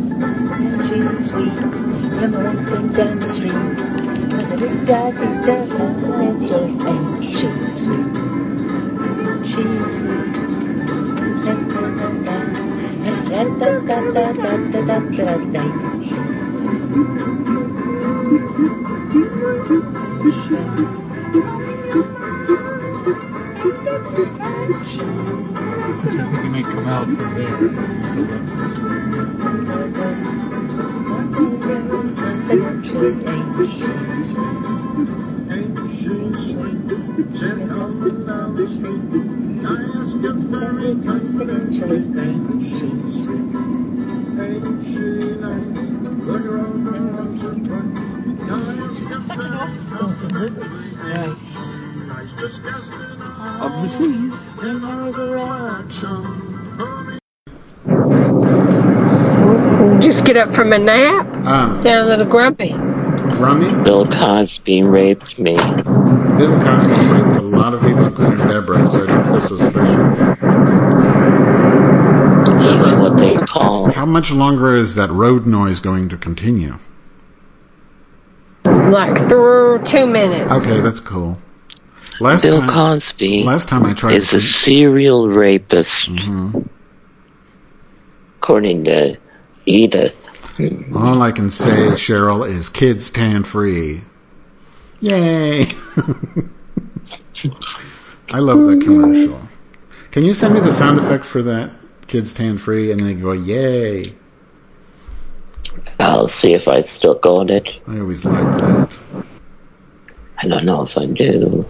She's sweet. Come walking down the street. Ain't she sweet? She's sweet. I think he may come out from there. Ain't she sweet? Sitting on down the street, I ask her very confidentially, ain't she sweet? Ain't she nice? Look around the once or twice. I ask her very confidentially, ain't she nice? Just casting Of the seas. in our direction. Just get up from a nap. Sound a little grumpy. Rummy? Bill Cosby raped me. Bill Cosby raped a lot of people, including Deborah, so I didn't feel so special. He's what they call... How much longer is that road noise going to continue? Like through 2 minutes. Okay, that's cool. Bill Cosby last time I tried is a serial rapist. Mm-hmm. According to Edith. All I can say, Cheryl, is kids tan free. Yay! I love that commercial. Can you send me the sound effect for that? Kids tan free, and then they go, yay! I'll see if I still got it. I always like that. I don't know if I do.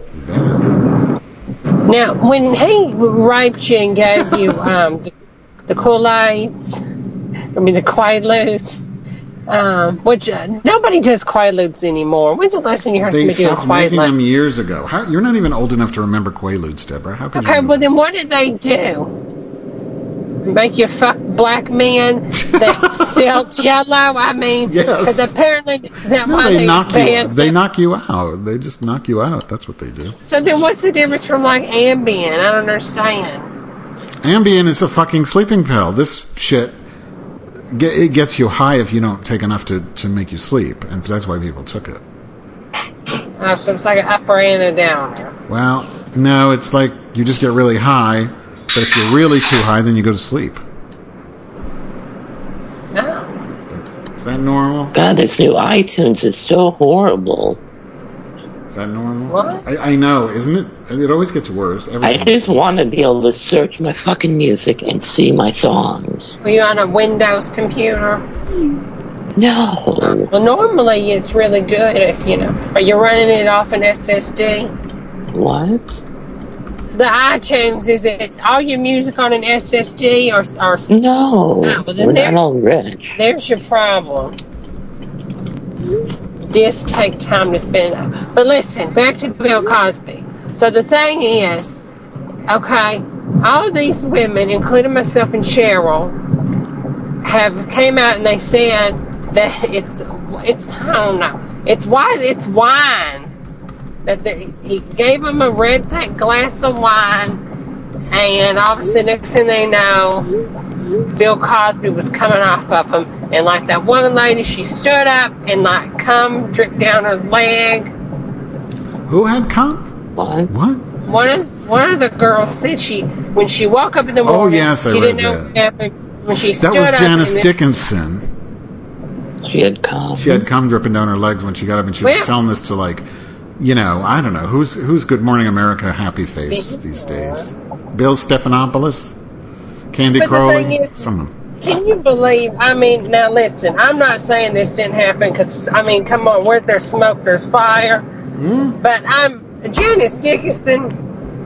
Now, when he raped you and gave you the Kool-Aids, the Quaaludes, which nobody does Quaaludes anymore. When's the last time you heard They somebody do a stopped making Quaalude? them years ago. You're not even old enough to remember Quaaludes, Deborah. How could you? Okay, well then what did they do? Make you fuck black men that sell Jello? I mean, because apparently that No, why they knock you. banned They knock you out. They just knock you out. That's what they do. So then what's the difference from like Ambien? I don't understand. Ambien is a fucking sleeping pill. This shit, it gets you high if you don't take enough to make you sleep, and that's why people took it. Oh, so it's like an upper and a downer. Well, no, it's like you just get really high, but if you're really too high, then you go to sleep. No. Is that normal? God, this new iTunes is so horrible. Is that normal? What? I know, isn't it? It always gets worse. I just want to be able to search my fucking music and see my songs. Were you on a Windows computer? No. Well, normally it's really good if, are you running it off an SSD? What? The iTunes, is it all your music on an SSD or No. well, then We're not all rich. There's your problem. Discs take time to spend. But listen, back to Bill Cosby. So the thing is, okay, all these women, including myself and Cheryl, have came out and they said that it's I don't know, it's wine. That he gave them a red glass of wine, and obviously next thing they know, Bill Cosby was coming off of him, and like that one lady, she stood up and like cum dripped down her leg. Who had cum? What? One of the girls said when she woke up in the morning, Oh yes, I she read didn't know that. what happened. When she stood That was up, Janice and Dickinson. She had cum. She had cum dripping down her legs when she got up, and she was telling this to I don't know who's Good Morning America happy face these days. Bill Stephanopoulos, Candy Crowley, the thing is, someone. Can you believe? Now listen, I'm not saying this didn't happen because come on, where there's smoke, there's fire. But Janice Dickinson.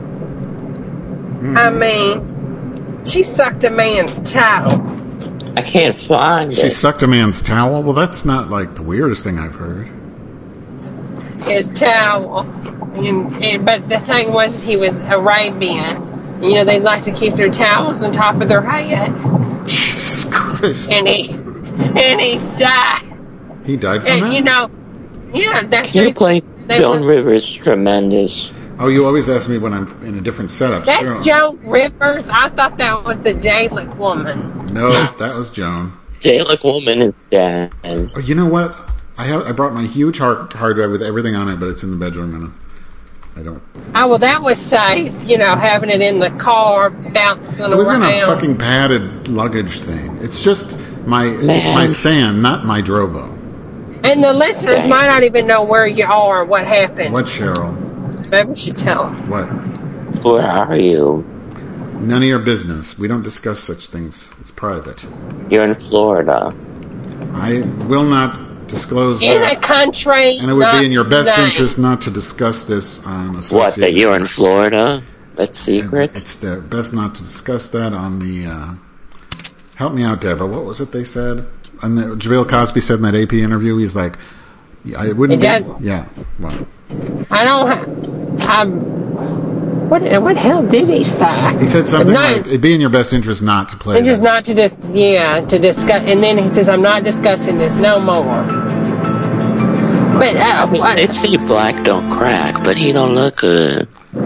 She sucked a man's towel. I can't find She it. sucked a man's towel? Well, that's not like the weirdest thing I've heard. His towel. But the thing was, he was Arabian. They like to keep their towels on top of their head. Jesus Christ. And he died. He died from that? Yeah, that's Can you play Joan Rivers Tremendous? Oh, you always ask me when I'm in a different setup. That's Joan Rivers. I thought that was the Dalek woman. No, that was Joan. Dalek woman is dead. Oh, you know what? I brought my huge hard drive with everything on it, but it's in the bedroom and I don't. Oh, well, that was safe. Having it in the car, bouncing around. It was in a fucking padded luggage thing. It's just it's my sand, not my Drobo. And the listeners might not even know where you are, what happened. What, Cheryl? Maybe we should tell them. What? Where are you? None of your business. We don't discuss such things. It's private. You're in Florida. I will not disclose In that. a country. And it would be in your best interest not to discuss this on Associated. What, that you're in Florida? That's secret? It's best not to discuss that on the... help me out, Deborah. What was it they said? And Bill Cosby said in that AP interview, he's like, it wouldn't be... Yeah. Well, I don't have... What the hell did he say? He said something like, it'd be in your best interest not to play it's just this. not to discuss. And then he says, I'm not discussing this no more. But, they say black don't crack, but he don't look good.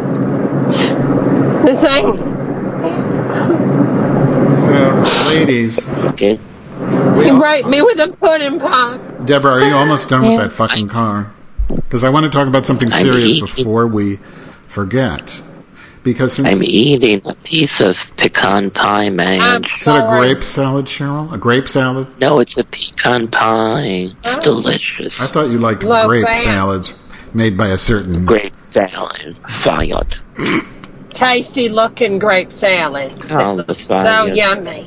The thing... So, ladies... Okay. You raped me with a pudding pop. Deborah, are you almost done with that fucking car? Because I want to talk about something serious before we forget. Because since I'm eating a piece of pecan pie, man. Is it a grape salad, Cheryl? A grape salad? No, it's a pecan pie. It's delicious. I thought you liked grape salads made by a certain... Grape salad. Fired. Tasty looking grape salad. So yummy.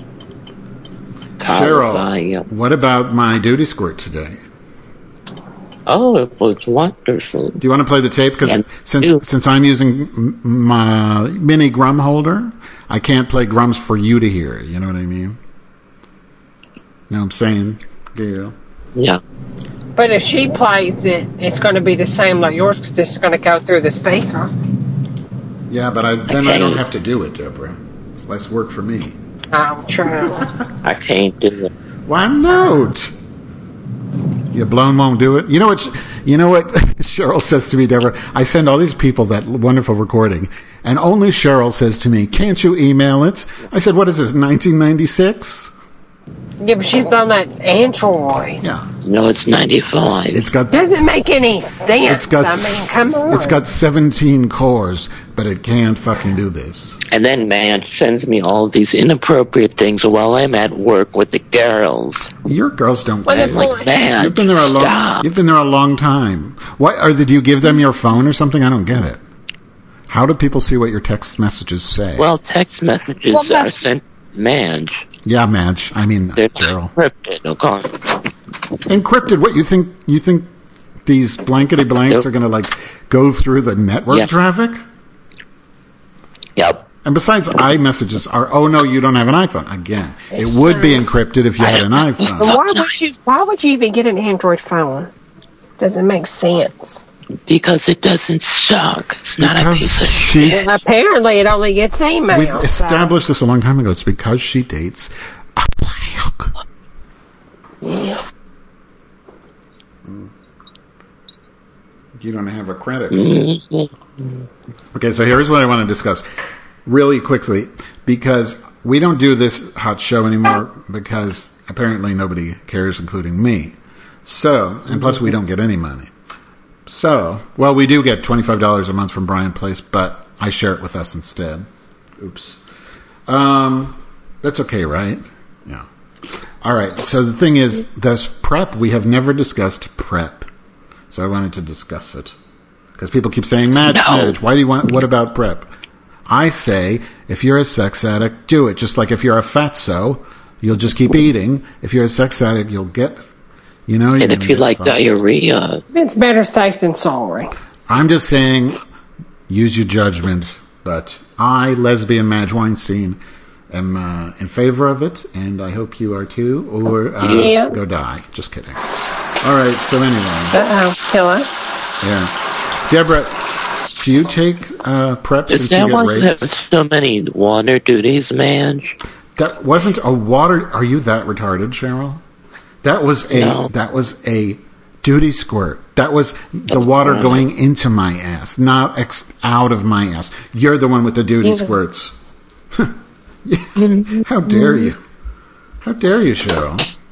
Cheryl, what about my duty squirt today? Oh, it was wonderful. Do you want to play the tape? Because since I'm using my mini Grum holder, I can't play Grums for you to hear. You know what I mean? You know what I'm saying, Gail? Yeah. But if she plays it, it's going to be the same like yours because this is going to go through the speaker. Yeah, but I don't have to do it, Deborah. It's less work for me. Oh, true. I can't do it. Why not? You blown won't do it. You know what Cheryl says to me, Deborah? I send all these people that wonderful recording, and only Cheryl says to me, "Can't you email it?" I said, "What is this, 1996?" Yeah, but she's on that Android. Yeah. No, it's 95. Doesn't make any sense. Come on. It's got 17 cores, but it can't fucking do this. And then Madge sends me all these inappropriate things while I'm at work with the girls. Your girls don't care. Like, Madge, You've been there a long time. Do you give them your phone or something? I don't get it. How do people see what your text messages say? Well, text messages are sent to Madge. Yeah, Madge. I mean, they're Cheryl. Encrypted, okay. Encrypted? What, you think these blankety blanks are going to go through the network traffic? Yep. And besides, iMessages are, oh no, you don't have an iPhone. Again, it would be encrypted if you had an iPhone. Why would you even get an Android phone? Doesn't make sense. Because it doesn't suck. It's not a piece of shit. Apparently, it only gets email. We've established this a long time ago. It's because she dates a black. Yeah. You don't have a credit. Okay, so here's what I want to discuss really quickly, because we don't do this hot show anymore because apparently nobody cares, including me. So, and plus we don't get any money. So, well, we do get $25 a month from Brian Place, but I share it with us instead. Oops. That's okay, right? Yeah. All right. So the thing is, this prep, we have never discussed prep. So I wanted to discuss it. Because people keep saying, Madge, why do you want, what about prep? I say, if you're a sex addict, do it. Just like if you're a fatso, you'll just keep eating. If you're a sex addict, you'll get... and if you like diarrhea, it's better safe than sorry. I'm just saying, use your judgment. But I, lesbian Madge Weinstein, am in favor of it, and I hope you are too. Or go die. Just kidding. All right. So anyway, killer. Yeah, Deborah, do you take prep since you get raped? There so many water duties, Madge? That wasn't a water. Are you that retarded, Cheryl? That was a duty squirt. That was the water going into my ass, not out of my ass. You're the one with the duty squirts. How dare you? How dare you, Cheryl?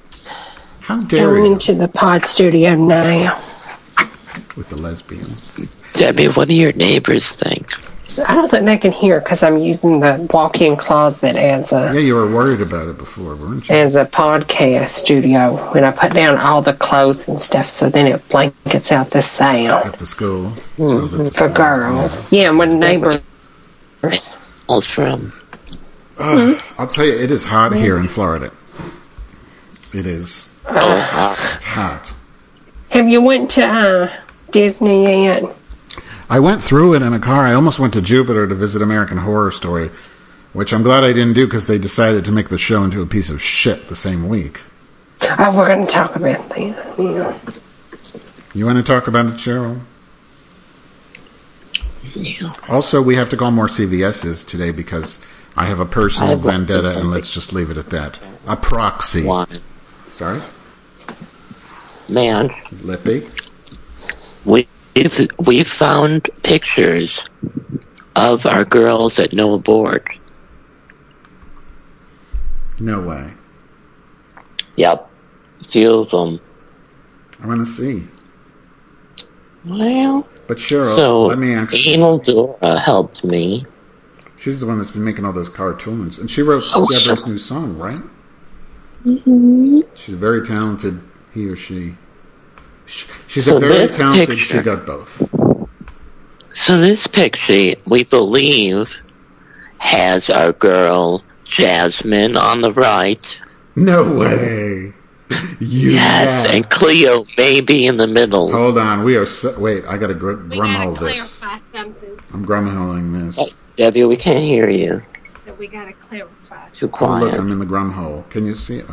How dare Going you into the pod studio now. with the lesbian? Debbie, what do your neighbors think? I don't think they can hear because I'm using the walk-in closet as Yeah, a you were worried about it before, weren't you? podcast studio when I put down all the clothes and stuff, so then it blankets out the sound At the school. for girls. Yeah, when neighbors. All's from. I'll tell you, it is hot here in Florida. It is. It's hot. Have you went to Disney yet? I went through it in a car. I almost went to Jupiter to visit American Horror Story, which I'm glad I didn't do because they decided to make the show into a piece of shit the same week. Oh, we're going to talk about that. Yeah. You want to talk about it, Cheryl? Yeah. Also, we have to call more CVS's today because I have a personal vendetta, and let's just leave it at that. A proxy. Why? Sorry? Man, Lippy? we've found pictures of our girls at No Abort. No way. Yep. A few of them. I want to see. Well, But Cheryl, so let me ask you. Anal Dora helped me. She's the one that's been making all those cartoons. And she wrote Oh, Deborah's sure. new song, right? Mm-hmm. She's very talented, he or she. She's So a very this talented, picture- she got both. So this picture, we believe, has our girl Jasmine on the right. No way. Yes, and Cleo maybe in the middle. Hold on, we are wait, I gotta grumhole this. something. I'm grumholing this. Oh, Debbie, we can't hear you. So we got to clarify. Too Oh, quiet. look, I'm in the grumhole. Can you see?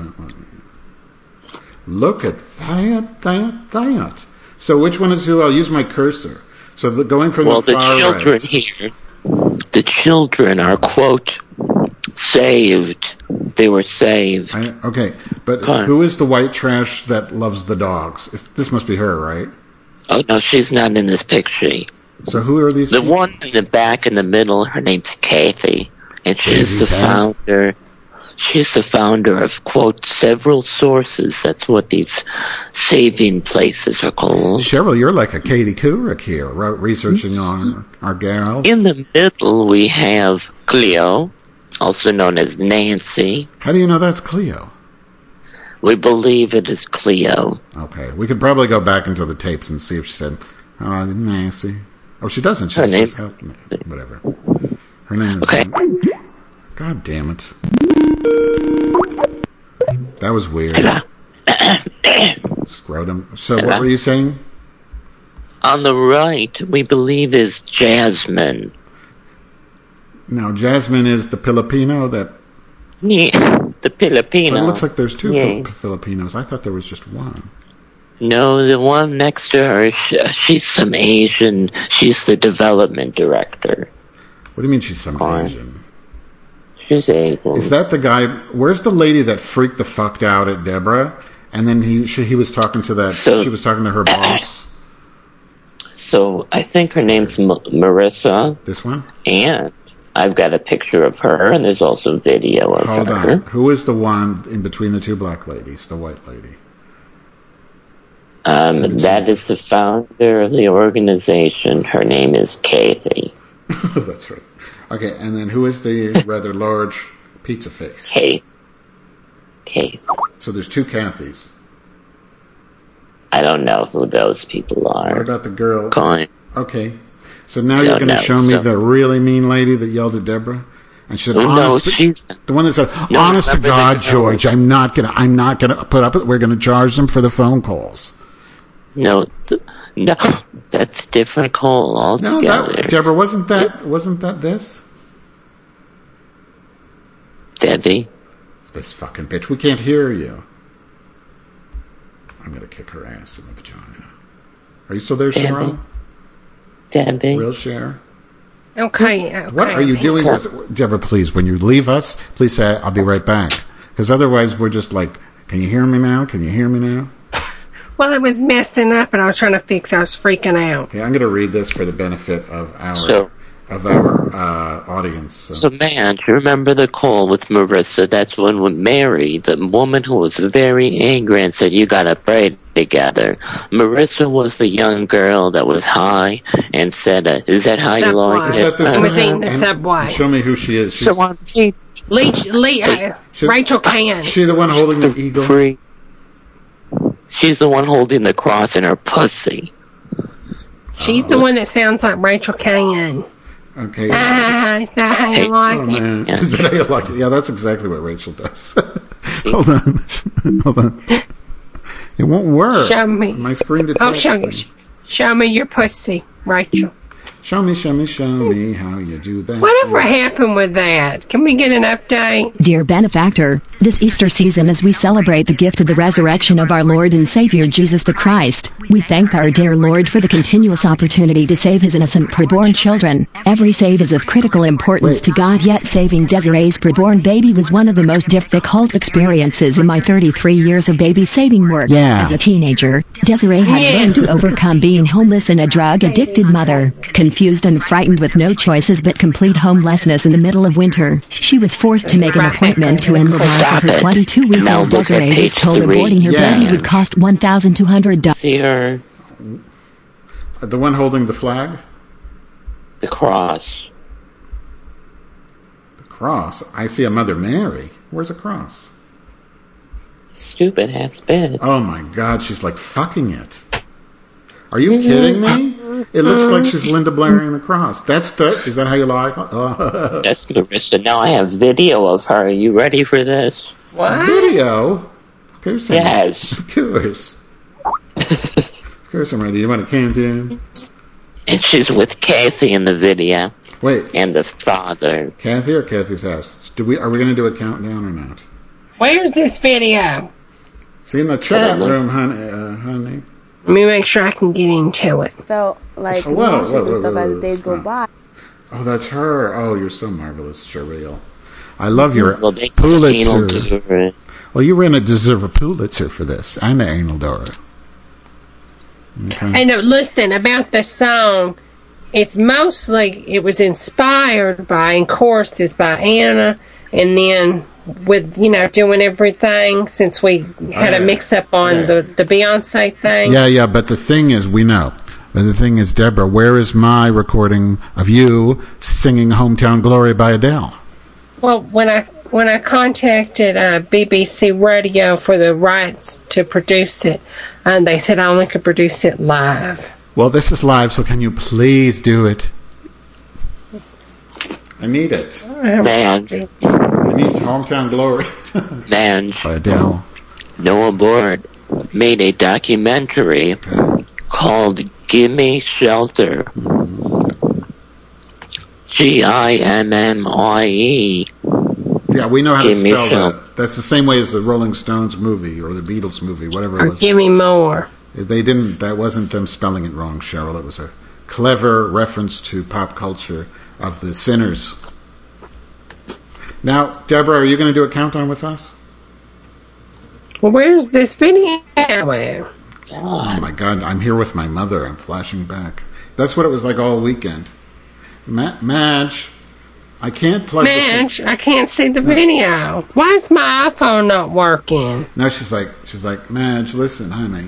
Look at that. So which one is who? I'll use my cursor. So going from Well, the the far children right. here, the children are, quote, saved. They were saved. Okay, but Fine. who is the white trash that loves the dogs? This must be her, right? Oh, no, she's not in this picture. So who are these The people? one in the back in the middle, her name's Kathy. And she's the founder. She's the founder of, quote, several sources. That's what these saving places are called. Cheryl, you're like a Katie Couric here, right? Researching on our gals. In the middle, we have Cleo, also known as Nancy. How do you know that's Cleo? We believe it is Cleo. Okay, we could probably go back into the tapes and see if she said, "Oh, Nancy." Oh, she doesn't. She Her says, name's- "Help me." Whatever. Her name is. Okay. God damn it. That was weird. Scrotum. So what were you saying? On the right, we believe is Jasmine. Now, Jasmine is the Filipino that. Yeah, the Filipino. But it looks like there's two Yeah. Filipinos. I thought there was just one. No, the one next to her, she's some Asian. She's the development director. What do you mean she's some Fine. Asian? She's Asian. Is that the guy? Where's the lady that freaked the fuck out at Deborah? And then he was talking to that. So- she was talking to her boss. So I think her name's Marissa, This one. and I've got a picture of her, and there's also video of Hold her. on. Who is the one in between the two black ladies? The white lady. That is the founder of the organization. Her name is Kathy. That's right. Okay, and then who is the rather large pizza face? Kate. So there's two Kathys. I don't know who those people What are. about the girl? Going. Okay. So now I you're don't going to know, show me so- the really mean lady that yelled at Deborah? And she said, Oh, no, honest, she's... the one that said, No, honest to remember God, the- George, I'm not gonna put up with, we're gonna charge them for the phone calls. No, no, that's a different call No, altogether. Deborah, wasn't that this? Debbie. This fucking bitch, we can't hear you. I'm gonna kick her ass in the vagina. Are you still there, Debbie. Cheryl? Debbie. Real Cher? Okay. What are you doing? Deborah, please, when you leave us, please say, I'll be right back. Because otherwise we're just like, can you hear me now? Can you hear me now? Well, it was messing up, and I was trying to fix. I was freaking out. Okay, I'm going to read this for the benefit of our So- of our audience. So, man, you remember the call with Marissa? That's when Mary, the woman who was very angry and said, you gotta pray together. Marissa was the young girl that was high and said, is that how you like Is that it? this She was one? eating the Subway. Show me who she is. She's, So on page Rachel Can. she the one holding the eagle? three, she's the one holding the cross in her pussy. She's the one that sounds like Rachel Can. Okay. Is that how you like Oh, it? man. Yeah. Is that how you like it? Yeah, that's exactly what Rachel does. Hold on. Hold on. It won't work. Show me. My screen Oh, detects. show me your pussy, Rachel. Show me how you do that. Whatever happened with that? Can we get an update? Dear benefactor, this Easter season as we celebrate the gift of the resurrection of our Lord and Savior Jesus the Christ, we thank our dear Lord for the continuous opportunity to save his innocent preborn children. Every save is of critical importance to God, yet saving Desiree's preborn baby was one of the most difficult experiences in my 33 years of baby saving work. Yeah. As a teenager, Desiree had learned to overcome being homeless and a drug-addicted mother. Confused and frightened with no choices but complete homelessness in the middle of winter, she was forced to make an appointment to end the life of her 22-week-old Now look at Desiree was page told 3. aborting her Yeah. baby would cost $1,200. See her, The one holding the flag? the cross. The cross. I see a Mother Mary. Where's a cross? Stupid ass bitch. Oh my God, she's like fucking it. Are you kidding me? It looks like she's Linda Blairing the cross. Is that how you like it? That's Marissa. Now I have video of her. Are you ready for this? What? Video? Of course I'm Yes. Of course. Of course I'm ready. You want a countdown? And she's with Kathy in the video. Wait, And the father. Kathy or Kathy's house? Are we going to do a countdown or not? Where's this video? See in the chat room, honey. Let me make sure I can get into it. Felt like Whoa, emotions whoa, and stuff whoa, as whoa, the days go stop. by. Oh, that's her. Oh, you're so marvelous, Sherelle. I love your Well, they Pulitzer. do it. Well, you really deserve a Pulitzer for this. I'm an anal Dora. Okay. And listen, about the song, it was inspired by, and choruses by Anna, and then with, doing everything, since we had a mix-up on the Beyonce thing. Yeah, but the thing is, we know. But the thing is, Deborah, where is my recording of you singing Hometown Glory by Adele? Well, when I contacted BBC Radio for the rights to produce it, and they said I only could produce it live. Well, this is live, so can you please do it? I need it. Man, I need Hometown Glory man, by Adele. Noah Board made a documentary called Gimme Shelter. Gimme. Yeah, we know how to Give me spell some. that. That's the same way as the Rolling Stones movie or the Beatles movie, whatever it Or was. give me more. That wasn't them spelling it wrong, Cheryl. It was a clever reference to pop culture of the Sinners. Now, Deborah, are you going to do a countdown with us? Well, where's this video at? Oh my God, I'm here with my mother. I'm flashing back. That's what it was like all weekend. Madge, I can't plug this in. Madge, I can't see the video. Why is my iPhone not working? No, she's like, Madge, listen, honey.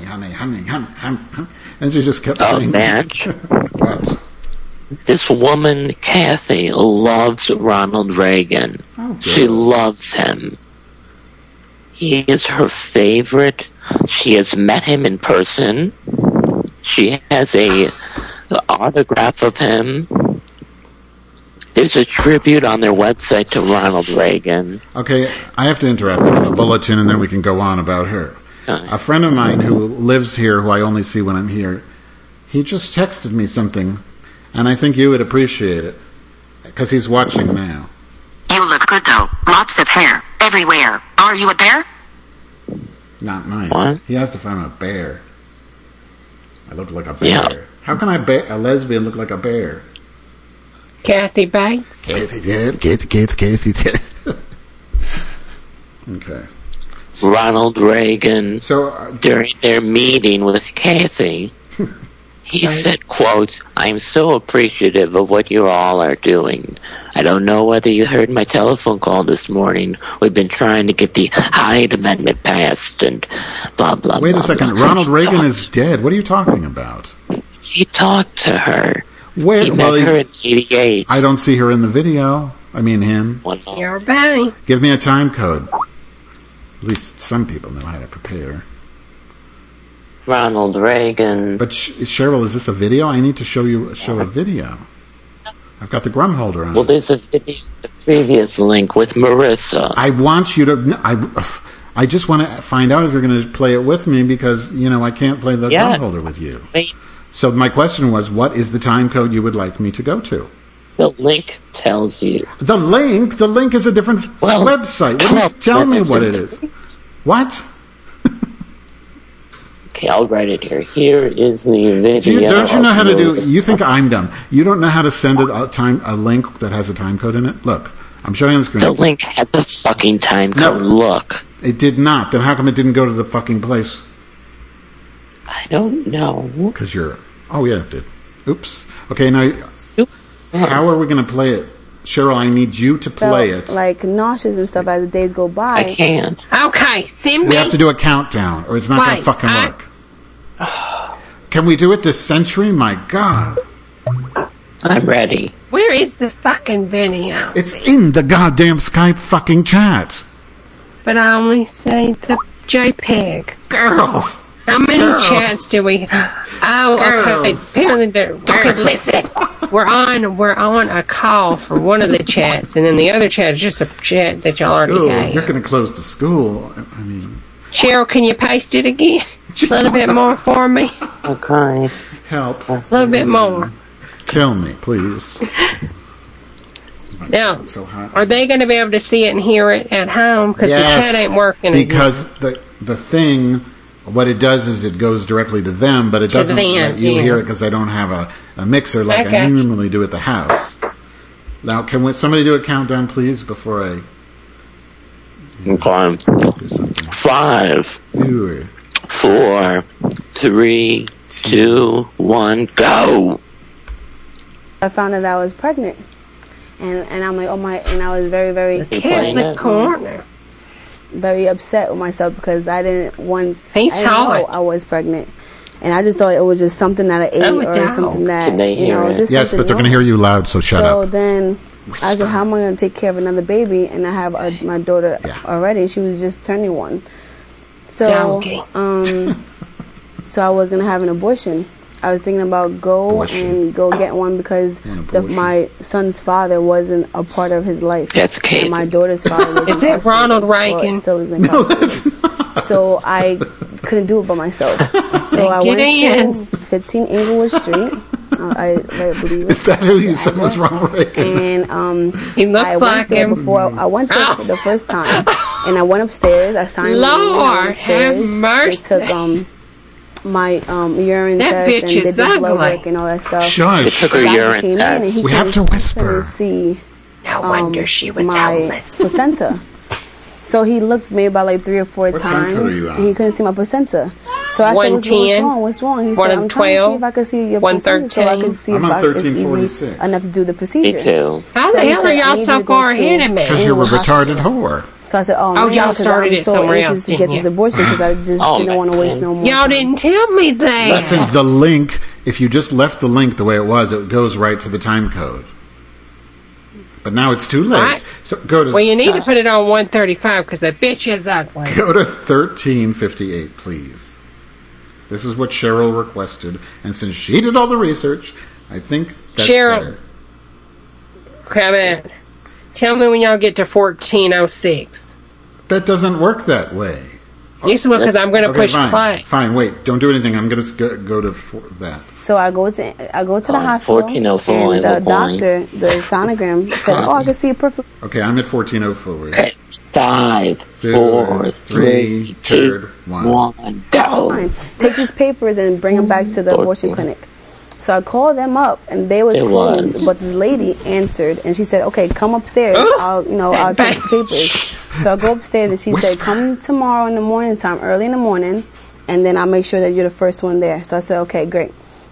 And she just kept saying, Madge. What? This woman, Kathy, loves Ronald Reagan. Oh, good. She loves him. He is her favorite. She has met him in person. She has a autograph of him. There's a tribute on their website to Ronald Reagan. Okay, I have to interrupt with a bulletin and then we can go on about her. Okay. A friend of mine who lives here, who I only see when I'm here, he just texted me something, and I think you would appreciate it, because he's watching now. You look good though. Lots of hair. Everywhere. Are you a bear? Not nice. What? He asked if I'm a bear. I look like a bear. Yeah. How can a lesbian look like a bear? Kathy Bates? Casey. Okay. Ronald Reagan, So, during their meeting with Kathy, He said, quote, "I'm so appreciative of what you all are doing. I don't know whether you heard my telephone call this morning. We've been trying to get the Hyde Amendment passed and blah, blah, Wait blah. a second. Blah. Ronald Reagan is dead. What are you talking about? He talked to her. Where? He met her in 88. I don't see her in the video. I mean him. You're bang. Give me a time code. At least some people know how to prepare. Ronald Reagan. But Cheryl, is this a video? I need to show a video. I've got the Grumholder on. Well, there's a video, the previous link with Marissa. I want you to. I just want to find out if you're going to play it with me because I can't play the Grumholder with you. So my question was, what is the time code you would like me to go to? The link tells you. The link is a different website. Tell me what it is. What? Okay, I'll write it here. Here is the video. Don't you know how to do? You think I'm dumb? You don't know how to send a link that has a time code in it? Look, I'm showing you on the screen. The link has a fucking time code. Look. It did not. Then how come it didn't go to the fucking place? I don't know. Because you're... Oh, yeah, it did. Oops. Okay, now... How are we going to play it? Cheryl, I need you to play it. Like nauseous and stuff as the days go by. I can't. Okay, send me... We have to do a countdown, or it's not going to fucking work. Can we do it this century? My God. I'm ready. Where is the fucking video? It's in the goddamn Skype fucking chat. But I only say the JPEG. Girls. How many chats do we... Oh, okay. Apparently they're... Okay, listen. We're on a call for one of the chats, and then the other chat is just a chat that y'all already had. You're going to close the school. I mean... Cheryl, can you paste it again? A little bit more for me. Okay. Help. A little bit more. Kill me, please. Now, are they going to be able to see it and hear it at home? Because the chat ain't working. Because the thing, what it does is it goes directly to them, but it doesn't let you hear it because I don't have a mixer like I normally do at the house. Now, can somebody do a countdown, please, before I... Okay. 5, 4, 3, 2, 1, go. I found out I was pregnant, and I'm like, oh my, and I was very, very in the corner, very upset with myself because I didn't know I was pregnant, and I just thought it was just something that I ate or something that just yes, but they're going to hear you loud, so shut up. So then I said, how am I going to take care of another baby? And I have my daughter already. She was just turning 1. So, so I was going to have an abortion. I was thinking about go get one because my son's father wasn't a part of his life. That's okay. And my daughter's father was. Is that Ronald Reagan? Still is incarcerated. So I couldn't do it by myself. So I went to 15 Inglewood Street. I believe it. Is that who you said was Ronald Reagan? And he looks like him. I went there for the first time, and I went upstairs. I signed. Lord, have mercy. They took my urine test and did the blood work and all that stuff. Shush. They took her urine test. We have to whisper. See, no wonder she was my helpless. placenta. So he looked maybe about like 3 or 4 times. And he couldn't see my placenta. So I said, what's wrong? He said, I'm trying to see if I could see your placenta so I could see if it's easy enough to do the procedure. Me too. How the hell are y'all so far ahead of me? Because you're a retarded whore. So I said, y'all started it somewhere else, to get this abortion because I just didn't want to waste no more Y'all didn't tell me that. Listen, the link, if you just left the link the way it was, it goes right to the time code. But now it's too late. Right. So go to. Well, you need to put it on 135 because the bitch is ugly. Go to 1358, please. This is what Cheryl requested, and since she did all the research, I think that's better. Cheryl, tell me when y'all get to 1406. That doesn't work that way. Yes, because I'm going to push play. Fine, wait, don't do anything. I'm going to go to that. So I go to the hospital, and the doctor, the sonogram, said, I can see it perfect. Okay, I'm at 1404. Okay, 5, 4, 3, 2, 1, go. Fine. Take these papers and bring them back to the abortion clinic. So I called them up, and they was closed, but this lady answered, and she said, okay, come upstairs. I'll take the papers. So I go upstairs, and she said, come tomorrow in the morning time, early in the morning, and then I'll make sure that you're the first one there. So I said, okay, great.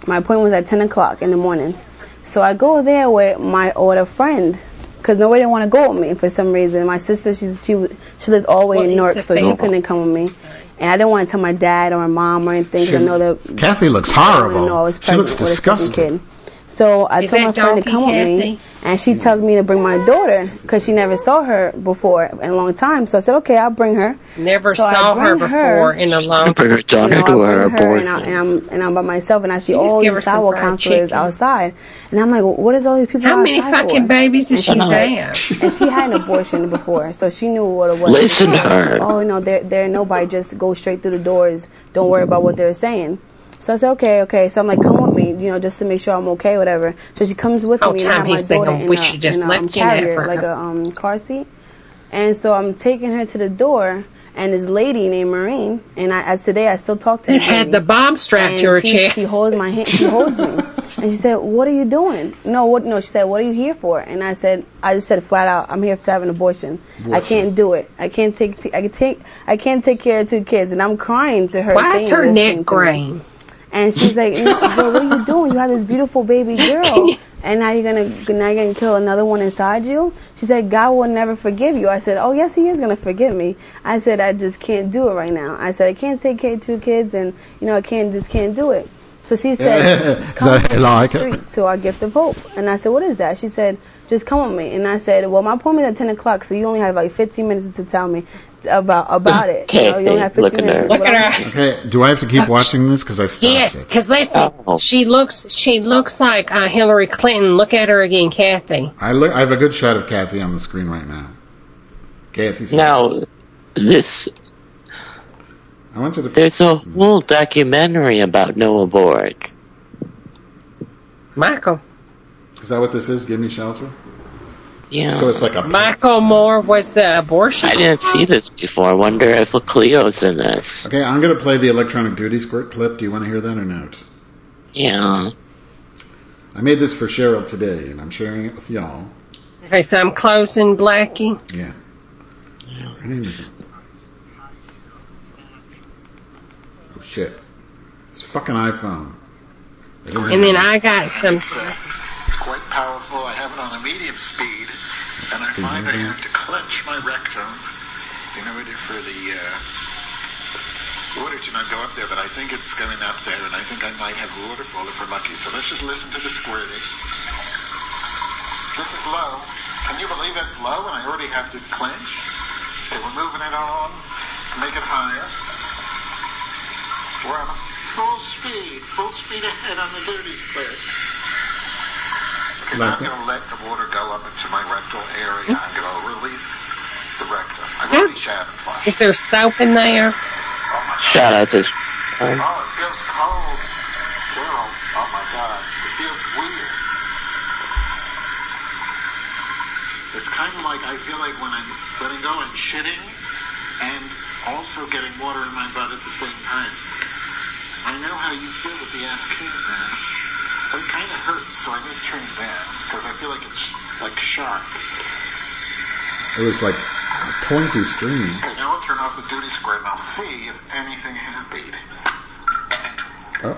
My appointment was at 10 o'clock in the morning. So I go there with a friend, because nobody didn't want to go with me for some reason. My sister, she lived all the way in Newark, so she couldn't come with me. And I didn't want to tell my dad or my mom or anything, because I know that Kathy looks horrible. I was she looks disgusting. So I told my friend to come with me, and she tells me to bring my daughter, because she never saw her before in a long time. So I said, okay, I'll bring her. Never saw her before in a long time. Bring her daughter to her abortion. And I'm by myself, and I see all these sidewalk counselors outside. And I'm like, what is all these people outside for? How many fucking babies does she have? And she had an abortion before, so she knew what it was. Listen to her. Oh, no, they're nobody. Just go straight through the doors. Don't worry about what they're saying. So I said, okay. So I'm like, come with me, just to make sure I'm okay, whatever. So she comes with me, and I have my daughter in a carrier, like a car seat. And so I'm taking her to the door, and this lady named Maureen, and today I still talk to her. It had the bomb strapped to her chest. She holds my hand. She holds me, and she said, "What are you doing?" No. She said, "What are you here for?" And I just said flat out, "I'm here to have an abortion. I can't do it. I can't take care of 2 kids." And I'm crying to her. Why is her neck green? And she's like, no, but what are you doing? You have this beautiful baby girl, and now you're gonna kill another one inside you? She said, God will never forgive you. I said, oh yes, He is gonna forgive me. I said, I just can't do it right now. I said, I can't take care of 2 kids, and I can't do it. So she said, come to the street to our Gift of Hope. And I said, what is that? She said, just come with me. And I said, well, my appointment is at 10 o'clock, so you only have like 15 minutes to tell me about it. You only have 15 minutes. Look at her. Okay, do I have to keep watching this? Because I stopped Yes, because listen, she looks like Hillary Clinton. Look at her again, Kathy. I have a good shot of Kathy on the screen right now. Kathy's now, there's a whole documentary about No Abort. Michael. Is that what this is? Give Me Shelter? Yeah. So it's like Michael Moore was the abortion. I didn't see this before. I wonder if Cleo's in this. Okay, I'm going to play the electronic duty squirt clip. Do you want to hear that or not? Yeah. I made this for Cheryl today, and I'm sharing it with y'all. Okay, so I'm closing Blackie. Yeah. Her name is... Oh, shit. It's a fucking iPhone. And then I got some... It's quite powerful. I have it on a medium speed, and I find I have to clench my rectum in order for the water to not go up there, but I think it's going up there, and I think I might have a waterfall if we're lucky. So let's just listen to the squirting. This is low. Can you believe it's low, and I already have to clench? Okay, we're moving it on to make it higher. We're on full speed ahead on the dirty squirt. Okay, now I'm going to let the water go up into my rectal area. I'm going to release the rectum. I've already shat and flushed. Is there soap in there? Shout out to... Oh, it feels cold. Carol, oh my God. It feels weird. It's kind of like, I feel like when I'm letting go, I'm shitting and also getting water in my butt at the same time. I know how you feel with the ass kink, man. But it kind of hurts, so I need to turn it down, because I feel like it's like sharp. It was like a pointy string. Okay, now I'll turn off the duty squirt, and I'll see if anything happened. Oh.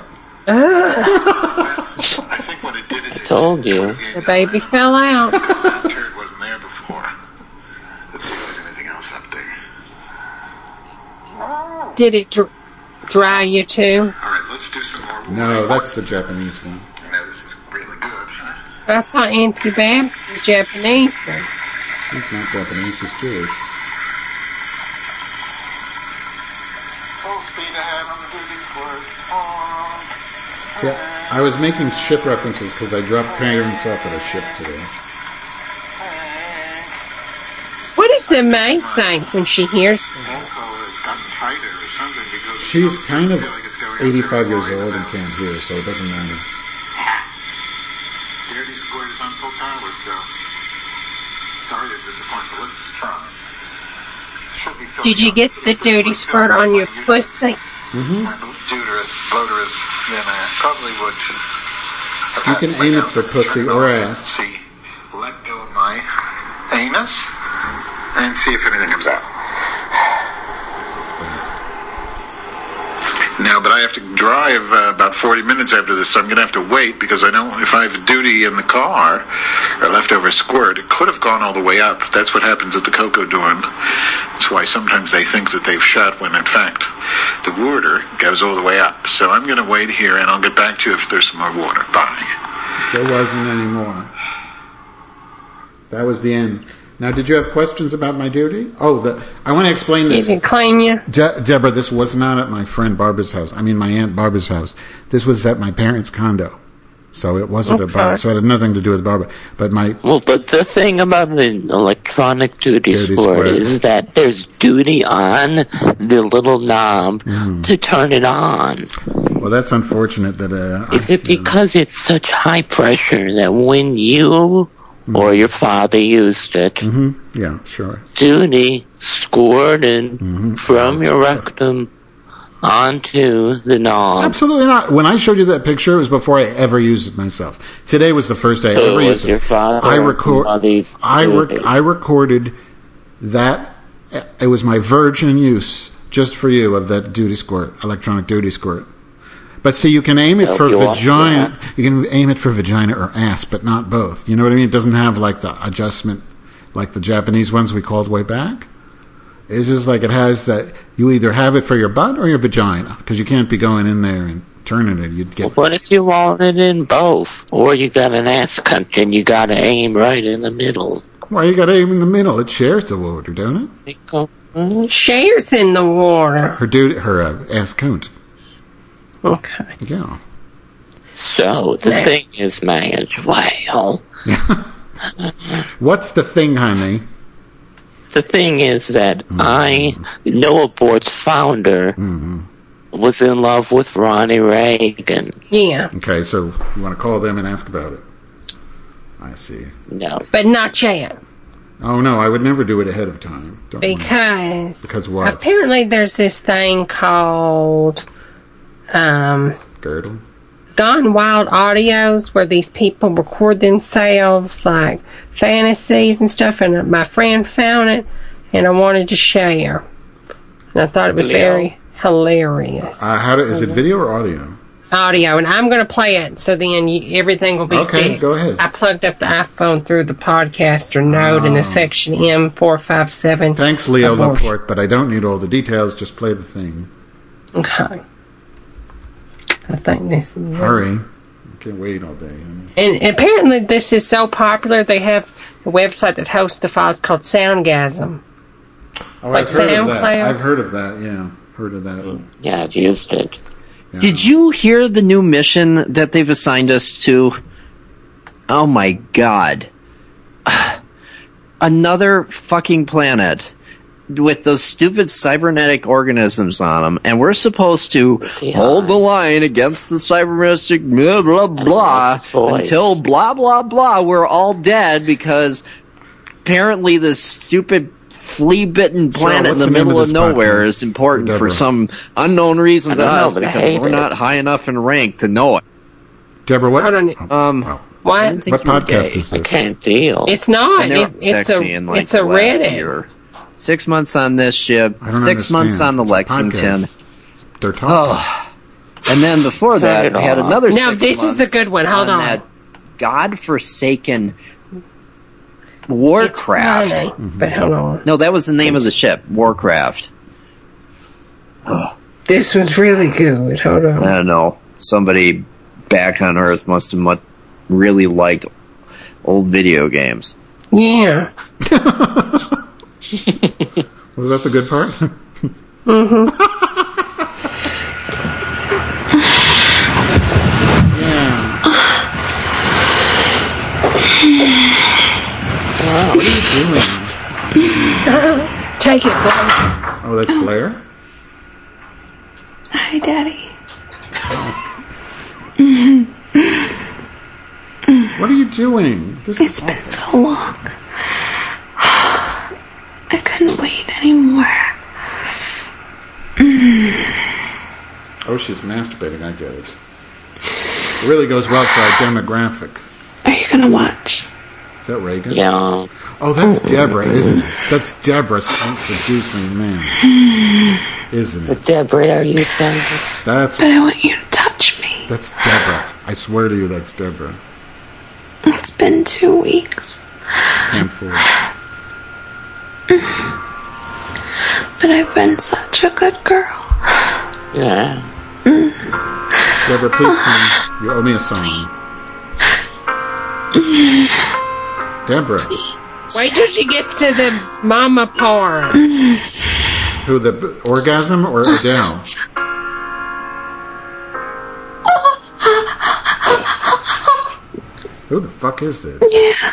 I think what it did is... Told you. The baby fell out. Because that turd wasn't there before. Let's see if there's anything else up there. Did it dry you too? Alright, let's do some more. No, that's the Japanese one. I know this is really good. I thought Auntie Babs was Japanese. She's not Japanese, she's Jewish. Full speed ahead on the duty squirt. Yeah, I was making ship references because I dropped parents off at a ship today. What does the maid think when she hears them? She's kind of 85 years old and can't hear, so it doesn't matter. Dirty squirt is on full power, so sorry to disappoint, but let's just try. Did you get the dirty squirt on your pussy? Mm-hmm. My bloaterous, then I probably would. You can aim it for pussy or ass. See, let go of my anus and see if anything comes out. now, but I have to drive about 40 minutes after this, so I'm going to have to wait, because I know if I have a duty in the car, or leftover squirt, it could have gone all the way up. That's what happens at the Cocoa Dorm. That's why sometimes they think that they've shot, when in fact the water goes all the way up. So I'm going to wait here, and I'll get back to you if there's some more water. Bye. There wasn't any more. That was the end. Now, did you have questions about my duty? I want to explain this. Did it clean you? Deborah, this was not at my friend Barbara's house. I mean, my Aunt Barbara's house. This was at my parents' condo. So it wasn't at Barbara. So it had nothing to do with Barbara. But but the thing about an electronic duty squirt is that there's duty on the little knob to turn it on. Well, that's unfortunate that... is it because it's such high pressure that when you... or your father used it. Yeah, sure. Duty squirted from your rectum onto the knob. Absolutely not. When I showed you that picture, it was before I ever used it myself. Today was the first day I ever used it. Your father I recorded that. It was my virgin use, just for you, of that duty squirt, electronic duty squirt. But see, you can aim it for vagina. You can aim it for vagina or ass, but not both. You know what I mean? It doesn't have like the adjustment, like the Japanese ones we called way back. It's just like it has that. You either have it for your butt or your vagina, because you can't be going in there and turning it. You'd get. Well, what if you want it in both, or you got an ass cunt and you got to aim right in the middle? Why you got to aim in the middle? It shares the water, don't it? Shares in the water. Her ass cunt. Okay. Yeah. So, the thing is, Madge, well... What's the thing, honey? The thing is that Noah Board's founder was in love with Ronnie Reagan. Yeah. Okay, so you want to call them and ask about it? I see. No. But not yet. Oh, no, I would never do it ahead of time. Because what? Apparently there's this thing called... Girdle? Gone Wild Audios, where these people record themselves like fantasies and stuff, and my friend found it and I wanted to share, and I thought it was very hilarious. Is it video or audio? Audio, and I'm going to play it, so then everything will be fixed. Go ahead. I plugged up the iPhone through the podcaster node in the section M457. Thanks, Leo Laporte, but I don't need all the details, just play the thing. Okay. I think this is... Hurry. I can't wait all day. And apparently this is so popular, they have a website that hosts the files called Soundgasm. Oh, like I've heard of that. I've heard of that, yeah. Heard of that. Yeah, I've used it. Yeah. Did you hear the new mission that they've assigned us to? Oh my god. Another fucking planet with those stupid cybernetic organisms on them, and we're supposed to hold the line against the cybernetic blah blah blah until blah blah blah we're all dead, because apparently this stupid flea-bitten planet in the middle of nowhere is important for some unknown reason to us, because we're not high enough in rank to know it. Deborah, what? What podcast is this? I can't deal. It's not. It's a Reddit. 6 months on this ship, 6 months on the Lexington. They're talking. And then before that, I had another 6 months. Now, this is the good one. Hold on. That godforsaken Warcraft. It's funny, but hold on. No, that was the name of the ship, Warcraft. This was really good. Hold on. I don't know. Somebody back on Earth must have really liked old video games. Yeah. Was that the good part? Mm-hmm. Wow, what are you doing? Take it, Blair. Oh, that's Blair? Hi, Daddy. What are you doing? It's been so long. I couldn't wait anymore. Oh, she's masturbating, I get it. It really goes well for our demographic. Are you gonna watch? Is that Reagan? Yeah. Oh, that's Deborah, isn't it? That's Deborah seducing man. Isn't it? Deborah, are you saying? But I want you to touch me. That's Deborah. I swear to you, that's Deborah. It's been 2 weeks. Can't fool. But I've been such a good girl. Yeah. Deborah, please sing. You owe me a song. Deborah. Wait till she gets to the mama part. Who, the orgasm or Adele? Who the fuck is this?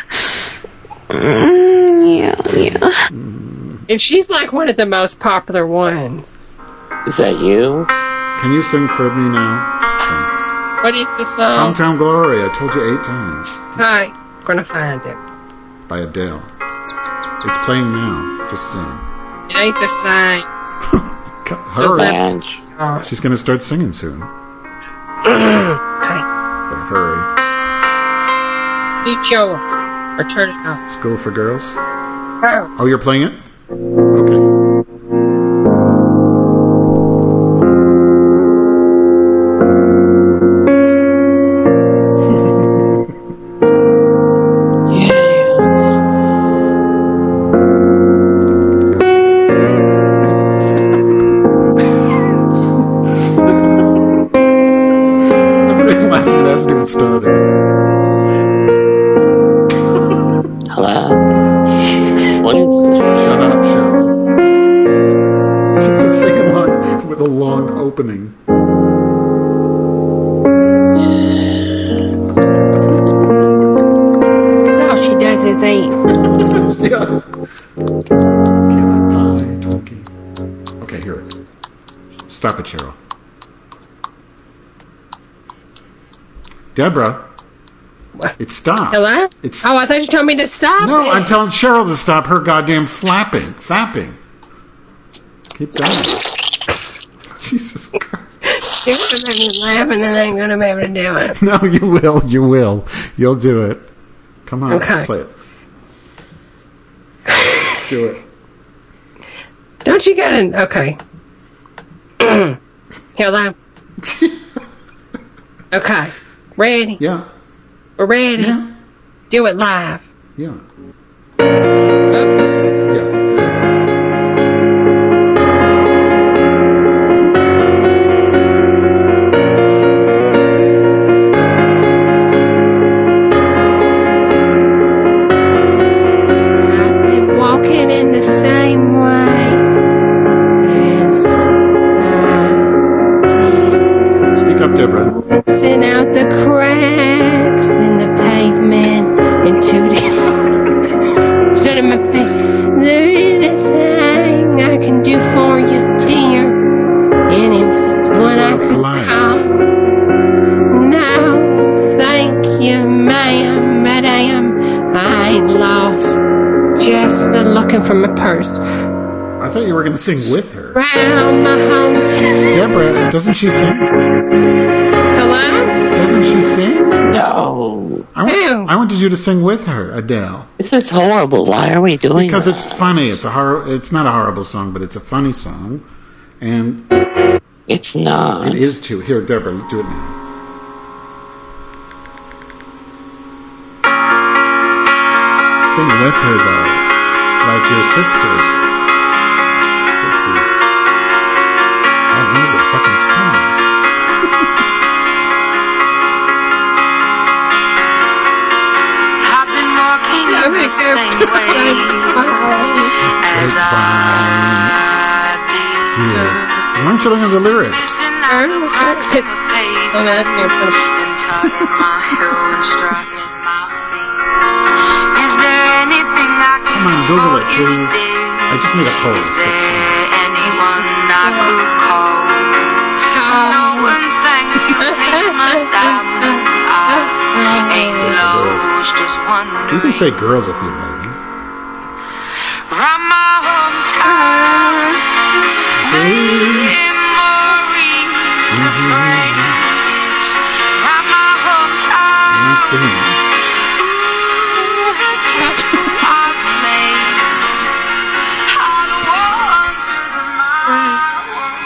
Yeah. And she's like one of the most popular ones. Is that you? Can you sing for me now? Thanks. What is the song? Hometown Glory. I told you 8 times. Hi. I'm gonna find it. By Adele. It's playing now. Just sing. It ain't the same. Hurry. She's gonna start singing soon. Okay. Better hurry. Eat yours. Or turn it off. School for Girls? Oh. Oh, you're playing it? Okay. Stop it, Cheryl. Deborah. What? It stopped. Hello? Oh, I thought you told me to stop. No, I'm telling Cheryl to stop her goddamn fapping. Keep going. Jesus Christ. You're going to make me laugh and then I ain't going to be able to do it. No, you will. You will. You'll do it. Come on. Okay. Play it. Do it. Don't you get an... Okay. Hello? Okay. Ready? Yeah. We're ready? Yeah. Do it live. Yeah. Send out the cracks in the pavement into my face. There anything I can do for you, dear? Anyone I can call? No, thank you, ma'am, madam. I ain't lost. Just looking for my purse. I thought you were going to sing with her. Round my hometown. Deborah, doesn't she sing? Hello? Doesn't she sing? No. I wanted you to sing with her, Adele. This is horrible. Why are we doing Because that? it's funny. It's not a horrible song, but it's a funny song. And it's not. It is too. Here, Deborah, do it now. Sing with her, though. Like your sisters. Oh, who's a fucking song? I've been walking in the same way as I did. Why aren't you looking at the lyrics? Missing out the cracks in the pavement and tugging my heel and struggling my feet. Is there anything I can Come on, do Google for it, you, please. dear? I just made a post. Is there anyone I could call? No one, thank you, please, madam. I ain't lost, just wondering. You can say girls if you'd like. From my hometown, memories of friends. From my hometown, I'm not singing. I've made all the wonders of my world.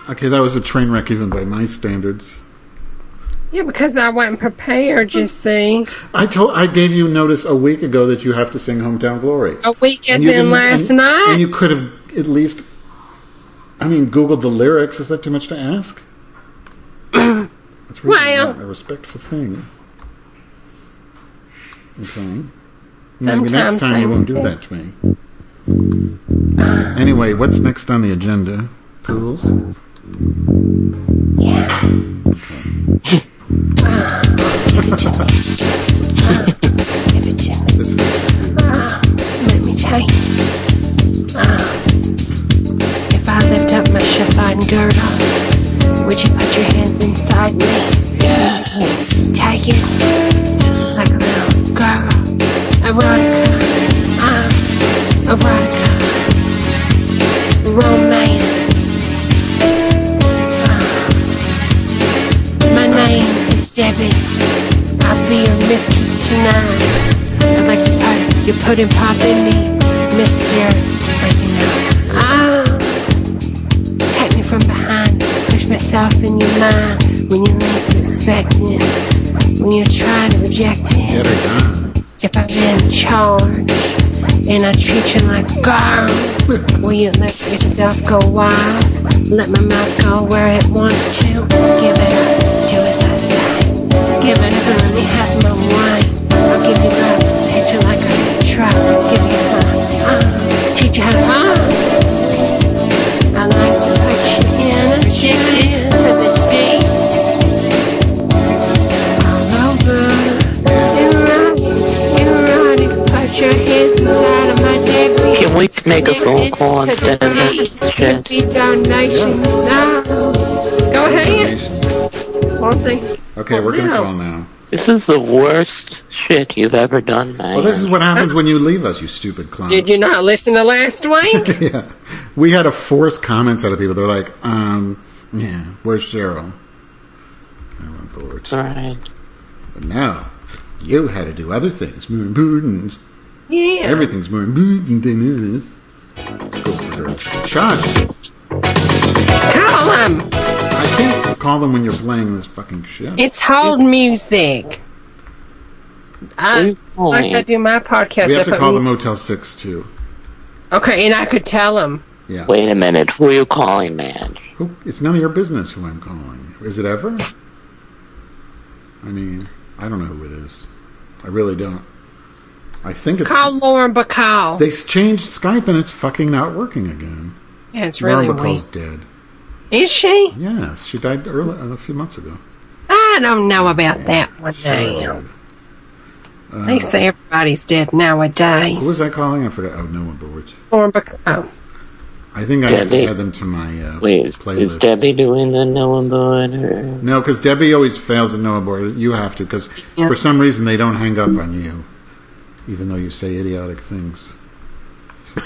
Okay, that was a train wreck even by my standards. Yeah, because I wasn't prepared, you see. I gave you notice a week ago that you have to sing Hometown Glory. A week as in last night? And you could have at least, Googled the lyrics. Is that too much to ask? That's really not a respectful thing. Okay. Maybe next time you won't do that to me. Anyway, what's next on the agenda? Pools? Yeah. Okay. Let me tell you. If I lift up my chiffon girdle, would you put your hands inside me? Yeah. Take it like a little girl. Erotica. Erotica. Romance. My name is Debbie. I'll be your mistress tonight. I'd like to put your pudding pop in me, Mr. Take me from behind, push myself in your mind when you're least expecting it, when you're trying to reject it. If I'm in charge and I treat you like a girl, will you let yourself go wild? Let my mouth go where it wants to. Give it up, do as I say. Give it up and let me have my wine. I'll give you love, hit you like a truck. Give you fun, teach you how to I like to put you in a chicken to the deep. All over, erotic, put your hands inside of my Debbie. Can we make a phone call instead of that shit? Go ahead. Okay, we're going to call now. This is the worst shit you've ever done, man. Well, this is what happens when you leave us, you stupid clown. Did you not listen to last week? Yeah. We had to force comments out of people. They're like, yeah, where's Cheryl? I went bored. All right. But now, you had to do other things. More important. Yeah. Everything's more important than this. Let's go for her. Sean. Call him. I can't call them when you're playing this fucking shit. It's hold music. I do my podcast. We have to call the Motel 6 too. Okay, and I could tell him. Yeah. Wait a minute. Who are you calling, man? It's none of your business who I'm calling. Is it ever? I don't know who it is. I really don't. I think it's... Call Lauren Bacall. They changed Skype and it's fucking not working again. Yeah, it's really weird. Lauren Bacall's dead. Is she? Yes, she died a few months ago. I don't know about that one now. They say everybody's dead nowadays. Who was I calling? I forgot. Oh, no one boards. Lauren Bacall. I think I have to add them to my playlist. Is Debbie doing the Noah board? Or? No, because Debbie always fails at Noah board. You have to, because for some reason they don't hang up on you, even though you say idiotic things. So.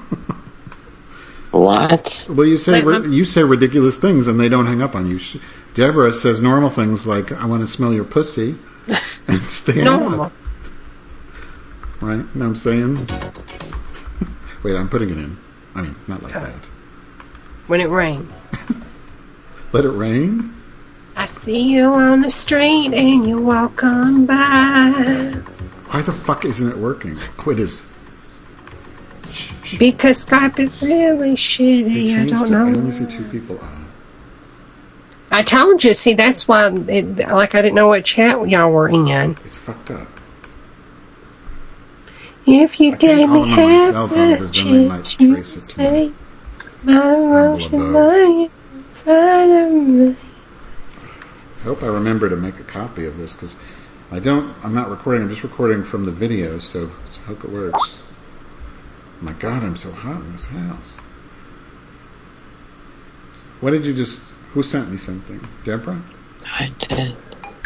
What? Well, you say ridiculous things and they don't hang up on you. Deborah says normal things like, I want to smell your pussy, and stay up. Right? You know what I'm saying? Wait, I'm putting it in. Not like that. When it rains. Let it rain? I see you on the street and you walk on by. Why the fuck isn't it working? Oh, it is. Because Skype is really shitty. I don't know. I only see 2 people on. I told you. See, that's why. I didn't know what chat y'all were in. It's fucked up. If you gave me half the chance, you'd say my emotion lying inside of me. I hope I remember to make a copy of this because I'm not recording. I'm just recording from the video, so let's hope it works. My God, I'm so hot in this house. What did you just... Who sent me something? Deborah? I did.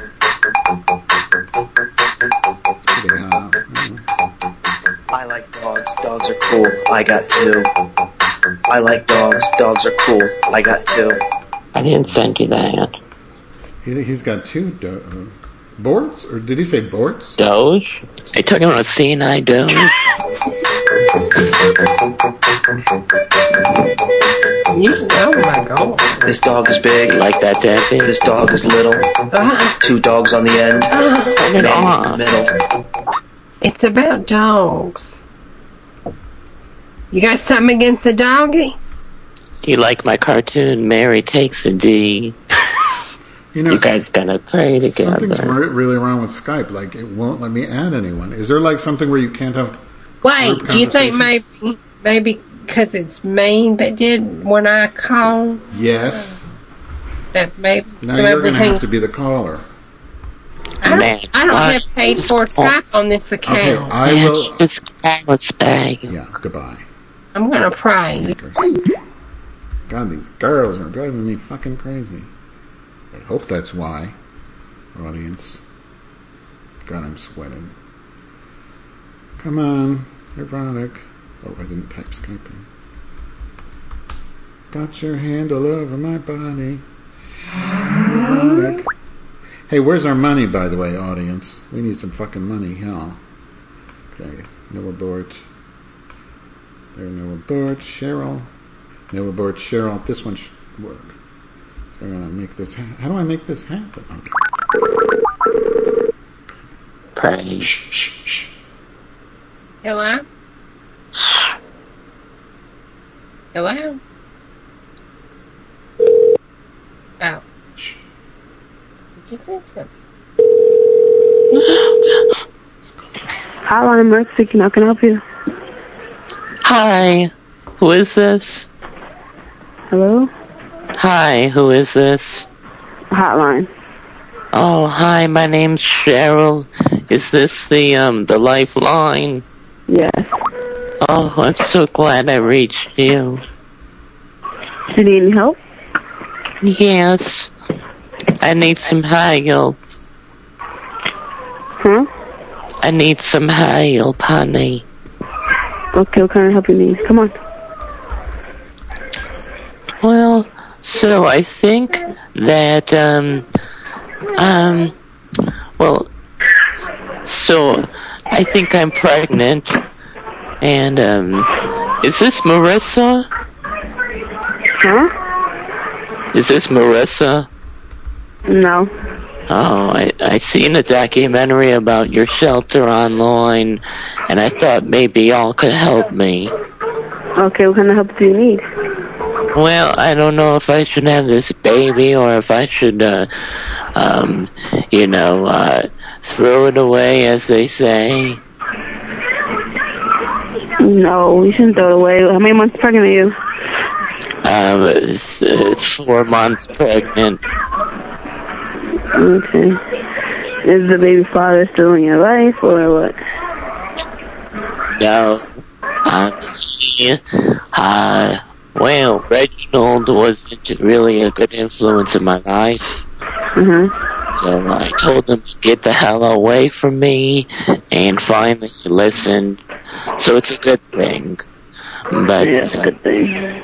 Pretty hot. I like dogs. Dogs are cool. I got 2. I like dogs. Dogs are cool. I got 2. I didn't send you that. He's got 2 boards? Or did he say boards? Doge? Are you talking about seeing I Doge? Oh my God. This dog is big. You like that, Daffy? This dog is little. 2 dogs on the end. Turn it Man in off. the middle. It's about dogs. You got something against the doggy? Do you like my cartoon, Mary Takes a D? You guys gotta pray together. Something's really wrong with Skype. Like, it won't let me add anyone. Is there, like, something where you can't have Wait, group do you think conversations? maybe because it's me that did when I called? Yes. That maybe. Now so you're going to everything- have to be the caller. I don't have paid for Skype on this account. Okay, I will. Just call us back. Yeah, goodbye. I'm going to pray. God, these girls are driving me fucking crazy. I hope that's why, audience. God, I'm sweating. Come on, erotic. Oh, I didn't type Skype in. Got your hand all over my body. Erotic. Hey, where's our money, by the way, audience? We need some fucking money, hell. Okay, no abort. There, no abort. Cheryl. No abort, Cheryl. This one should work. So I'm gonna make this. How do I make this happen? Okay. Pray. Shh, shh, shh. Hello? Hello? Oh. Shh. Did you think so? Hotline Merc speaking. How can I help you? Hi. Who is this? Hello? Hi, who is this? Hotline. Oh, hi, my name's Cheryl. Is this the lifeline? Yes. Oh, I'm so glad I reached you. Do you need any help? Yes. I need some help. Huh? I need some help, honey. Okay, what kind of help you need? Come on. Well, so I think that, so I think I'm pregnant, and, is this Marissa? Huh? Is this Marissa? No. Oh, I seen a documentary about your shelter online, and I thought maybe y'all could help me. Okay, what kind of help do you need? Well, I don't know if I should have this baby or if I should, throw it away, as they say. No, you shouldn't throw it away. How many months pregnant are you? It's 4 months pregnant. Okay. Is the baby father still in your life, or what? No. Well, Reginald wasn't really a good influence in my life. Mm-hmm. So I told him to get the hell away from me, and finally he listened. So it's a good thing. But, yeah, it's a good thing.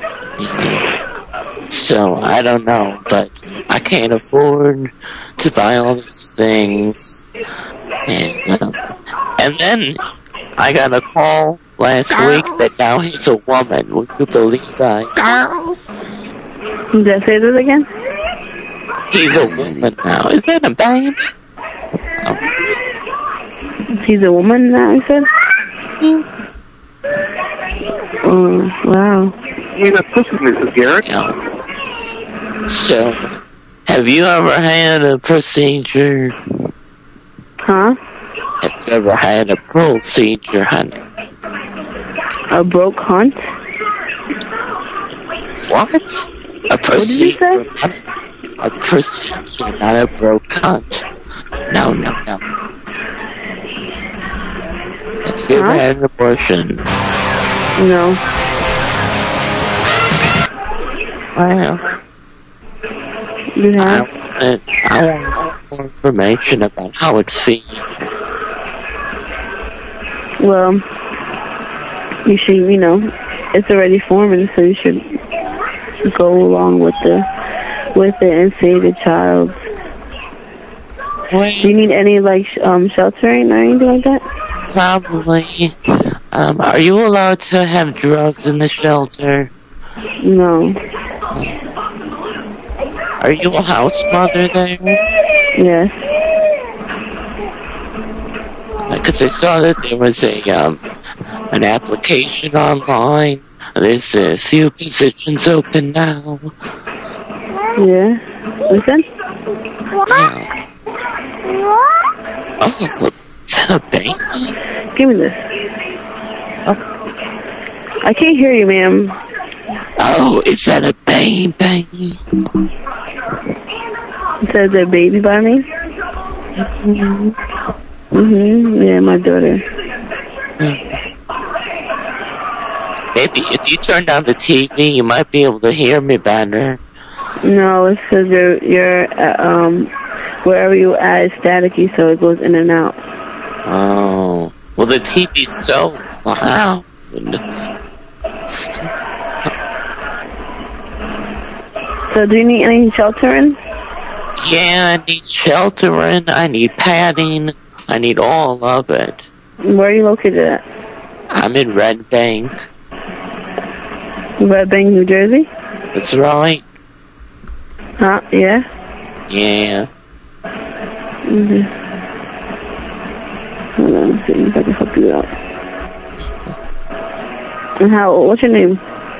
So, I don't know, but I can't afford to buy all these things. And then I got a call last week that now he's a woman. Would you believe that? Girls! Did I say that again? He's a woman now. Is that a baby? He's a woman now, you said? Oh, wow. Hey, that's Mrs. Garrett. Yeah. So, have you ever had a procedure? Huh? Have you ever had a procedure, honey? A broke hunt? What? A procedure? What did you say? A procedure, not a broke hunt. No. Have you ever had an abortion? No. Well, You have? I want more information about how it feels. Well, you should, it's already forming, so you should go along with it and save the child. Do you need any, sheltering or anything like that? Probably. Are you allowed to have drugs in the shelter? No. Are you a house mother there? Yes. Because I saw that there was an application online. There's a few positions open now. Yeah. Listen. Yeah. Oh, look, is that a baby? Give me this. Oh. I can't hear you, ma'am. Oh, is that a baby? It says a baby by me? Yeah, my daughter. Maybe if you turn down the TV, you might be able to hear me better. No, it says you're wherever you at is staticky, so it goes in and out. Oh, well, the TV's so loud. So, do you need any sheltering? Yeah, I need sheltering. I need padding. I need all of it. Where are you located at? I'm in Red Bank. Red Bank, New Jersey? That's right. Huh? Yeah? Yeah. Hold on, let's see if I can help you out. And what's your name?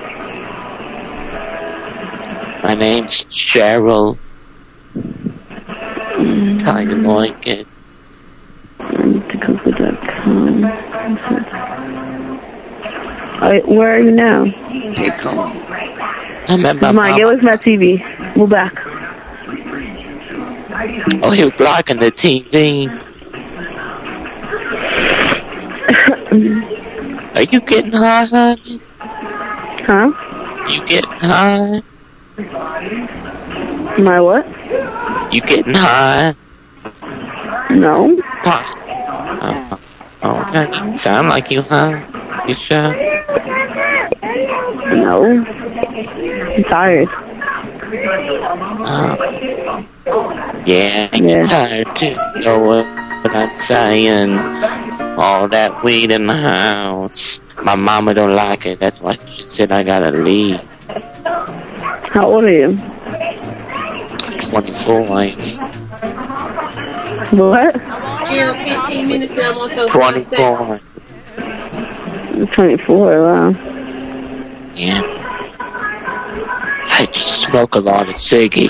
My name's Cheryl. How you like it? Google.com. Where are you now? I'm at my mom. Get with my TV. Move back. Oh, you're blocking the TV. Are you getting high, honey? Huh? You getting high? My what? You getting high? No. Okay. Sound like you high? You sure? No. I'm tired. Yeah, I get tired too. You know what I'm saying? All that weed in the house. My mama don't like it. That's why she said I gotta leave. How old are you? 24. What? 15 minutes and I want those 24. 24, wow. Yeah. I just smoke a lot of ciggy.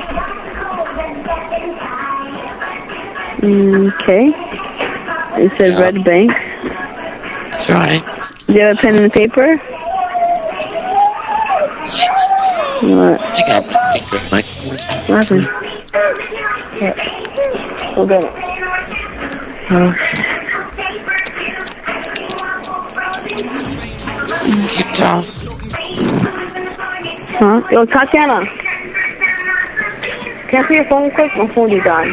Okay. It says Red Bank. That's right. Do you have a pen and paper? What? I got my secret, Mike. What happened? What? Go get it. Oh. Keep talking. Huh? Yo, Tatiana. Can I see your phone quick? My phone is on.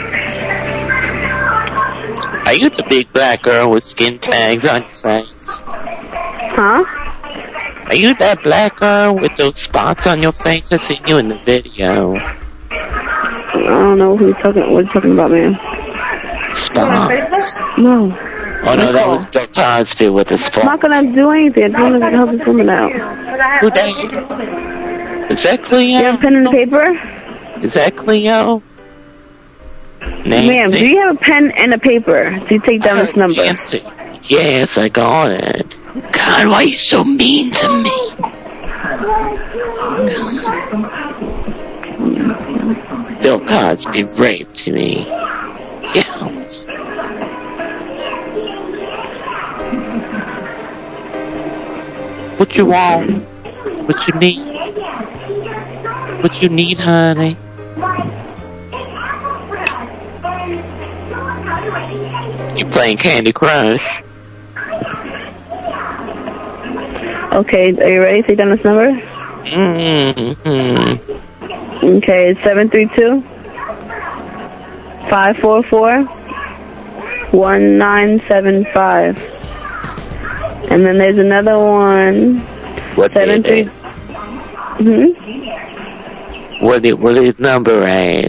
Are you the big black girl with skin tags on your face? Huh? Are you that black girl with those spots on your face? I seen you in the video. I don't know what you're talking about, man. Spots? No. Oh no, that was Bill Cosby with the spots. I'm not gonna do anything. I'm gonna help this woman out. Who that? Is that Cleo? You have a pen and paper? Is that Cleo? Nancy? Ma'am, do you have a pen and a paper? Do you take down this number? Nancy. Yes, I got it. God, why are you so mean to me? Bill Cosby raped me. Yes. What you want? What you need? What you need, honey? You playing Candy Crush? Okay, are you ready to take down this number? Mm-hmm. Okay, it's 732-544-1975. And then there's another one. What is it? What is number 8?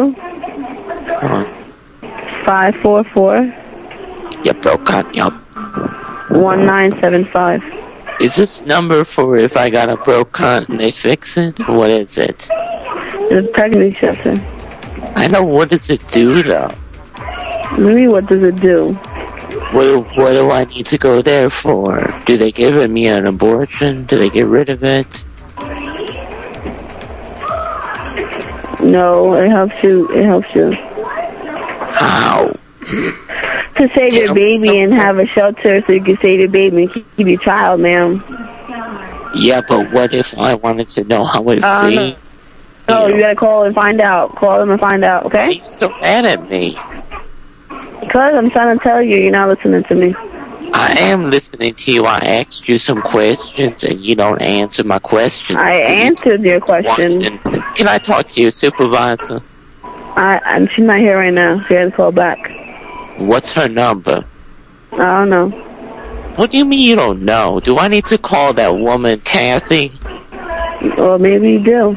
732-544. You broke up, yup. 1975. Is this number for if I got a broke cunt and they fix it? What is it? It's a pregnancy shelter. I know. What does it do, though? Really, what does it do? What do I need to go there for? Do they give me an abortion? Do they get rid of it? No, it helps you. It helps you. How? To save your baby and have a shelter so you can save your baby and keep your child, ma'am. Yeah, but what if I wanted to know how it feels? Oh, you gotta call and find out. Call them and find out, okay? You're so mad at me. Because I'm trying to tell you, you're not listening to me. I am listening to you. I asked you some questions and you don't answer my questions. I answered your question. Can I talk to your supervisor? She's not here right now. She had to call back. What's her number? I don't know. What do you mean you don't know? Do I need to call that woman Kathy? Well, maybe you do.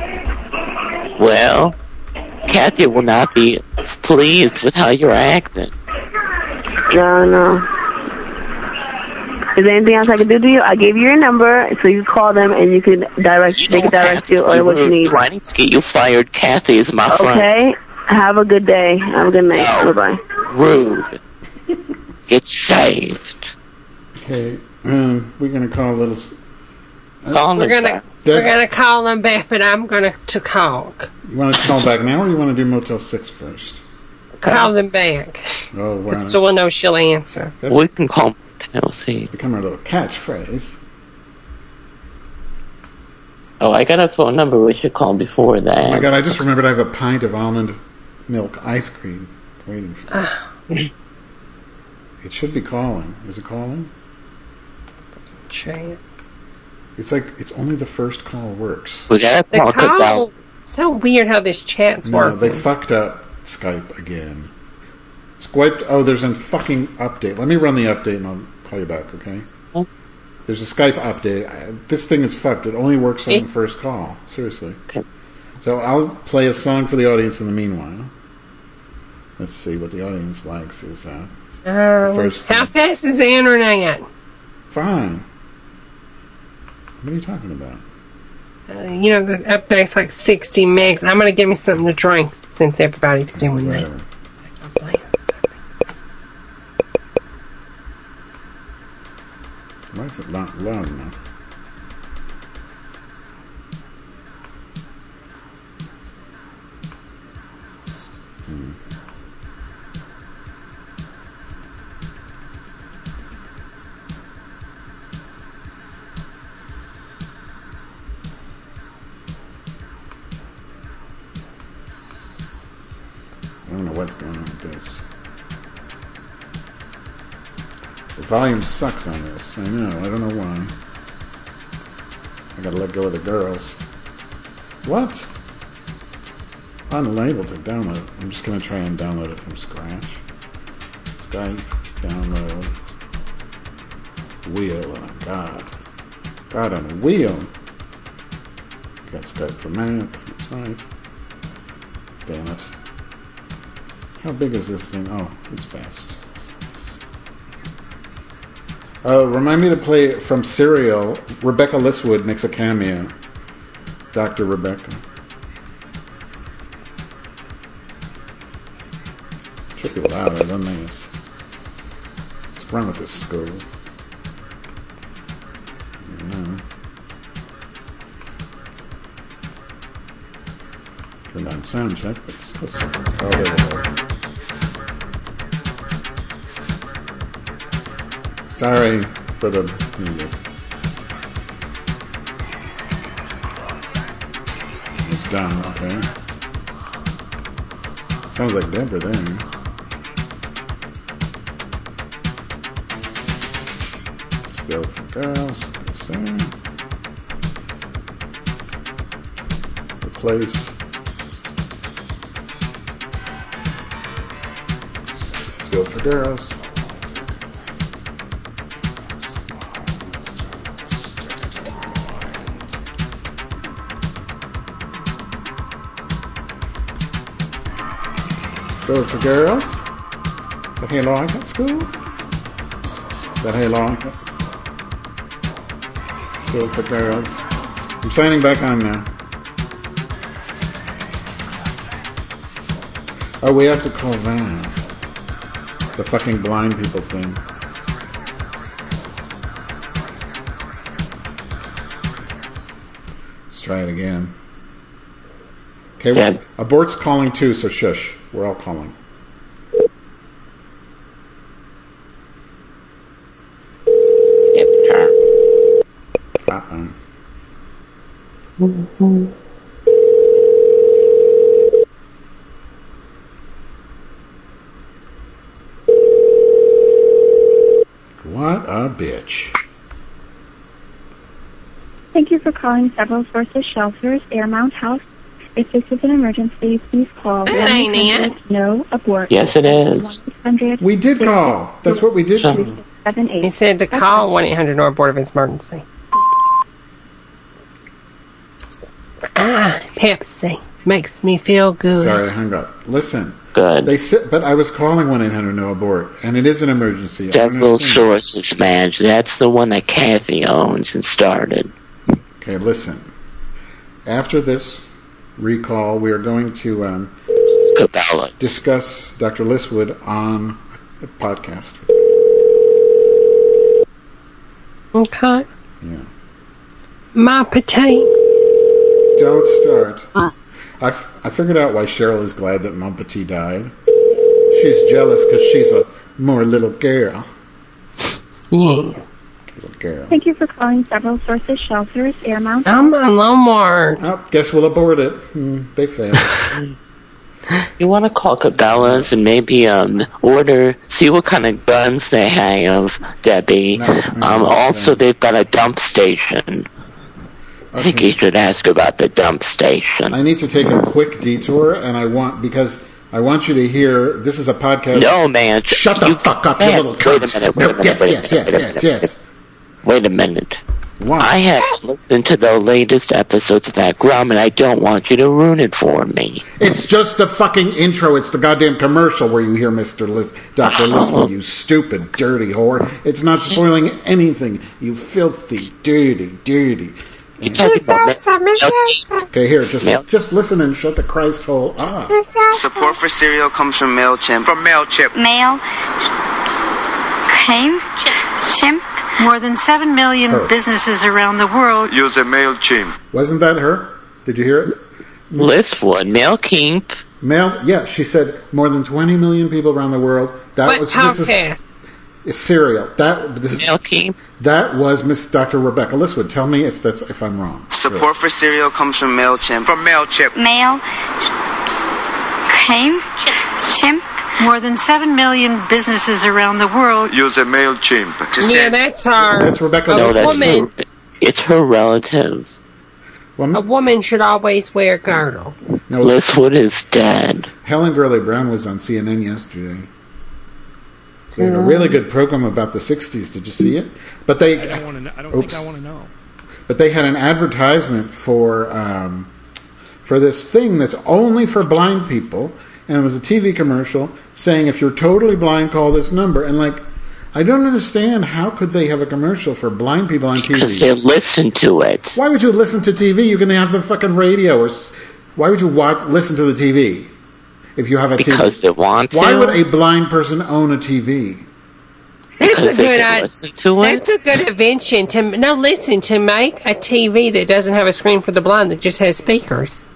Well, Kathy will not be pleased with how you're acting. I don't know. Is there anything else I can do to you? I gave you your number so you can call them and they can direct you or what you need. I need to get you fired. Kathy is my friend. Okay. Have a good day. Have a good night. No. Bye-bye. Rude. Get saved. Okay. We're going to call a little... We're gonna call them back, but I'm gonna talk. You want to call back now, or you want to do Motel 6 first? Call them back. Oh, wow. So we'll know she'll answer. We can call Motel 6. It's become our little catchphrase. Oh, I got a phone number we should call before that. Oh my God, I just remembered I have a pint of almond milk ice cream waiting for me. It should be calling. Is it calling? Try it. It's like, it's only the first call works. We gotta talk about... So weird how this chat's working. No, they fucked up Skype again. There's a fucking update. Let me run the update and I'll call you back, okay? Oh. There's a Skype update. This thing is fucked. It only works on the first call. Seriously. Okay. So I'll play a song for the audience in the meanwhile. Let's see what the audience likes is first. How fast is the internet? Fine. What are you talking about? The update's like 60 megs. I'm going to give me something to drink since everybody's doing that. Why is it not loud enough? I don't know what's going on with this. The volume sucks on this. I know. I don't know why. I gotta let go of the girls. What? Unable to download. I'm just gonna try and download it from scratch. Skype, download. Wheel. Oh, God. God on a wheel. Got Skype for Mac. That's right. Damn it. How big is this thing? Oh, it's fast. Remind me to play from Serial. Rebecca Listwood makes a cameo. Dr. Rebecca. Should be louder than this. What's wrong with this school? I don't know. Turned on sound check, but still something. Oh, there we go. Sorry for the music. It's done, okay. Sounds like Denver then. Let's go for girls. Replace. Let's go for girls. Go for girls. The hell I got school. that Halo? School for girls. I'm signing back on now. Oh, we have to call that. The fucking blind people thing. Let's try it again. Okay, well, Abort's calling too, so shush. We're all calling. Mm-hmm. What a bitch. Thank you for calling Several Sources Shelters, Airmount House. If this is an emergency, please call That ain't it. No abort. Yes, it is. We did call. That's what we did do. He said to call 1-800 Abort if it's emergency. Pepsi makes me feel good. Sorry, I hung up. Listen. Good. But I was calling 1-800-NO-ABORT, and it is an emergency. Several Sources, Madge. That's the one that Kathy owns and started. Okay, listen. After this recall, we are going to discuss Dr. Listwood on a podcast. Okay. Yeah. My potato. Don't start. I figured out why Cheryl is glad that Mon Petit died. She's jealous because she's a more little girl. Yeah. Little girl. Thank you for calling Several Sources Shelters, Airmount. I'm a Walmart. Oh, guess we'll abort it. They failed. You want to call Cabela's and maybe see what kind of guns they have, Debbie. Also, they've got a dump station. I think you should ask about the dump station. I need to take a quick detour, and because I want you to hear. This is a podcast. No, man. Shut the fuck up, you little cunt. Yes. Wait a minute. What? I have listened to the latest episodes of that Grum, and I don't want you to ruin it for me. It's just the fucking intro. It's the goddamn commercial where you hear Dr. Listwood, you stupid, dirty whore. It's not spoiling anything. You filthy, dirty. Okay, here, just listen and shut the Christ hole up. Support for cereal comes from MailChimp. From MailChimp. Chimp. More than 7 million businesses around the world use a MailChimp. Wasn't that her? Did you hear it? Listwood, MailChimp. Yeah, she said more than 20 million people around the world. It's cereal. That was Miss Dr. Rebecca Listwood. Tell me if I'm wrong. Support for cereal comes from MailChimp. From MailChimp. Chimp. More than 7 million businesses around the world use a MailChimp. Yeah, that's her. That's Rebecca Listwood. It's her relative. A woman should always wear a girdle. No, Listwood is dead. Helen Gurley Brown was on CNN yesterday. They had a really good program about the 60s. Did you see it? But I don't think I want to know. But they had an advertisement for this thing that's only for blind people, and it was a TV commercial saying, if you're totally blind, call this number. And I don't understand, how could they have a commercial for blind people on TV? Because they listen to it. Why would you listen to TV? You can have the fucking radio. Why would you listen to the TV? If you have a TV. Because they want to. Why would a blind person own a TV? That's a good idea. That's a good invention to make a TV that doesn't have a screen for the blind, that just has speakers.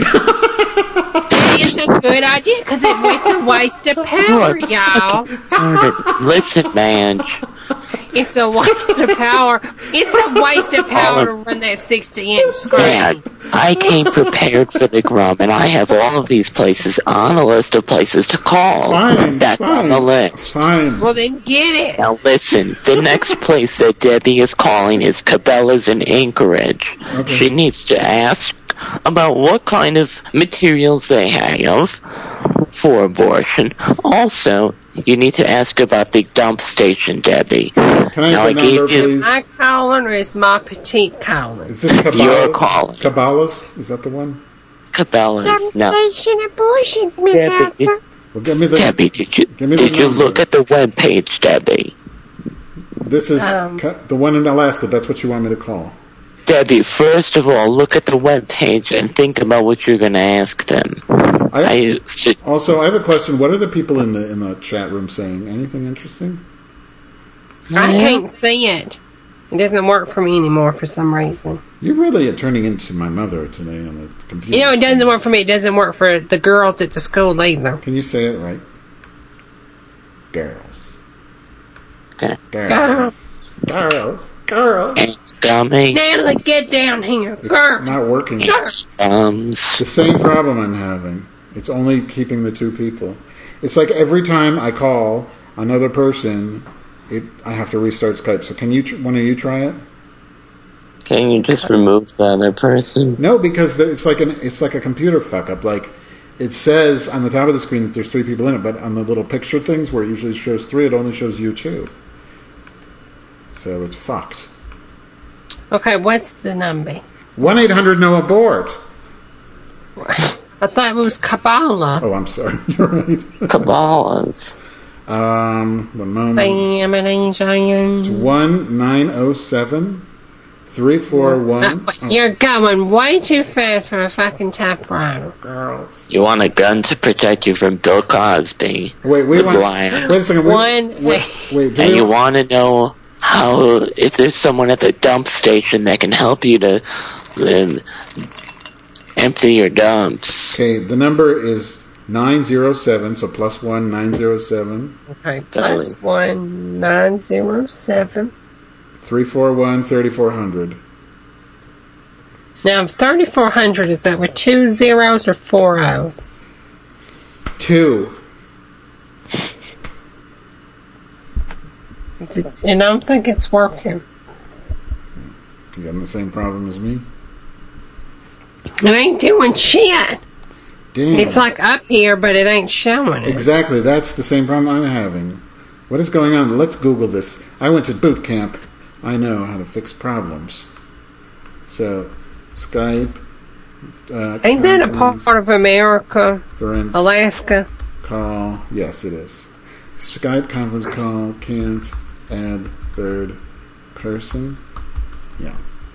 It's a good idea because it's a waste of power, y'all. Listen, man. It's a waste of power. It's a waste of power to run that 60-inch screen. Dad, I came prepared for the Grum, and I have all of these places on a list of places to call. That's on the list. Fine. Well, then get it. Now listen, the next place that Debbie is calling is Cabela's in Anchorage. Okay. She needs to ask about what kind of materials they have for abortion. Also, you need to ask about the dump station, Debbie. Can I have the number, please? My calling or is my petite calling? Is this Cabela's? You're calling. Cabela's? Is that the one? Cabela's, no. Dump station abortions, Miss Elsa. Well, give me the, Debbie, did you look at the webpage, Debbie? This is the one in Alaska. That's what you want me to call. Debbie, first of all, look at the webpage and think about what you're going to ask them. Also, I have a question. What are the people in the chat room saying? Anything interesting? I can't see it. It doesn't work for me anymore for some reason. You really are turning into my mother today on the computer. You know, it doesn't work for me. It doesn't work for the girls at the school either. Can you say it right? Girls. Okay. Girls. Dummy. Natalie, get down here. It's not working. The same problem I'm having. It's only keeping the two people. It's like every time I call another person, I have to restart Skype. So can one of you try it? Can you just remove the other person? No, because it's like a computer fuck up. Like it says on the top of the screen that there's 3 people in it, but on the little picture things where it usually shows 3, it only shows you 2. So it's fucked. Okay, what's the number? 1-800-NO-ABORT. I thought it was Kabbalah. Oh, I'm sorry. You're right. Kabbalah. 1 moment. It's 1-907-341. You're going way too fast for a fucking typewriter. Girls. You want a gun to protect you from Bill Cosby. Wait a second. Wait. And you want to know if there's someone at the dump station that can help you to empty your dumps. Okay, the number is 907, so +1 907. Okay, +1 907 341 3400. Now 3400, is that with 2 zeros or 4 O's? 2. And I don't think it's working. You having the same problem as me? It ain't doing shit. Damn. It's like up here, but it ain't showing it. Exactly. That's the same problem I'm having. What is going on? Let's Google this. I went to boot camp. I know how to fix problems. So, Skype. Ain't that a part of America? Alaska? Call. Yes, it is. Skype conference call. Can't add third person. Yeah.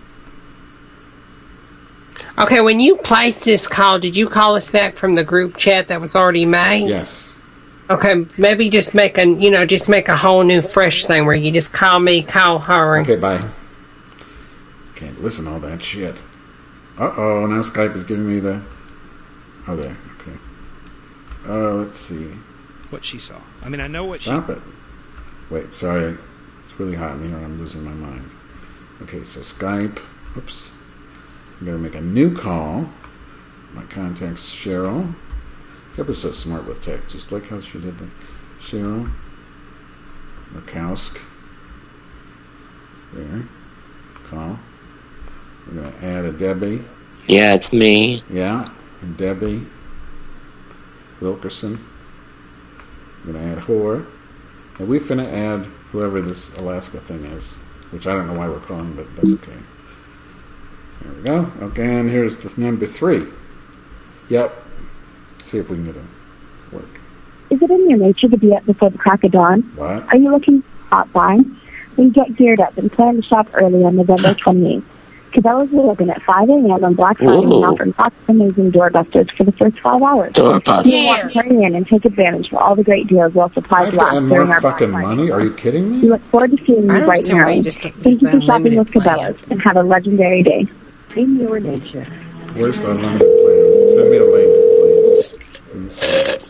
Okay, when you placed this call, did you call us back from the group chat that was already made? Yes. Okay, maybe just make a whole new fresh thing where you just call me, call her. Okay, bye. Can't listen to all that shit. Uh-oh, now Skype is giving me the... Oh, there, okay. Let's see. What she saw. I mean, I know what Stop it. Wait, sorry. It's really hot in here. I'm losing my mind. Okay, so Skype. Oops. I'm going to make a new call. My contact's Cheryl. Deborah's so smart with tech. Just like how she did the Cheryl. Murkowsk. There. Call. We're going to add a Debbie. Yeah, it's me. Yeah, and Debbie. Wilkerson. I'm going to add Whore. And we finna add whoever this Alaska thing is, which I don't know why we're calling, but that's okay. There we go. Okay, and here's the number 3. Yep. See if we can get it work. Is it in your nature to be up before the crack of dawn? What? Are you looking hot buying? Then get geared up and plan to shop early on November 28th. Cabela's will open at 5 a.m. on Black Friday and offering lots of amazing doorbusters for the first 5 hours. Doorbusters. You want to hurry in and take advantage of all the great deals while supplies last during our Black fucking money? Are you kidding me? We look forward to seeing you bright and early. Thank you for shopping with Cabela's and have a legendary day. In your nature. Where's the unlimited plan? Send me a link, please.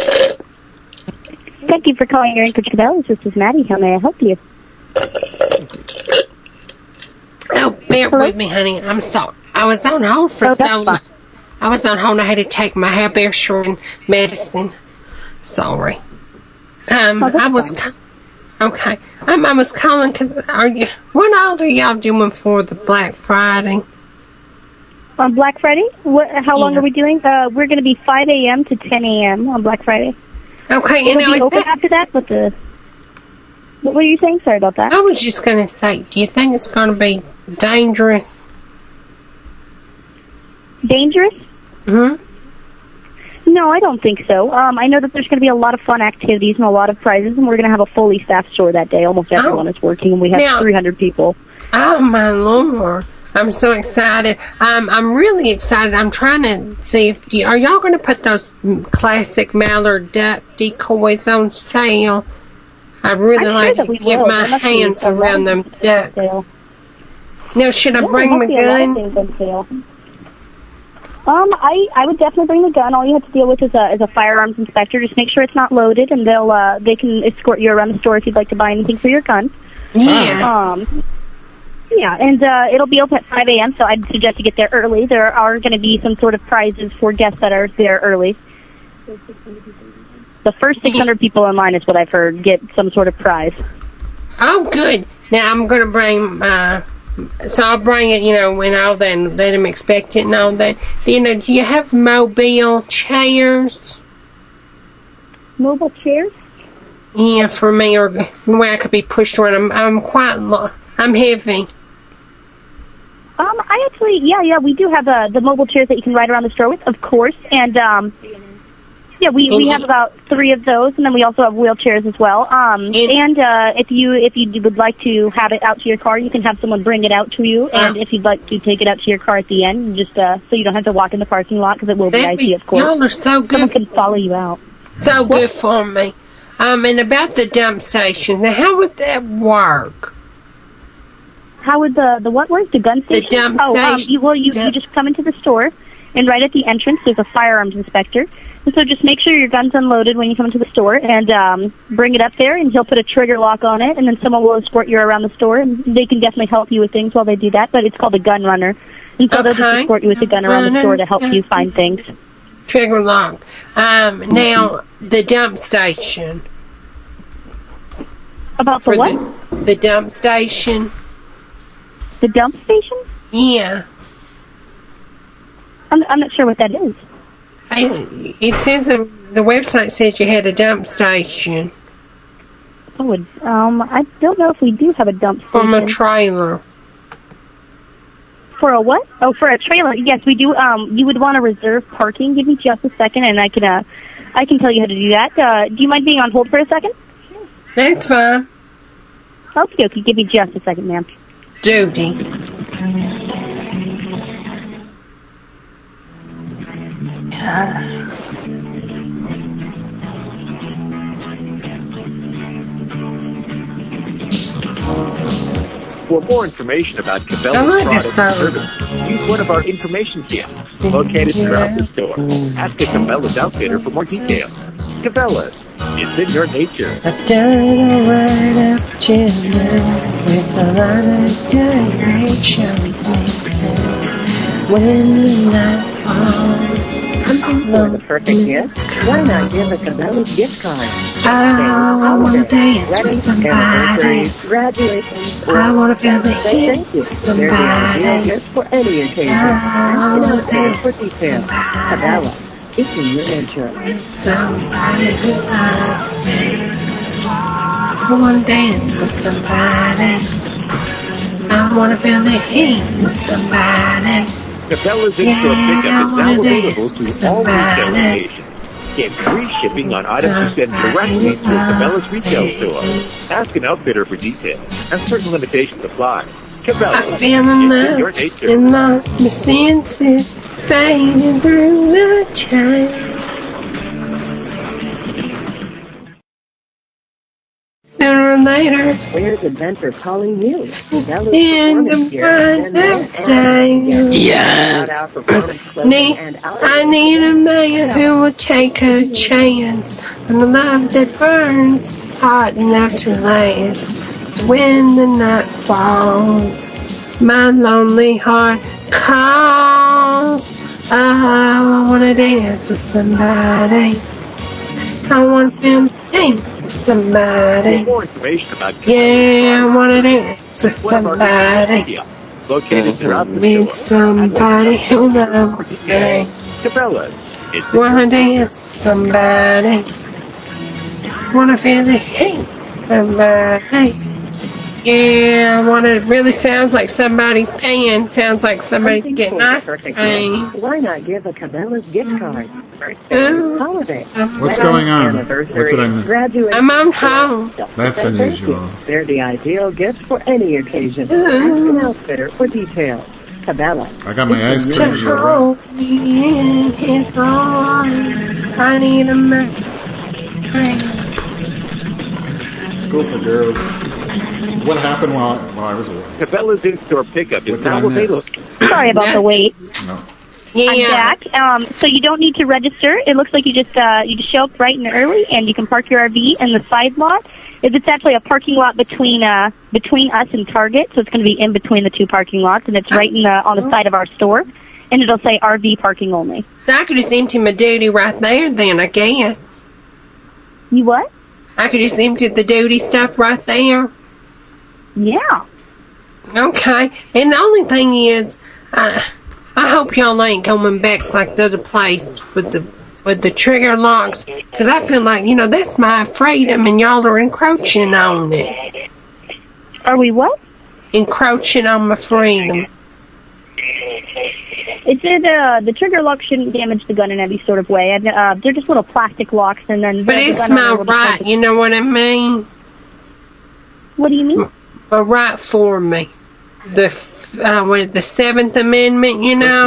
Thank you for calling your Anchorage Cabela's. This is Maddie. How may I help you? Oh, bear with me, honey. I'm sorry. I was on hold for so long. I was on hold. I had to take my hair bear shortening medicine. Sorry. I was okay. I was calling because what all are y'all doing for the Black Friday? On Black Friday? How long are we doing? We're going to be 5 a.m. to 10 a.m. on Black Friday. Okay, and now is open after that, but what were you saying? Sorry about that. I was just going to say, do you think it's going to be dangerous? Dangerous? Mm-hmm. No, I don't think so. I know that there's going to be a lot of fun activities and a lot of prizes, and we're going to have a fully staffed store that day. Almost everyone is working, and we have 300 people. Oh, my Lord. I'm so excited. I'm really excited. I'm trying to see if are y'all going to put those classic mallard duck decoys on sale? I'd really like to get my hands around them ducks. Now, should I bring my gun? I would definitely bring the gun. All you have to deal with is a firearms inspector. Just make sure it's not loaded, and they can escort you around the store if you'd like to buy anything for your gun. Yes. Yeah, and it'll be open at 5 a.m., so I'd suggest you get there early. There are going to be some sort of prizes for guests that are there early. The first 600 people in line is what I've heard get some sort of prize. Oh, good. Now, I'm going to bring so I'll bring it, when all that, and let them expect it and all that. Do you have mobile chairs? Mobile chairs? Yeah, for me, or where I could be pushed around. I'm heavy. I actually, yeah, we do have the mobile chairs that you can ride around the store with, of course, and we have about 3 of those, and then we also have wheelchairs as well. And if you would like to have it out to your car, you can have someone bring it out to you, and if you'd like to take it out to your car at the end, just so you don't have to walk in the parking lot, because it will be icy, of course. Y'all are so good. Someone can follow you out. So good for me. And about the dump station, now how would that work? How would the what work? The gun station? The dump station. You just come into the store, and right at the entrance there's a firearms inspector. And so just make sure your gun's unloaded when you come into the store, and bring it up there, and he'll put a trigger lock on it, and then someone will escort you around the store, and they can definitely help you with things while they do that, but it's called a gun runner. And so they'll just escort you with the gun around the store to help you find things. Trigger lock. Now, the dump station. About the what? The dump station. The dump station? Yeah. I'm not sure what that is. It says the website says you had a dump station. Oh, I don't know if we do have a dump station. From a trailer. For a what? Oh, for a trailer. Yes, we do. You would want to reserve parking. Give me just a second, and I can tell you how to do that. Do you mind being on hold for a second? That's fine. Okay. Give me just a second, ma'am. Judy. For more information about Cabela's products and services, use one of our information kiosks located throughout the store. Ask a Cabela's outfitter for more details. Cabela's, it's in your nature. I've done a word of children with a lot of directions. When the night falls, for the perfect gift, why not give a Cabela's gift card? I want to dance with somebody. Congratulations. I want to feel the heat with somebody. Just for any occasion. I want to dance for details. Cabela, it's in your nature. Somebody who loves me. I want to dance with somebody. I want to feel the heat with somebody. Cabela's in-store pickup is now available to all retail locations. Get free shipping on items you send directly to a Cabela's retail store. Ask an outfitter for details, and certain limitations apply. Cabela's, I feel enough and lost my senses, fading through the time. Sooner or later, where's Adventure calling you? In the day. Yes. I need a man who will take a chance on a love that burns hot enough to last. When the night falls, my lonely heart calls. Oh, I want to dance with somebody. I want to feel pain with somebody. For more information about I want to dance with somebody. Located throughout the With somebody who loves me. Cabela's. Want to dance with somebody. Want to feel the heat. Somebody. Yeah, when it really sounds like somebody's paying, sounds like somebody's getting ice cream. Why not give a Cabela's gift card? Holiday. What's going on? What's it on? Graduate. I'm on home. That's unusual. They're the ideal gift for any occasion. Ask an outfitter for details. Cabela. I got my ice cream. To hold me in his arms, I need a man. School for girls. What happened while I was away? Cabela's in-store pickup is What did I now miss? available. Sorry about the wait. No. I'm back. So you don't need to register. It looks like you just show up bright and early, and you can park your RV in the side lot. It's actually a parking lot between us and Target, so it's going to be in between the two parking lots, and it's right on the side of our store, and it'll say RV parking only. So I could just empty my duty right there then, I guess. You what? I could just empty the duty stuff right there. Yeah. Okay. And the only thing is, I hope y'all ain't going back like the other place with the trigger locks, because I feel like, that's my freedom and y'all are encroaching on it. Are we what? Encroaching on my freedom. It said the trigger lock shouldn't damage the gun in any sort of way. And, they're just little plastic locks, and then. But it's my right, you know what I mean? What do you mean? A right for me. The 7th Amendment,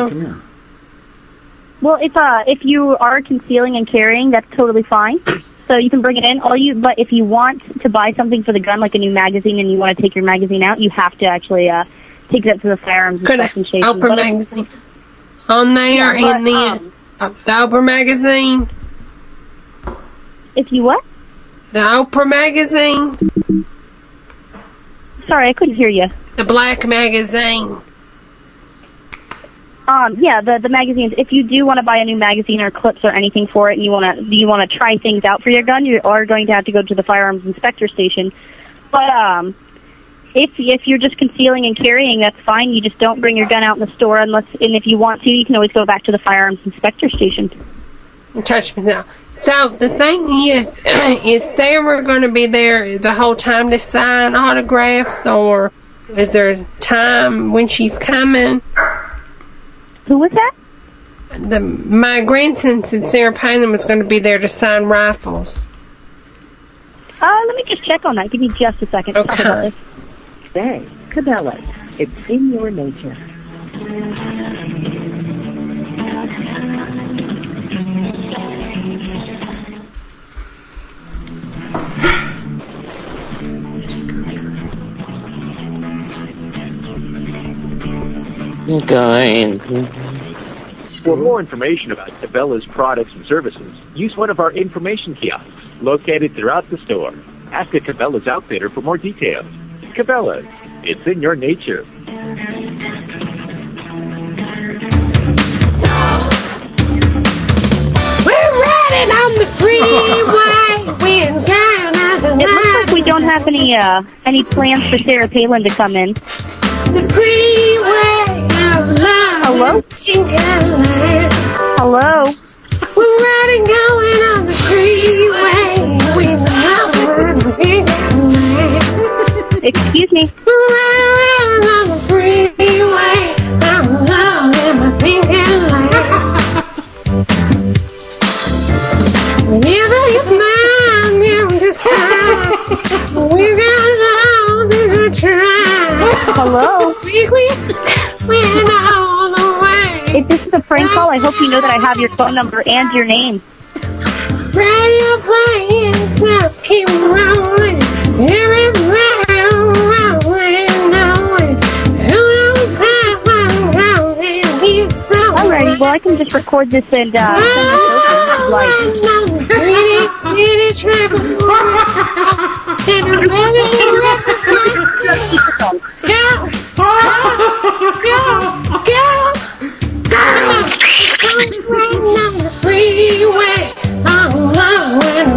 Well, if you are concealing and carrying, that's totally fine. So you can bring it in. But if you want to buy something for the gun, like a new magazine, and you want to take your magazine out, you have to actually take it up to the firearms inspection station. Oprah magazine on there, yeah, and then the Oprah magazine. If you what? The Oprah magazine. Sorry, I couldn't hear you. The black magazine. Yeah, the magazines. If you do want to buy a new magazine or clips or anything for it, and you want to try things out for your gun, you are going to have to go to the firearms inspector station. But if you're just concealing and carrying, that's fine. You just don't bring your gun out in the store and if you want to, you can always go back to the firearms inspector station. Touch me now. So the thing is Sarah going to be there the whole time to sign autographs, or is there a time when she's coming? Who was that? My grandson said Sarah Palin was going to be there to sign rifles. Let me just check on that. Give me just a second. Okay. Say, Cabela, it's in your nature. Going. For more information about Cabela's products and services, use one of our information kiosks located throughout the store. Ask a Cabela's outfitter for more details. Cabela's, it's in your nature. We're riding on the freeway. We're down on the It looks like we don't have any plans for Sarah Palin to come in. The freeway of love. Hello? Hello? We're riding going on the freeway. We're Excuse me. We're riding on the freeway. I'm loving my thinking life. Whenever you find me on the side, we're going to the track. Hello? We're all the way. If this is a prank call, I hope you know that I have your phone number and your name. Radio playing, so keep rolling. Everybody rolling, knowing who knows how I'm going to get so. Alrighty, well I can just record this and send this over if you'd like. City travel. And Riding on the freeway, I'm loving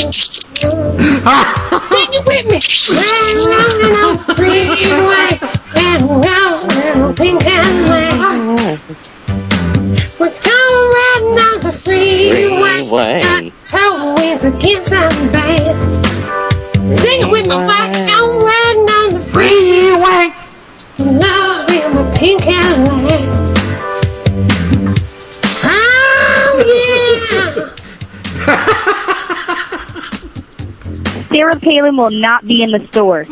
Sing it with me. Riding on the freeway, and going thinking way. We're going riding on the freeway. Got toe winds against our bad. Sing it with me, like I'm riding on the freeway. Sarah Palin will not be in the store.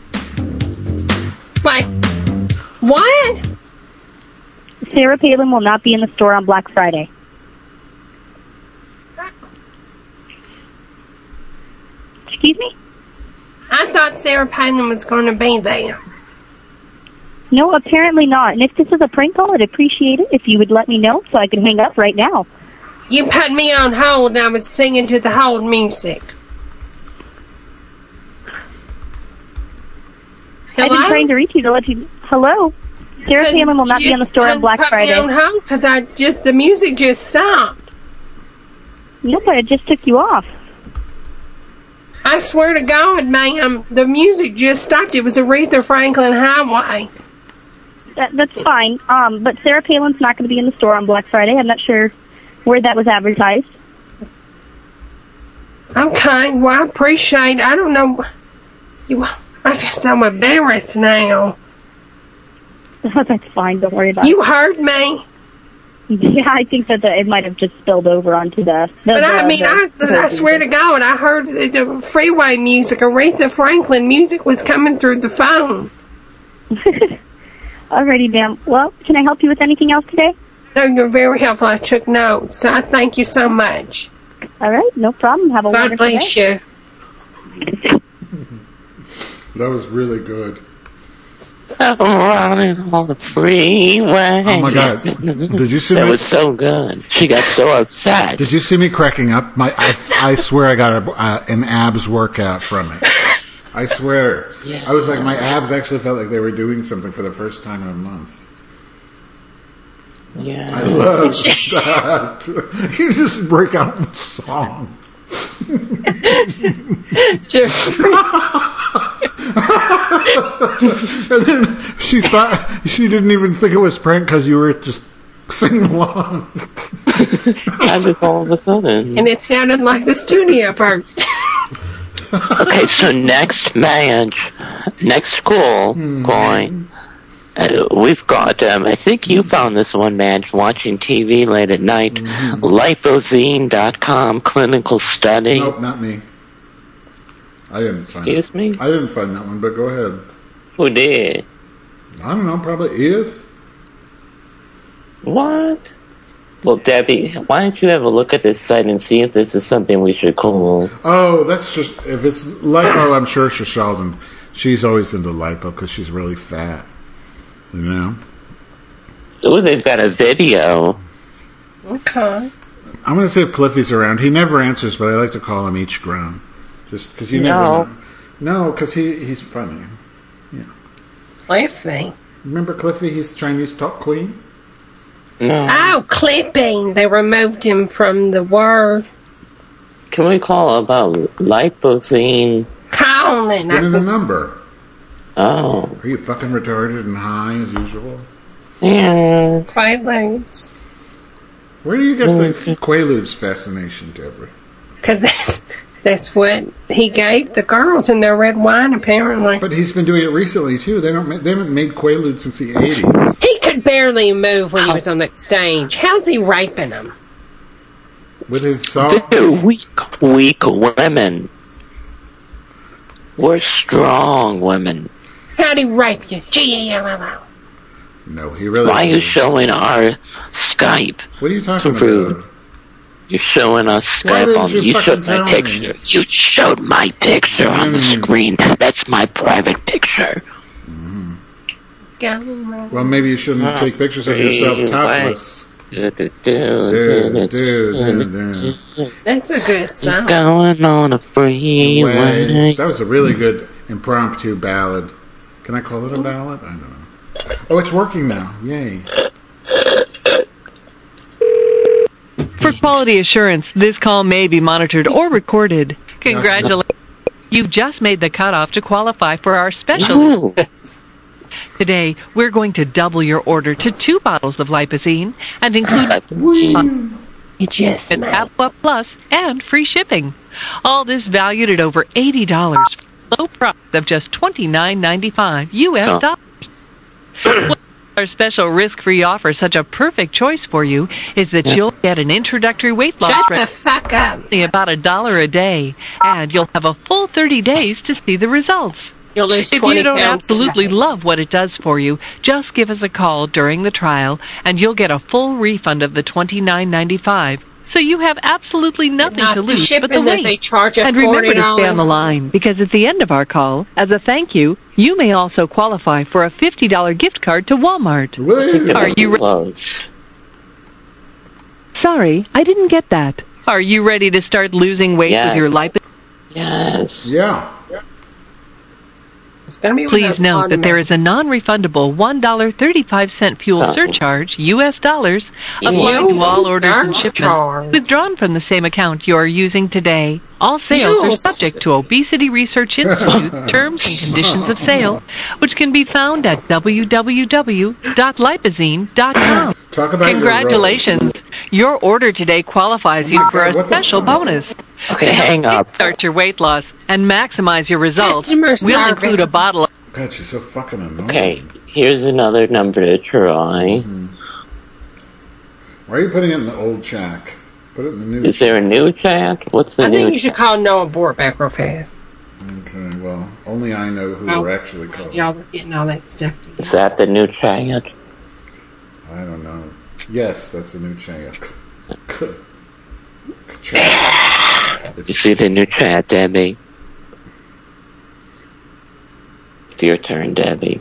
Wait, what? Sarah Palin will not be in the store on Black Friday. Excuse me? I thought Sarah Palin was going to be there. No, apparently not. And if this is a prank call, I'd appreciate it if you would let me know so I can hang up right now. You put me on hold and I was singing to the hold music. Hello? I've been trying to reach you to let you... Hello? Sarah Palin will not be on the store on Black Friday. You put me on hold because the music just stopped. No, but it just took you off. I swear to God, ma'am, the music just stopped. It was Aretha Franklin Highway. That's fine. But Sarah Palin's not going to be in the store on Black Friday. I'm not sure where that was advertised. Okay, well, I appreciate it. I don't know. I feel so embarrassed now. That's fine. Don't worry about it. You heard me. Yeah, I think that it might have just spilled over onto the I swear to God, I heard the freeway music, Aretha Franklin music was coming through the phone. Alrighty, ma'am. Well, can I help you with anything else today? No, you're very helpful. I took notes. So I thank you so much. All right, no problem. Have a wonderful day. God bless you. That was really good. Running on the freeway. Oh my God! Did you see that? Was so good. She got so upset. Did you see me cracking up? I swear I got an abs workout from it. I swear. Yeah. I was like, my abs actually felt like they were doing something for the first time in a month. Yeah. I love that. You just break out in song. And then she didn't even think it was prank because you were just singing along. I just all of a sudden. And it sounded like the studio part. Okay, so next match, next school going. We've got, I think you found this one, Madge, watching TV late at night. Lipozine.com clinical study. Nope, not me. I didn't find it. Excuse me? I didn't find that one, but go ahead. Who did? I don't know, probably Edith. What? Well, Debbie, why don't you have a look at this site and see if this is something we should call? Oh, that's just, if it's lipo, I'm sure Sheldon. She's always into lipo because she's really fat. You know? Oh, they've got a video. Okay. I'm going to see if Cliffy's around. He never answers, but I like to call him each ground. Just because you never know. No, because he's funny. Yeah. Cliffy. Remember Cliffy? He's Chinese talk queen? No. Oh, clipping. They removed him from the word. Can we call about Lipozine? Calling. Give me the number. Oh. Are you fucking retarded and high as usual? Yeah. Quaaludes. Where do you get this Quaaludes fascination, Deborah? Because that's what he gave the girls in their red wine, apparently. But he's been doing it recently, too. They haven't made Quaaludes since the 80s. He could barely move when he was on that stage. How's he raping them? With his soft... They're weak women. We're strong women. How'd he rape you? G-E-L-L-O. No, he really... Why are you showing our Skype? What are you talking about? You're showing us Skype on... You showed my picture. You showed my picture on the screen. That's my private picture. Well, maybe you shouldn't take pictures of yourself topless. That's a good song. Going on a freeway. That was a really good impromptu ballad. Can I call it a ballad? I don't know. Oh, it's working now. Yay. For quality assurance, this call may be monitored or recorded. Congratulations. You've just made the cutoff to qualify for our special. Today, we're going to double your order to 2 bottles of Lipozine and include Alpha Plus and free shipping. All this valued at over $80, low price of just $29.95 US dollars. Our special risk-free offer, such a perfect choice for you, is that you'll get an introductory weight loss Shut the fuck up. about $1 a day, and you'll have a full 30 days to see the results. You'll lose If 20 you don't pounds. absolutely love what it does for you, just give us a call during the trial, and you'll get a full refund of the $29.95. So you have absolutely nothing Not to the lose but the shipping that wait. they charge at And remember to stay on the $40. line, because at the end of our call, as a thank you, you may also qualify for a $50 gift card to Walmart. Are you Sorry, I didn't get that. Are you ready to start losing weight with your lipid? Yes. Yeah. Please note that there is a non-refundable $1.35 fuel surcharge, U.S. dollars, applied to all orders and shipments withdrawn from the same account you are using today. All sales are subject to Obesity Research Institute terms and conditions of sale, which can be found at www.lipozine.com. Talk about Congratulations. Your order today qualifies you for a special bonus. Okay, hang up. Start your weight loss and maximize your results. Customer We'll service. include a bottle of... God, she's so fucking annoying. Okay, here's another number to try. Why are you putting it in the old shack? Put it in the new Is there a new chat? What's the I new think you should call Noah Bort back real fast. Okay, well, only I know who we're actually calling. Y'all were getting all that stuff. Is that the new chat? I don't know. Yes, that's the new chat. You see the new chat, Debbie? It's your turn, Debbie.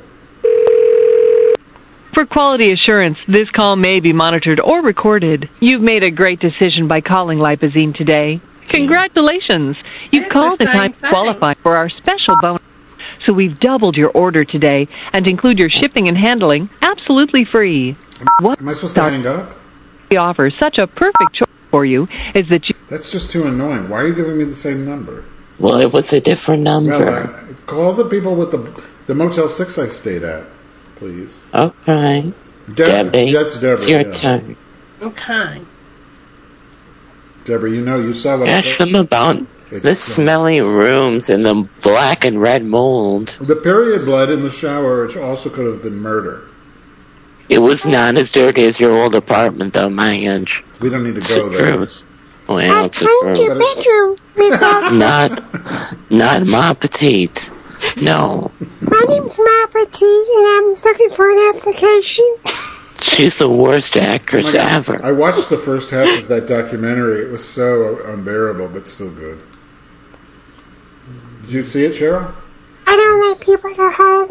For quality assurance, this call may be monitored or recorded. You've made a great decision by calling Lipozine today. Congratulations! You've called in time to qualify for our special bonus. So we've doubled your order today and include your shipping and handling absolutely free. What Am I supposed to hang up? we offer such a perfect choice for you is that you... That's just too annoying. Why are you giving me the same number? Well, it was a different number. Well, call the people with the Motel 6 I stayed at, please. Okay. Debbie. That's Deborah. It's your turn. Okay. Deborah, you saw what Ask them about the smelly rooms and the black and red mold. The period blood in the shower, which also could have been murder. It was not as dirty as your old apartment, though, Mange. We don't need to It's go the there. truth. Well, it's the truth. Not Ma Petite. No. My name's Ma Petite, and I'm looking for an application. She's the worst actress Oh my God. ever. I watched the first half of that documentary. It was so unbearable, but still good. Did you see it, Cheryl? I don't like people to hurt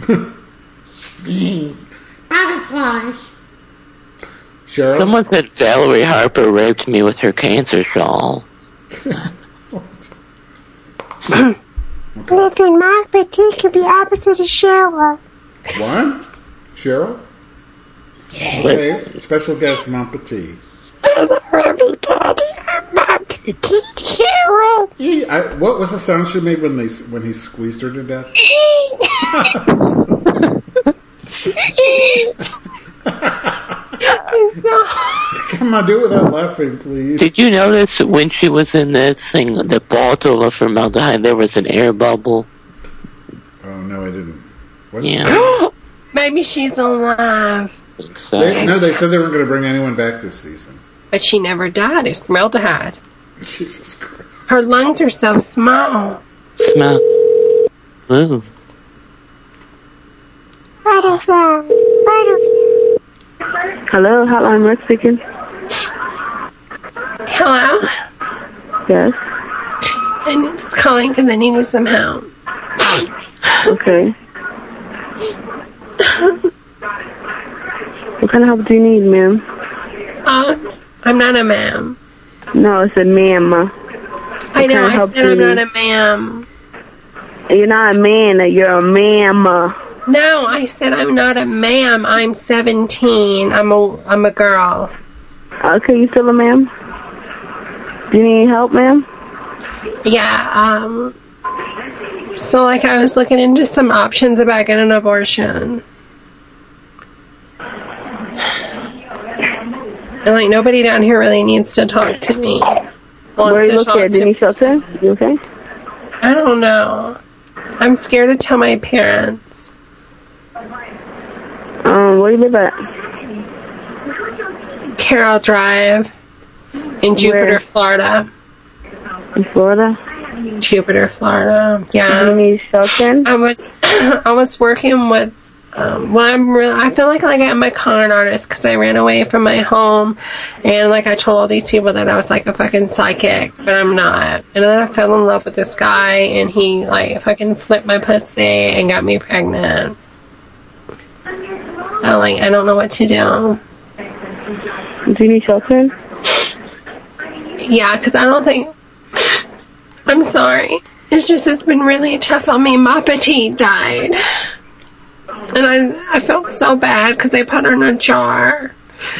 me. Butterflies. Cheryl? Someone said Valerie Harper raped me with her cancer shawl. Listen, Ma Petite could be opposite of Cheryl. What? Cheryl? Okay, special guest, Mon Petit. Hello, everybody. I'm Ma Petite Cheryl. What was the sound she made when he squeezed her to death? Come on, do it without laughing, please. Did you notice when she was in this thing, the bottle of formaldehyde, there was an air bubble? Oh, no, I didn't. What? Yeah. Maybe she's alive. So. They said they weren't going to bring anyone back this season. But she never died. It's formaldehyde. Jesus Christ. Her lungs are so small. Smell. Ooh. Butterfly. Hello, Hotline Mark speaking. Hello? Yes. I was calling because I needed some help. Okay. What kind of help do you need, ma'am? I'm not a ma'am. No, I said ma'am. I know, I said I'm not a ma'am. You're not a man, you're a ma'am. No, I said I'm not a ma'am. I'm 17. I'm a girl. Okay, you still a ma'am? Do you need help, ma'am? Yeah, so like I was looking into some options about getting an abortion. And like nobody down here really needs to talk to me. Where are you located? Any shelter? You okay? I don't know. I'm scared to tell my parents. Where you live at? Carroll Drive in Jupiter, Florida. In Florida? Jupiter, Florida. Yeah. You need shelter? I was working with. I feel like I am a con artist because I ran away from my home, and like I told all these people that I was like a fucking psychic, but I'm not. And then I fell in love with this guy, and he like fucking flipped my pussy and got me pregnant. So like I don't know what to do. Do you need shelter? Yeah, because I don't think. I'm sorry. It's been really tough on me. Ma Petite died. And I felt so bad because they put her in a jar.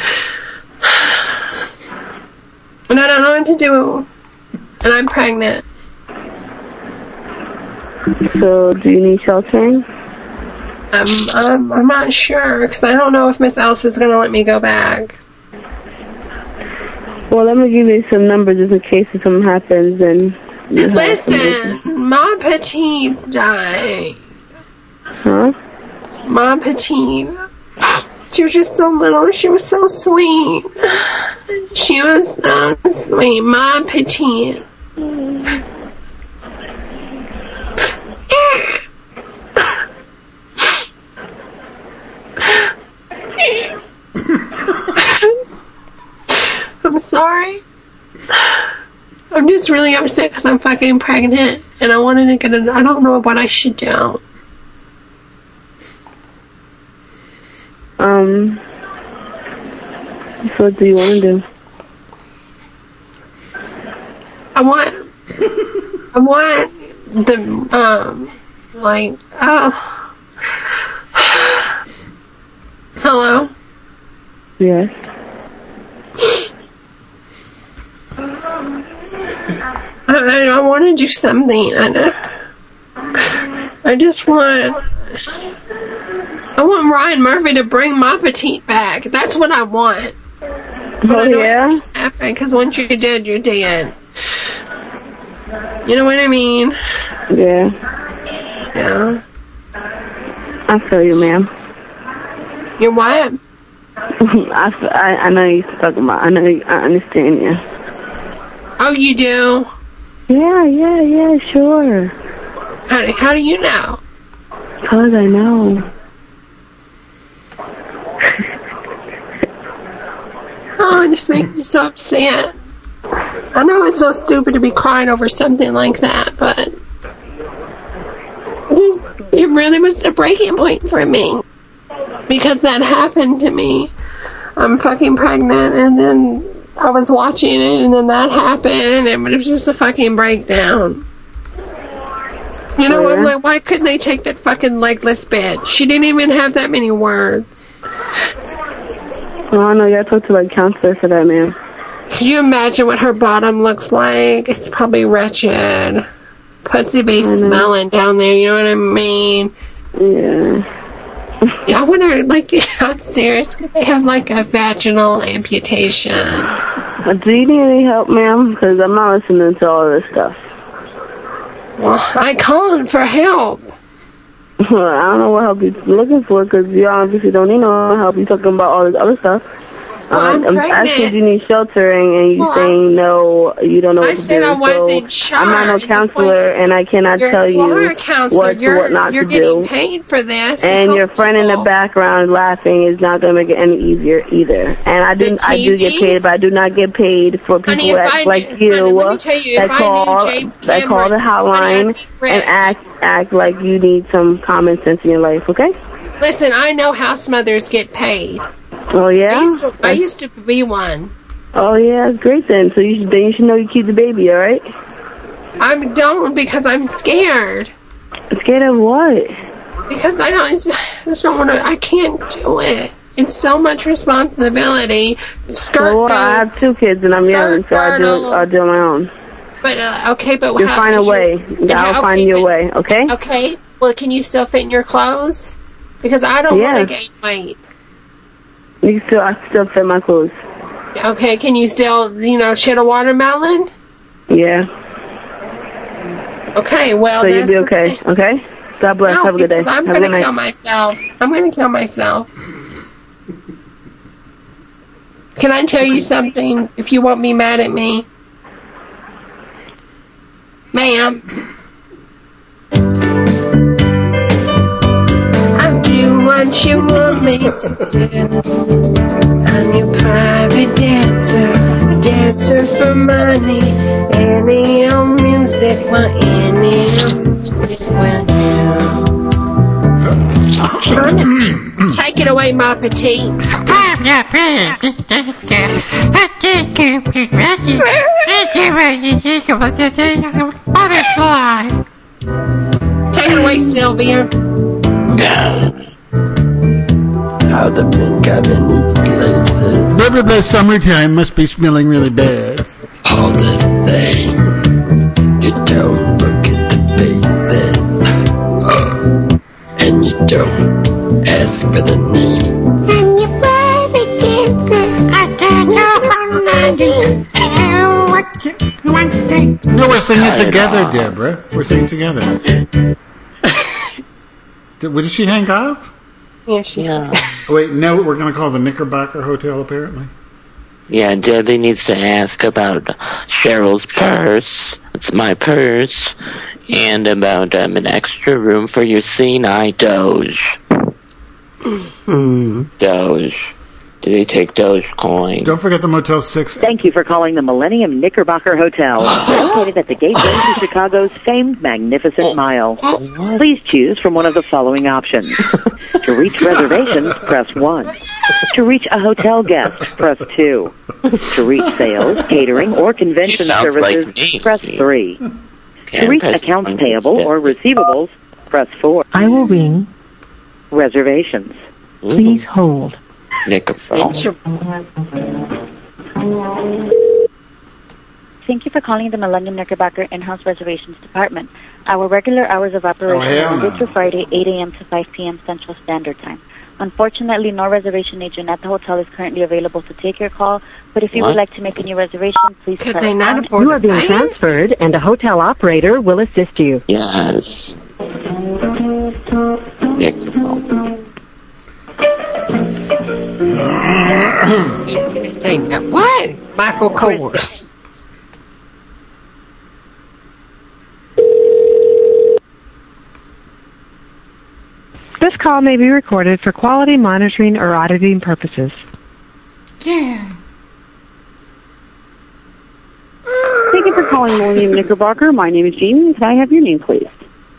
And I don't know what to do. And I'm pregnant. So, do you need sheltering? I'm not sure because I don't know if Miss Elsa's going to let me go back. Well, let me give you some numbers just in case if something happens. And listen, Ma Petite died. Huh? Ma Petite. She was just so little. She was so sweet. She was so sweet. Ma Petite. I'm sorry. I'm just really upset because I'm fucking pregnant and I wanted to get I don't know what I should do. So what do you want to do? I want the, hello? Yes. I want to do something. I just want Ryan Murphy to bring Ma Petite back. That's what I want. But I know it can't happen because once you're dead, you're dead. You know what I mean? Yeah. Yeah. I feel you, ma'am. You're what? I know you're talking about. I understand you. Oh, you do? Yeah, sure. How do you know? Because I know. Oh, it just makes me so upset. I know it's so stupid to be crying over something like that, but it really was the breaking point for me. Because that happened to me. I'm fucking pregnant, and then I was watching it, and then that happened, and it was just a fucking breakdown. You know, I'm like, why couldn't they take that fucking legless bitch? She didn't even have that many words. Oh, I know, you gotta talk to like counselor for that, man. Can you imagine what her bottom looks like? It's probably wretched. Pussy be smelling down there, you know what I mean? Yeah. I wonder, like, I'm serious, could they have like a vaginal amputation? Do you need any help, ma'am? Because I'm not listening to all this stuff. Well, I called for help. Well, I don't know what help you're looking for, because you obviously don't need no help. You're talking about all this other stuff. Well, I'm asking if you need sheltering, and you're saying no, you don't know what to do. I said I wasn't sure. I'm not no counselor, and I cannot tell you what not to do. You're getting paid for this. And your friend in the background laughing is not going to make it any easier either. And I do get paid, but I do not get paid for people like you that call the hotline and act like you need some common sense in your life. Okay? Listen, I know house mothers get paid. Oh yeah, I used to be one. Oh yeah, that's great then. So you should know you keep the baby, all right? I don't because I'm scared. Scared of what? Because I just don't want to. I can't do it. It's so much responsibility. I have 2 kids and I'm young, so I'll do it on my own. But okay, but you'll find a way. I'll find you a way. Okay. Okay. Well, can you still fit in your clothes? Because I don't want to gain weight. I still fit my clothes. Okay, can you still, shit a watermelon? Yeah. Okay, well, so you'll be okay, okay? God bless. No, have a good day. I'm going to kill myself. I'm going to kill myself. Can I tell you something if you won't be mad at me? Ma'am. I'll do what you want me to do. I'm your private dancer for money. Any old music, well, any old music will do. Take it away, my petite. I'm your butterfly. Take it away, Sylvia. How the men come in these places. Never the summertime must be smelling really bad. All the same. You don't look at the faces. And you don't ask for the names. I'm your private dancer. I can't go one day. No, we're singing together, Deborah. We're singing together. Did she hang up? Yeah, she did. Wait, no, we're going to call the Knickerbocker Hotel, apparently. Yeah, Debbie needs to ask about Cheryl's purse. It's my purse. And about an extra room for your senile Doge. Doge. Did he take Dogecoin? Don't forget the Motel 6. Thank you for calling the Millennium Knickerbocker Hotel, located at the gateway to Chicago's famed Magnificent Mile. Please choose from one of the following options. To reach reservations, press 1. To reach a hotel guest, press 2. To reach sales, catering, or convention services, press 3. To reach accounts payable or receivables, press 4. I will ring. Reservations. Please hold. Thank you for calling the Millennium Knickerbocker in-house reservations department. Our regular hours of operation are Monday through Friday, 8 a.m. to 5 p.m. Central Standard Time. Unfortunately, no reservation agent at the hotel is currently available to take your call, but if you would like to make a new reservation, please press pound. You are being transferred, and a hotel operator will assist you. Yes. Saying that what? Michael Kors. This call may be recorded for quality monitoring or auditing purposes. Yeah. Thank you for calling Millennium Knickerbocker. My name is Jean. Can I have your name, please?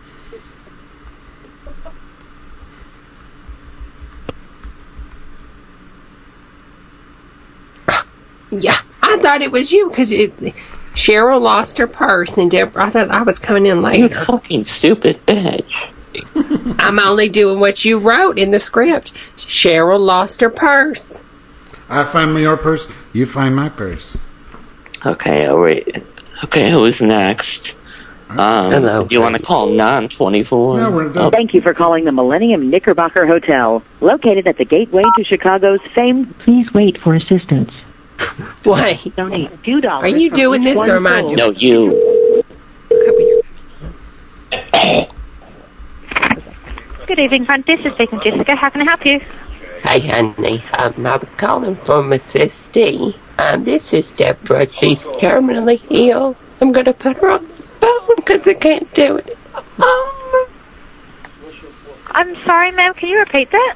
Yeah, I thought it was you because Cheryl lost her purse and Deborah. I thought I was coming in later. You fucking stupid bitch. I'm only doing what you wrote in the script. Cheryl lost her purse. I find your purse. You find my purse. Okay, wait. Okay, who's next? Hello. Do you want to call 924? No, we're done. Thank you for calling the Millennium Knickerbocker Hotel, located at the gateway to Chicago's famed. Please wait for assistance. Wait. Donate $2. Are you doing this or am I doing it? No, you. Good evening, front desk. This is speaking Jessica. How can I help you? Hey, honey. I was calling from Mrs. D. This is Deborah. She's terminally ill. I'm going to put her on the phone because I can't do it. I'm sorry, ma'am. Can you repeat that?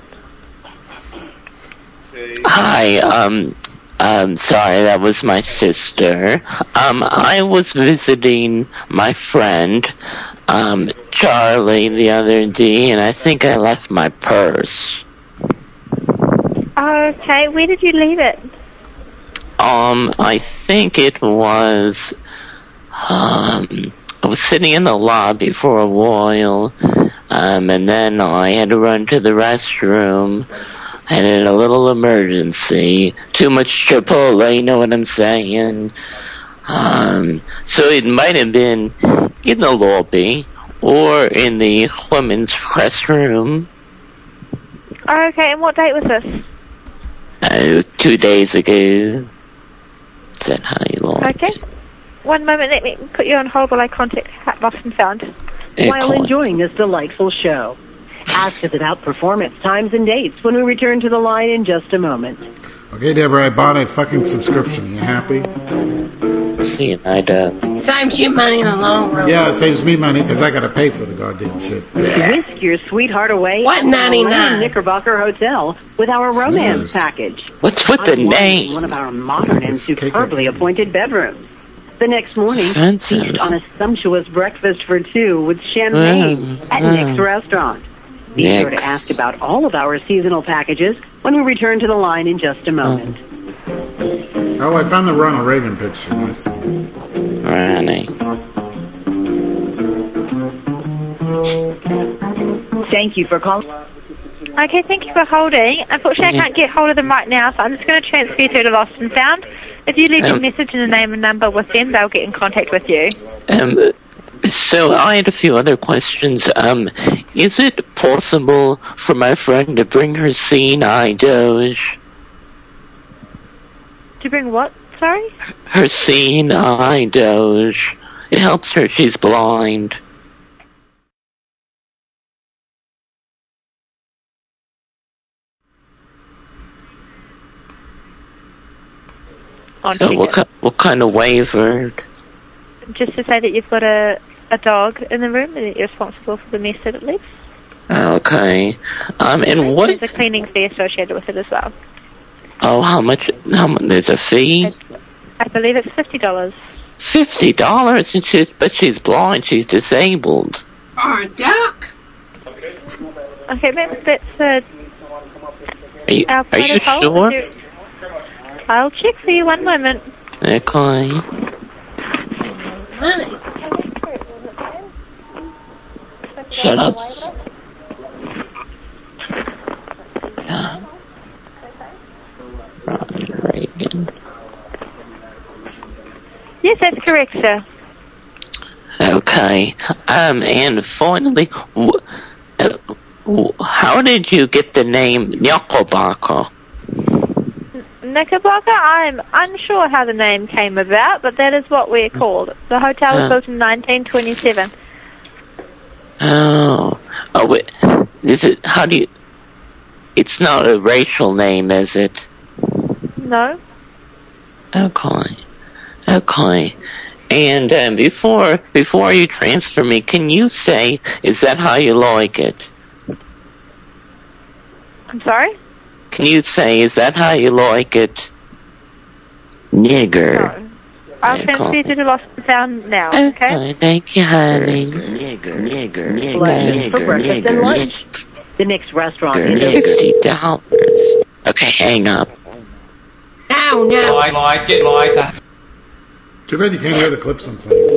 Hi, sorry, that was my sister. I was visiting my friend, Charlie, the other day, and I think I left my purse. Okay, where did you leave it? I think it was, I was sitting in the lobby for a while, and then I had to run to the restroom. I had a little emergency. Too much Chipotle, you know what I'm saying? So it might have been in the lobby or in the women's restroom. Okay, and what date was this? 2 days ago. Said hi, Lord. Okay. One moment, let me put you on hold while I contact Lost and Found. While enjoying this delightful show, ask us about performance times and dates when we return to the line in just a moment. Okay, Deborah, I bought a fucking subscription. You happy? See, saves you money in the long run. Yeah, it saves me money because I got to pay for the goddamn shit. Whisk your sweetheart away What, at the 99? Knickerbocker Hotel with our romance package. What's with the name? One of our modern and superbly appointed bedrooms. The next morning, Expensive. feast on a sumptuous breakfast for two with champagne at Nick's Restaurant. Be sure to ask about all of our seasonal packages when we return to the line in just a moment. Oh, I found the Ronald Reagan picture. Let's see. Ronnie. Thank you for calling. Okay, thank you for holding. Unfortunately, I can't get hold of them right now, so I'm just going to transfer you through to Lost and Found. If you leave a message and a name and number with them, they'll get in contact with you. So I had a few other questions. Is it possible for my friend to bring her seeing eye Doge? To bring what? Sorry? Her seeing eye Doge. It helps her. She's blind. What kind of waiver? Just to say that you've got a dog in the room and that you're responsible for the mess that it leaves. Okay. And what? There's a cleaning fee associated with it as well. Oh, how much? There's a fee? I believe it's $50. $50? But she's blind. She's disabled. Or a duck. Okay, that's Are you sure? I'll check for you. One moment. Okay. Money. Shut up. Ronald Reagan. Yes, that's correct, sir. Okay. And finally, how did you get the name Knickerbocker? Knickerbocker? I'm unsure how the name came about, but that is what we're called. The hotel was built in 1927. Oh, wait. Is it? How do you? It's not a racial name, is it? No. Okay. And before you transfer me, can you say, is that how you like it? I'm sorry? Can you say, is that how you like it? Nigger. No. I'll transfer you to the Lost and Found now, okay? Thank you, honey. Nigger. For breakfast and lunch. The Nick's Restaurant is $50. Okay, hang up. No. I like it like that. Too bad you can't hear the clips I'm playing.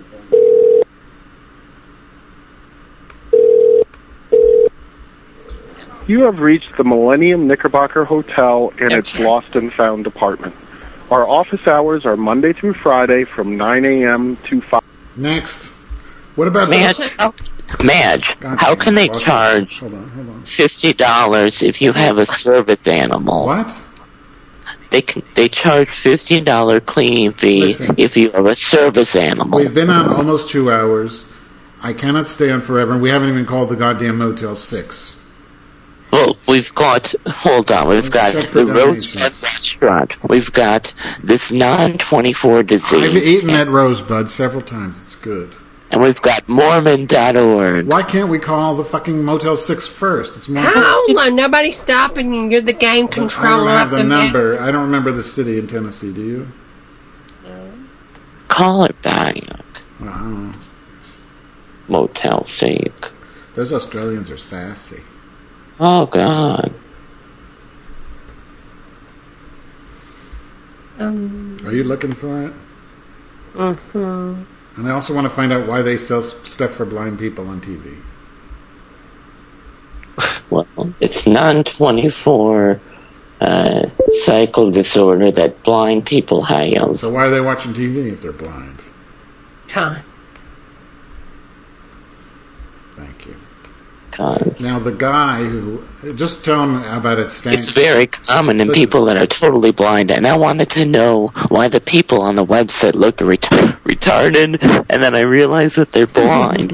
You have reached the Millennium Knickerbocker Hotel and its Lost and Found department. Our office hours are Monday through Friday from 9 a.m. to 5. Next. What about Madge, how can they charge $50 if you have a service animal? What? They charge $50 cleaning fee if you have a service animal. We've been on almost 2 hours. I cannot stay on forever, and we haven't even called the goddamn Motel 6. Well, we've got the Rosebud Restaurant. We've got this non-24 disease. I've eaten at Rosebud several times. It's good. And we've got Mormon.org. Why can't we call the fucking Motel 6 first? It's more. Hold on, nobody's stopping you. You're the game controller. I don't have the number. I don't remember the city in Tennessee. Do you? No. Call it back. Well, I don't know. Motel 6. Those Australians are sassy. Oh, God. Are you looking for it? Mm-hmm. And I also want to find out why they sell stuff for blind people on TV. Well, it's non-24 cycle disorder that blind people have. So why are they watching TV if they're blind? Huh. Thank you. Cause now the guy who... Just tell him about it. It's very common in people that are totally blind, and I wanted to know why the people on the website look retarded, and then I realized that they're blind.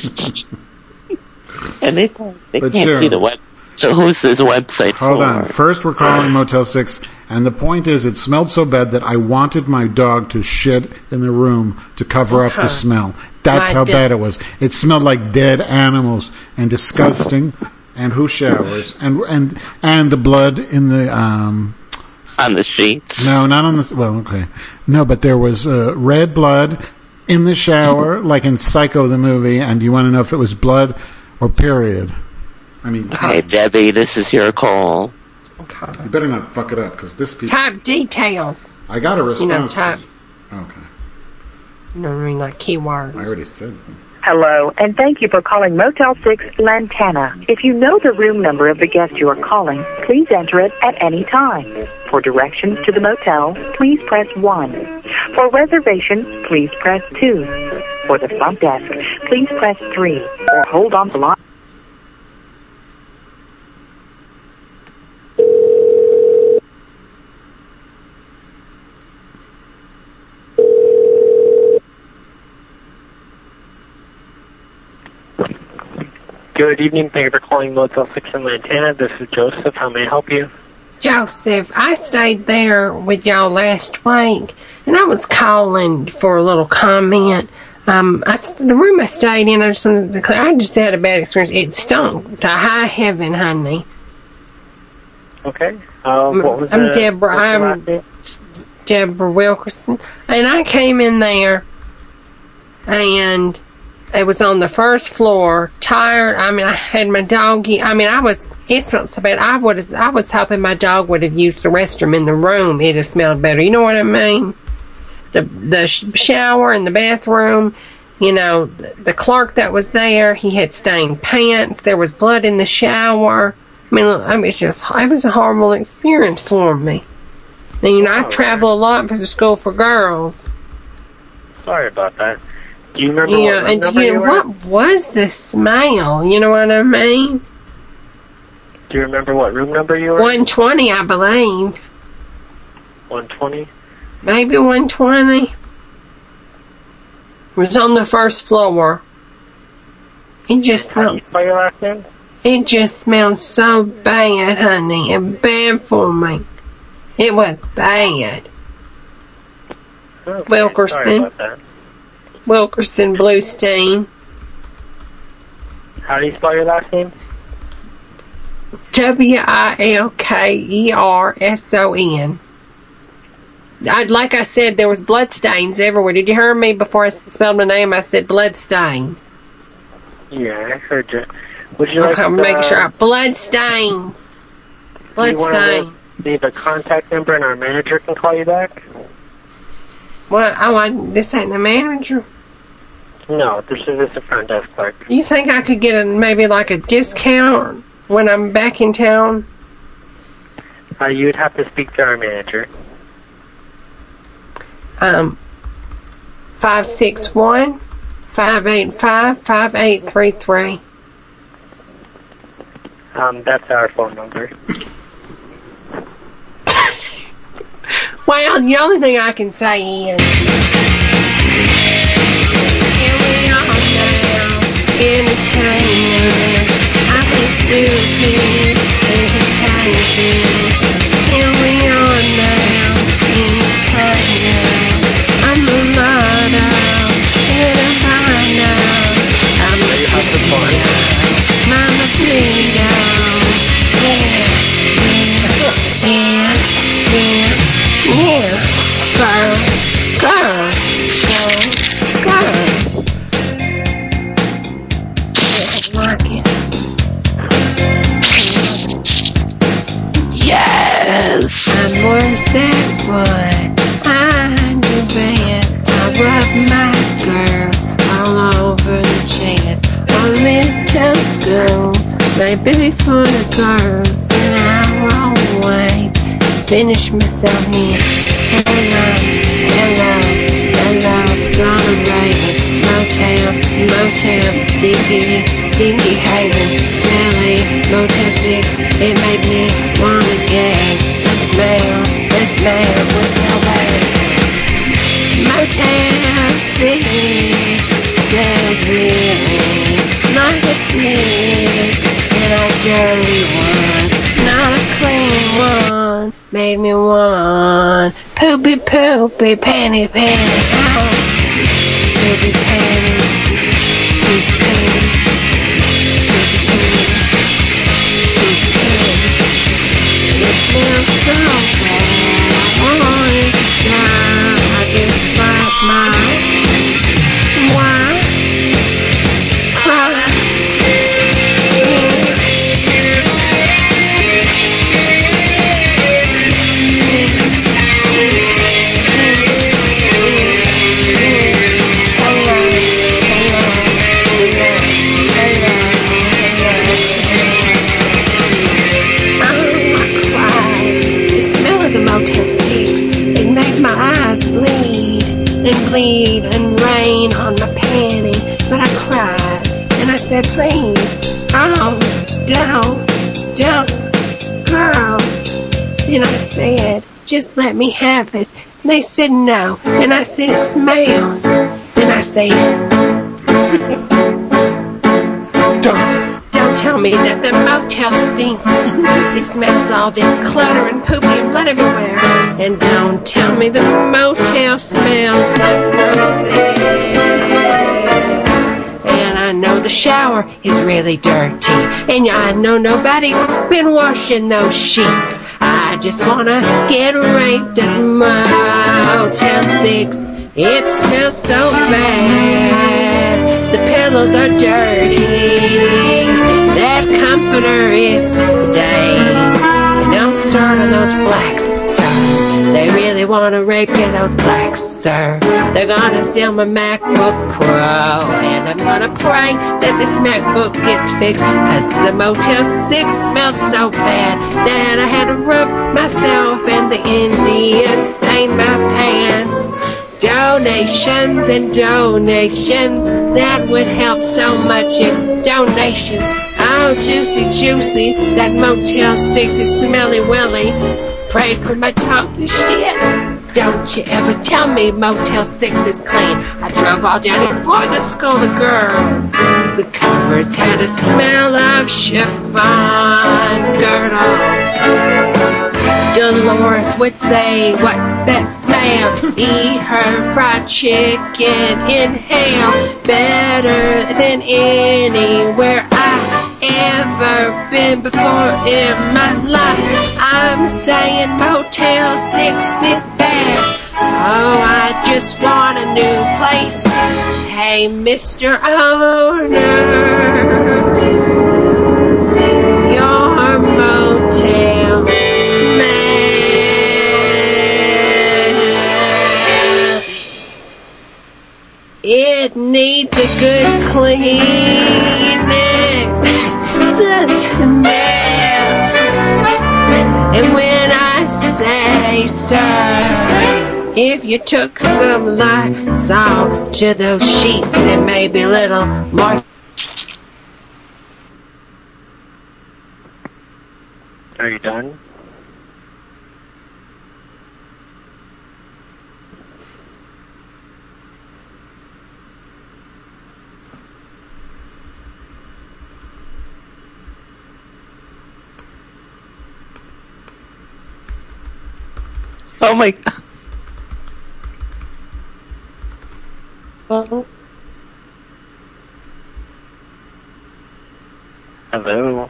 And they can't see the web. So who's this website for? Hold on. First we're calling Motel 6, And the point is, it smelled so bad that I wanted my dog to shit in the room to cover up the smell. That's how bad it was. It smelled like dead animals and disgusting. And who showers? And the blood in the on the sheets. No, not on the. Well, okay. No, but there was red blood in the shower, like in Psycho the movie. And you want to know if it was blood or period? I mean, hey Debbie, this is your call. You better not fuck it up, because this people... Type details. I got a response. Type... Okay. You know what I mean, like keywords. I already said. Hello, and thank you for calling Motel 6 Lantana. If you know the room number of the guest you are calling, please enter it at any time. For directions to the motel, please press 1. For reservations, please press 2. For the front desk, please press 3. Or hold on the line. Good evening. Thank you for calling Motel 6 in Lantana. This is Joseph. How may I help you? Joseph, I stayed there with y'all last week, and I was calling for a little comment. The room I stayed in, I just had a bad experience. It stunk to high heaven, honey. Okay. I'm Deborah. I'm Deborah Wilkerson, and I came in there, and it was on the first floor, tired. I mean, I had my doggy. I mean, it smelled so bad. I was hoping my dog would have used the restroom in the room. It'd have smelled better. You know what I mean? The shower and the bathroom, you know, the clerk that was there, he had stained pants. There was blood in the shower. I mean, it was a horrible experience for me. And, you know, I travel a lot for the School for Girls. Sorry about that. Do you remember what was the smell? You know what I mean? Do you remember what room number you were 120, I believe. 120? Maybe 120. It was on the first floor. It just smells. Your last name? It just smelled so bad, honey. And bad for me. It was bad. Okay, Wilkerson. sorry about that. Wilkerson Bluestein. How do you spell your last name? Wilkerson. Like I said, there was blood stains everywhere. Did you hear me before I spelled my name? I said blood stain. Yeah, I heard you. Would you like to... make sure. Blood stains. Blood stain. Leave a contact number and our manager can call you back? Well, this ain't the manager? No, this is the front desk clerk. You think I could get maybe like a discount when I'm back in town? You would have to speak to our manager. 561-585-5833. That's our phone number. Well, the only thing I can say is, here we are now, entertainers. I play stupid, entertainers. Here we are now, entertainers. I'm a mother, and I'm fine now. I'm a stupid, Mama Bleeder. Yeah, girls. Yes. I'm worse at what I do best. I rub my girl all over the chest. I went to school, maybe for the girls, and I won't wait. Finish myself here. Hello, gonna raven. Motel, stinky haven. Smelly, Motel 6, it made me wanna gag. The smell was so bad. Motel 6 smells really like a pig. And a dirty one, not a clean one. made me want poopy poopy panty panty. Poopy panty, poopy panty, poopy panty. It smells so bad. I want it now. I just like mine. Why? Cry. Bleed and rain on my panty, but I cried and I said, please, oh, don't, girl. And I said, just let me have it. And they said no, and I said, it smells. And I said, don't tell me that the motel stinks. It smells all this clutter and poopy and blood everywhere. And don't tell me the motel smells like roses. And I know the shower is really dirty. And I know nobody's been washing those sheets. I just wanna get raped at Motel 6. It smells so bad. The pillows are dirty. That comforter is stained. And don't start on those blacks, sir. They really want to rape you, those blacks, sir. They're gonna steal my MacBook Pro. And I'm gonna pray that this MacBook gets fixed. Cause the Motel 6 smelled so bad that I had to rub myself and the Indian stained my pants. Donations and donations, that would help so much if donations. Oh, juicy, that Motel 6 is smelly willy. Prayed for my tongue to shit. Don't you ever tell me Motel 6 is clean. I drove all down here for the school of girls. The covers had a smell of chiffon girdle. Dolores would say, what that smell? Eat her fried chicken, inhale. Better than anywhere I ever been before in my life. I'm saying Motel 6 is bad. Oh, I just want a new place. Hey, Mr. Owner, your motel smells. It needs a good cleaning. The smell. And when I say, sir, if you took some Lysol to those sheets and maybe a little more. Are you done? Oh my god. Hello?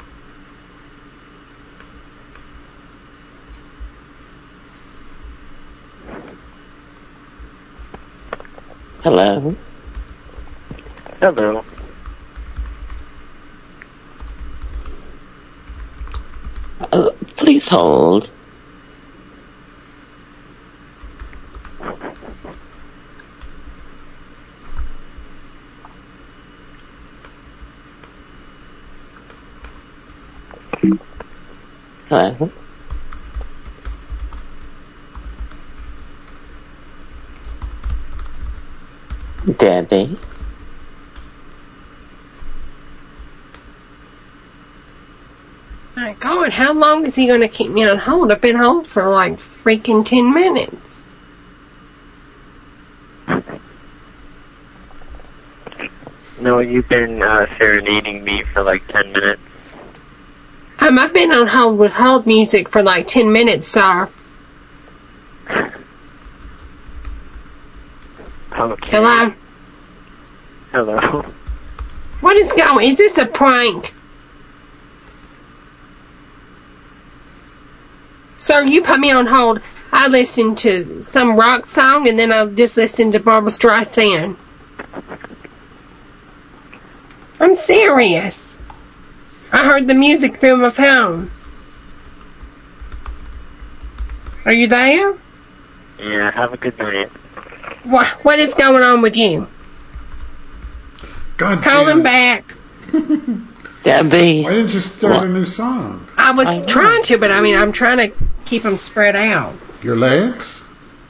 Hello? Hello? Please hold. Hello? Debbie? My God, how long is he going to keep me on hold? I've been hold for like freaking 10 minutes. No, you've been serenading me for like 10 minutes. I've been on hold with hold music for like 10 minutes, sir. Okay. Hello? Hello. What is going? Is this a prank? Sir, you put me on hold. I listened to some rock song and then I just listened to Barbra Streisand. I'm serious. I heard the music through my phone. Are you there? Yeah, have a good night. What is going on with you? God Call him back. Debbie. Why didn't you start a new song? I was trying to, but I mean, I'm trying to keep them spread out. Your legs?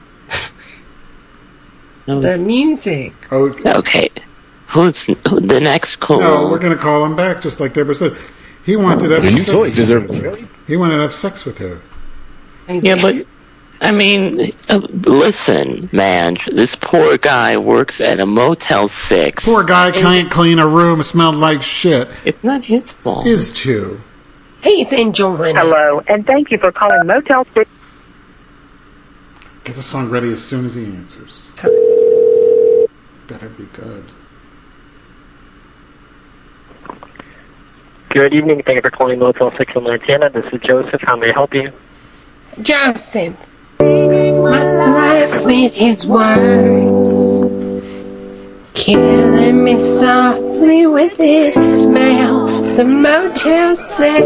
The music. Okay. Who's the next call? No, we're going to call him back, just like Deborah said. He wanted to have sex with her. He wanted to have sex with her. Yeah, but I mean, listen, man. This poor guy works at a Motel 6. Poor guy can't clean a room. It smelled like shit. It's not his fault. His too. He's enjoying it. Hello, and thank you for calling Motel 6. Get the song ready as soon as he answers. Better be good. Good evening. Thank you for calling Motel 6 in Montana. This is Joseph. How may I help you? Joseph. My life with his words, killing me softly with its smell. The Motel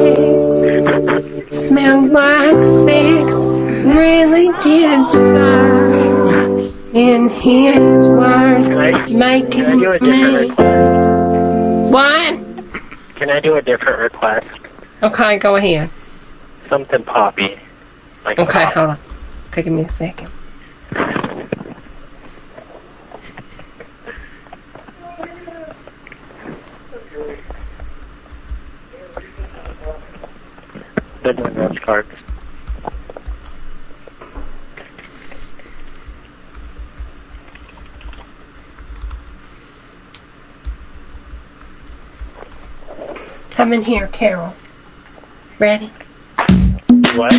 6 smelled like sex, really did so. In his words, making me. What? Can I do a different request? Okay, go ahead. Something poppy. Like okay, pop. hold on. Okay, give me a second. Midland Rush cards. Come in here, Carol. Ready? What?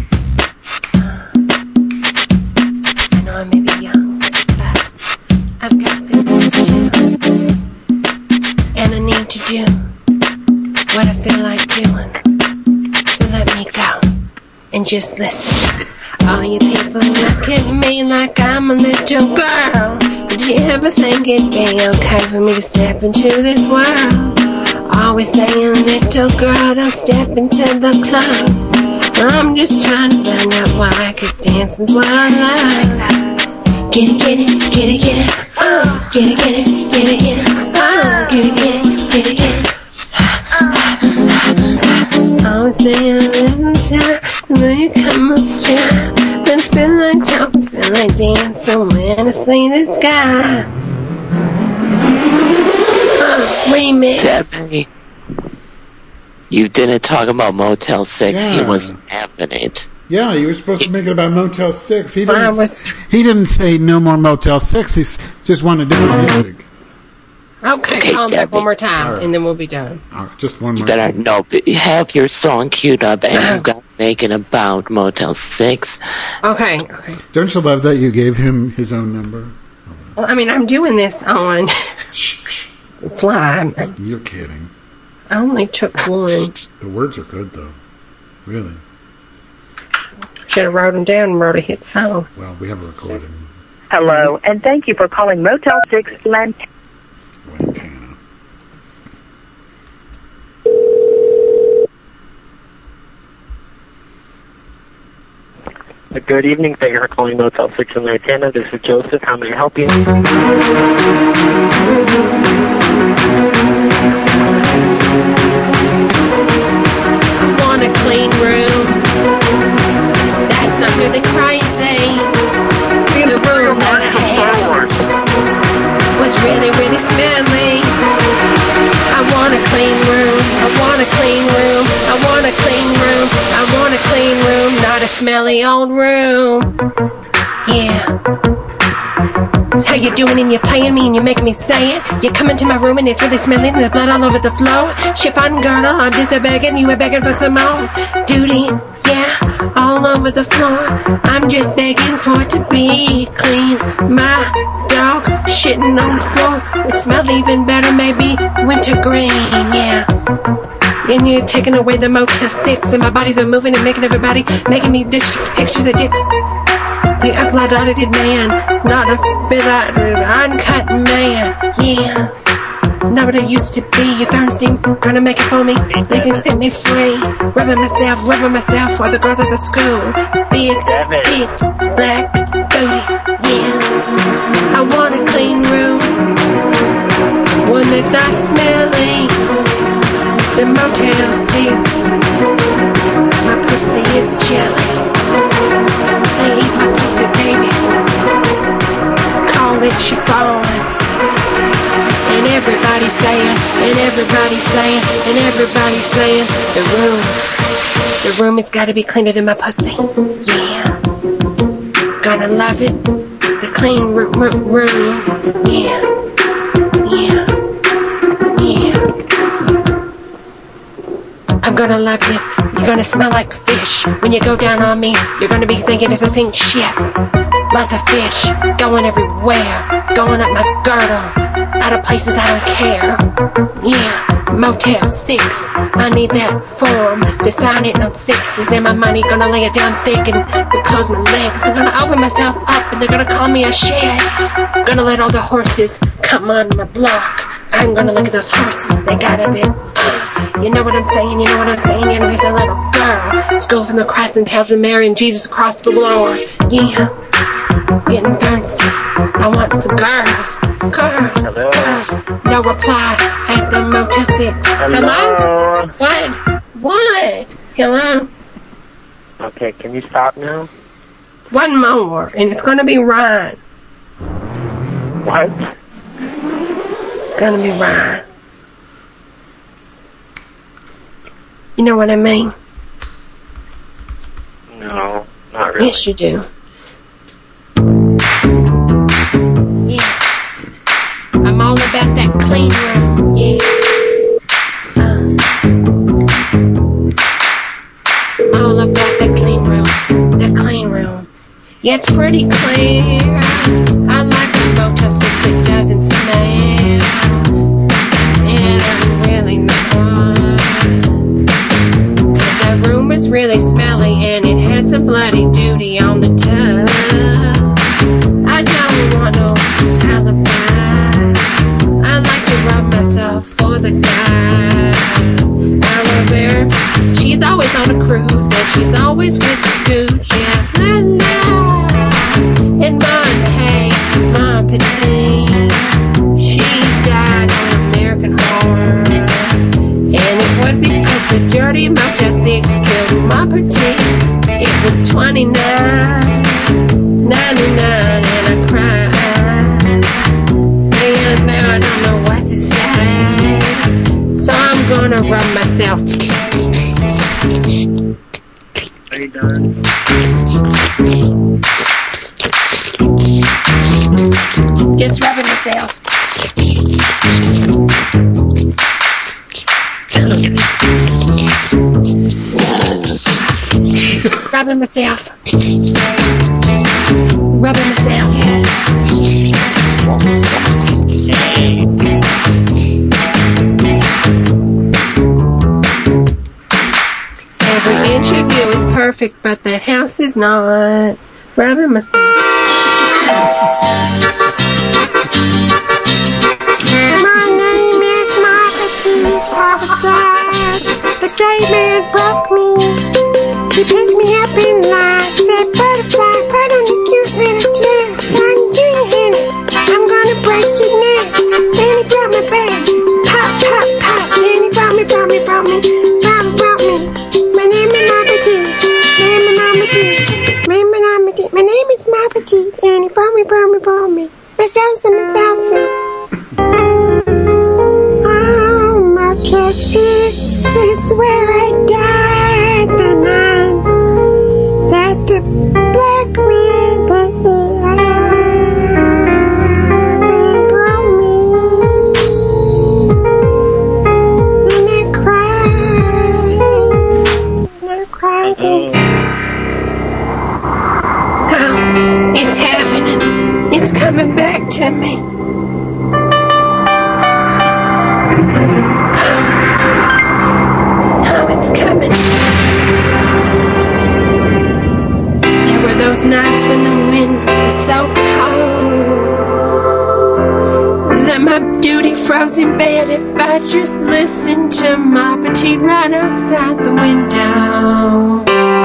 I know I may be young, but I've got feelings too. And I need to do what I feel like doing. So let me go and just listen. All you people look at me like I'm a little girl. Did you ever think it'd be okay for me to step into this world? Always saying, little girl, don't step into the club. I'm just trying to find out why, 'cause dancing's what I like. Get it, get it, get it, get it. Oh, get it, get it, get it, get it. Oh, get it, get it, get it, get it. Always saying, little child, when you come up shy. But I feel like talking, feel like dancing when I see this guy. Remix. Debbie, you didn't talk about Motel 6. Yeah. He wasn't having it. Yeah, you were supposed to make it about Motel 6. He didn't say no more Motel 6. He just wanted different music. Okay, call back one more time, and then we'll be done. All right, just one You more better time. no, but you have your song queued up, and you've got to make it about Motel 6. Okay. Don't you love that you gave him his own number? Well, I mean, I'm doing this on Fly. You're kidding. I only took one. The words are good, though. Really. Should have wrote them down and wrote a hit song. Well, we have a recording. Hello, and thank you for calling Motel 6 Lantana. Good evening. Thank you for calling Motel 6 in Lantana. This is Joseph. How may I help you? I want a clean room. That's not really crazy. The room that I had was really, really smelly. I want a clean room. I want a clean room. I want a clean room. I want a clean room, not a smelly old room. Yeah. How you doing? And you're playing me and you're making me say it. You come into my room and it's really smelly and there's blood all over the floor. Chiffon girdle, I'm just a begging, you were begging for some more. Duty, yeah, all over the floor. I'm just begging for it to be clean. My dog shitting on the floor would smell even better, maybe wintergreen, yeah. And you're taking away the Motel 6 and my bodies are moving and making everybody, making me pictures of dicks. The ugly-audited man, not a feathered, uncut man, yeah. Not what I used to be. You're thirsty, gonna make it for me, make it set me free. Rubbing myself for the girls at the school. Big, black booty, yeah. I want a clean room, one that's not smelly. The Motel 6, my pussy is jelly. They eat my pussy, baby. Call it chiffon. And everybody's saying, the room has got to be cleaner than my pussy. Yeah, gonna love it. The clean room. Yeah. I'm gonna love you. You're gonna smell like fish. When you go down on me, you're gonna be thinking it's the same shit. Lots of fish going everywhere, going up my girdle. Out of places I don't care. Yeah, Motel 6. I need that form to sign it on 6s. And my money gonna lay it down thick and close my legs. I'm gonna open myself up and they're gonna call me a shed. Gonna let all the horses come on my block. I'm gonna look at those horses. They got a bit. You know what I'm saying? You know, he's a little girl. School from the Christ and Calvary Mary and Jesus across the Lord. Yeah, getting thirsty. I want some girls. Girls. No reply at the Motel 6. Hello? What? Hello? Okay, can you stop now? One more, and it's gonna be Ryan. What? It's gonna be Ryan. You know what I mean? No, not really. Yes, you do. Yeah. I'm all about that clean room. Yeah. All about the clean room. The clean room. Yeah, it's pretty clear. I like the Motel 6. It doesn't smell. And I'm really not. The room is really smelly and it had some bloody duty on the tub. I don't want no alibi. I like to rub myself for the guys. Aloe Vera, she's always on a cruise and she's always with the gooch. Yeah, I know. And Mon Petit, she died on American Horror. And it was because the dirty Motel 6 killed Mon Petit. It was $29.99 and I cried. And now I don't know what to say. So I'm gonna rub myself. Are you done? Just rubbing myself. Rubbing myself. Rubbing myself. Every inch of you is perfect, but that house is not. Rubbing myself. My name is Margaret. I was glad the gay man broke me. He picked me up in life, said butterfly, put on your cute little dress. I'm gonna break your neck. Then he brought me back. Pop, pop, pop. Then he brought me. My name is Margaret. My name is Margaret. And he brought me. My salsa. Oh, Motel 6 is where I died the night that the black man put me out. back to me. Oh, it's coming. There were those nights when the wind was so cold that my duty froze in bed if I just listened to my petite right outside the window.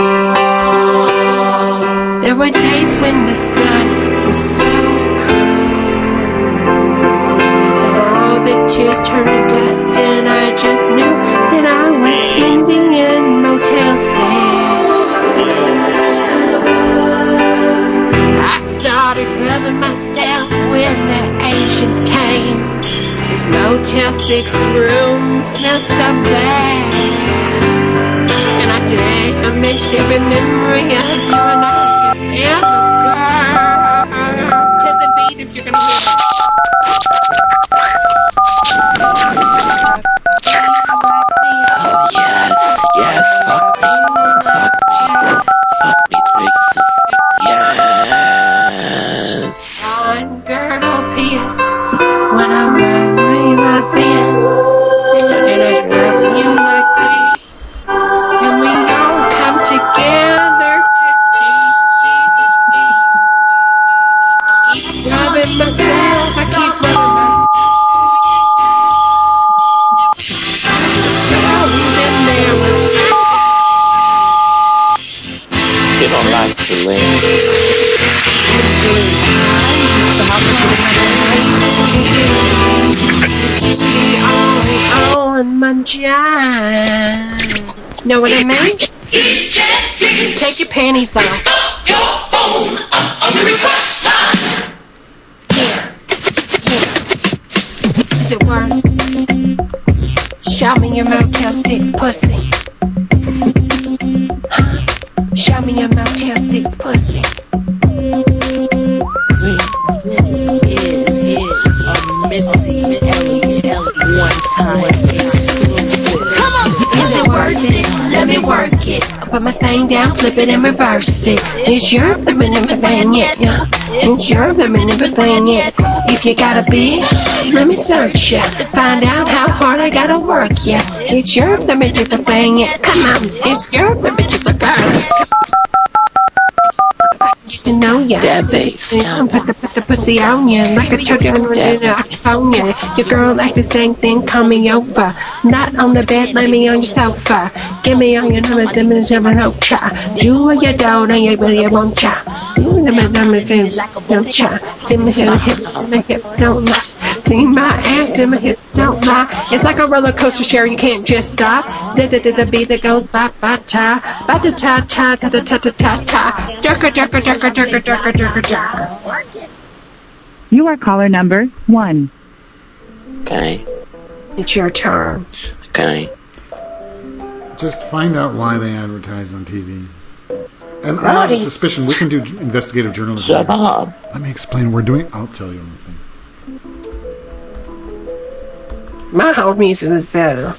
There were days when the sun was so cold, the tears turned to dust, and I just knew that I was ending in Motel 6. I started rubbing myself when the Asians came. This Motel 6 room smells so bad, and I damaged every memory of you and I ever, girl. To the beat if you're gonna hear it. Oh yes, yes, fuck me, Tracy. Yes. On girdle piece when I'm running like this, and I love you like that, and we all come together 'cause Jesus keep rubbing myself, I keep rubbing myself. You don't like to live. On my job. Know what I mean? Take your panties off. Your phone on the request line. Is it worth? Show me your Motel 6 pussy. Show me your Motel 6 pussy. This is a Missy Elliott one-time exclusive. Come on! Is it worth it? Let me work it. Put my thing down, flip it and reverse it. It's your flipping and everything yet. It's your flipping and everything yet. If you got a bid, let me search ya. Find out how hard I gotta work ya. It's your flipping and everything yet. Come on, it's your flipping and everything. To know ya. Debbie, Put the pussy on ya like a turkey on ya. Your girl like the same thing, call me over. Not on the bed, lay me on your sofa. Give me on your number, give me never no try. Do what you don't and you really won't try. Do the number, don't try. See my hips don't lie. See my ass and my hips don't lie. It's like a roller coaster, Sherry, you can't just stop. There's a beat that goes ba-ba-ta, ba-da-ta-ta, ta-ta-ta-ta-ta. Jerker, jerker, jerker, jerker, jerker, jerker, jerker. You are caller number 1. Okay. It's your turn. Okay. Just find out why they advertise on TV. And I have a suspicion we can do investigative journalism. Shut up. Let me explain. I'll tell you one thing. My whole music is better.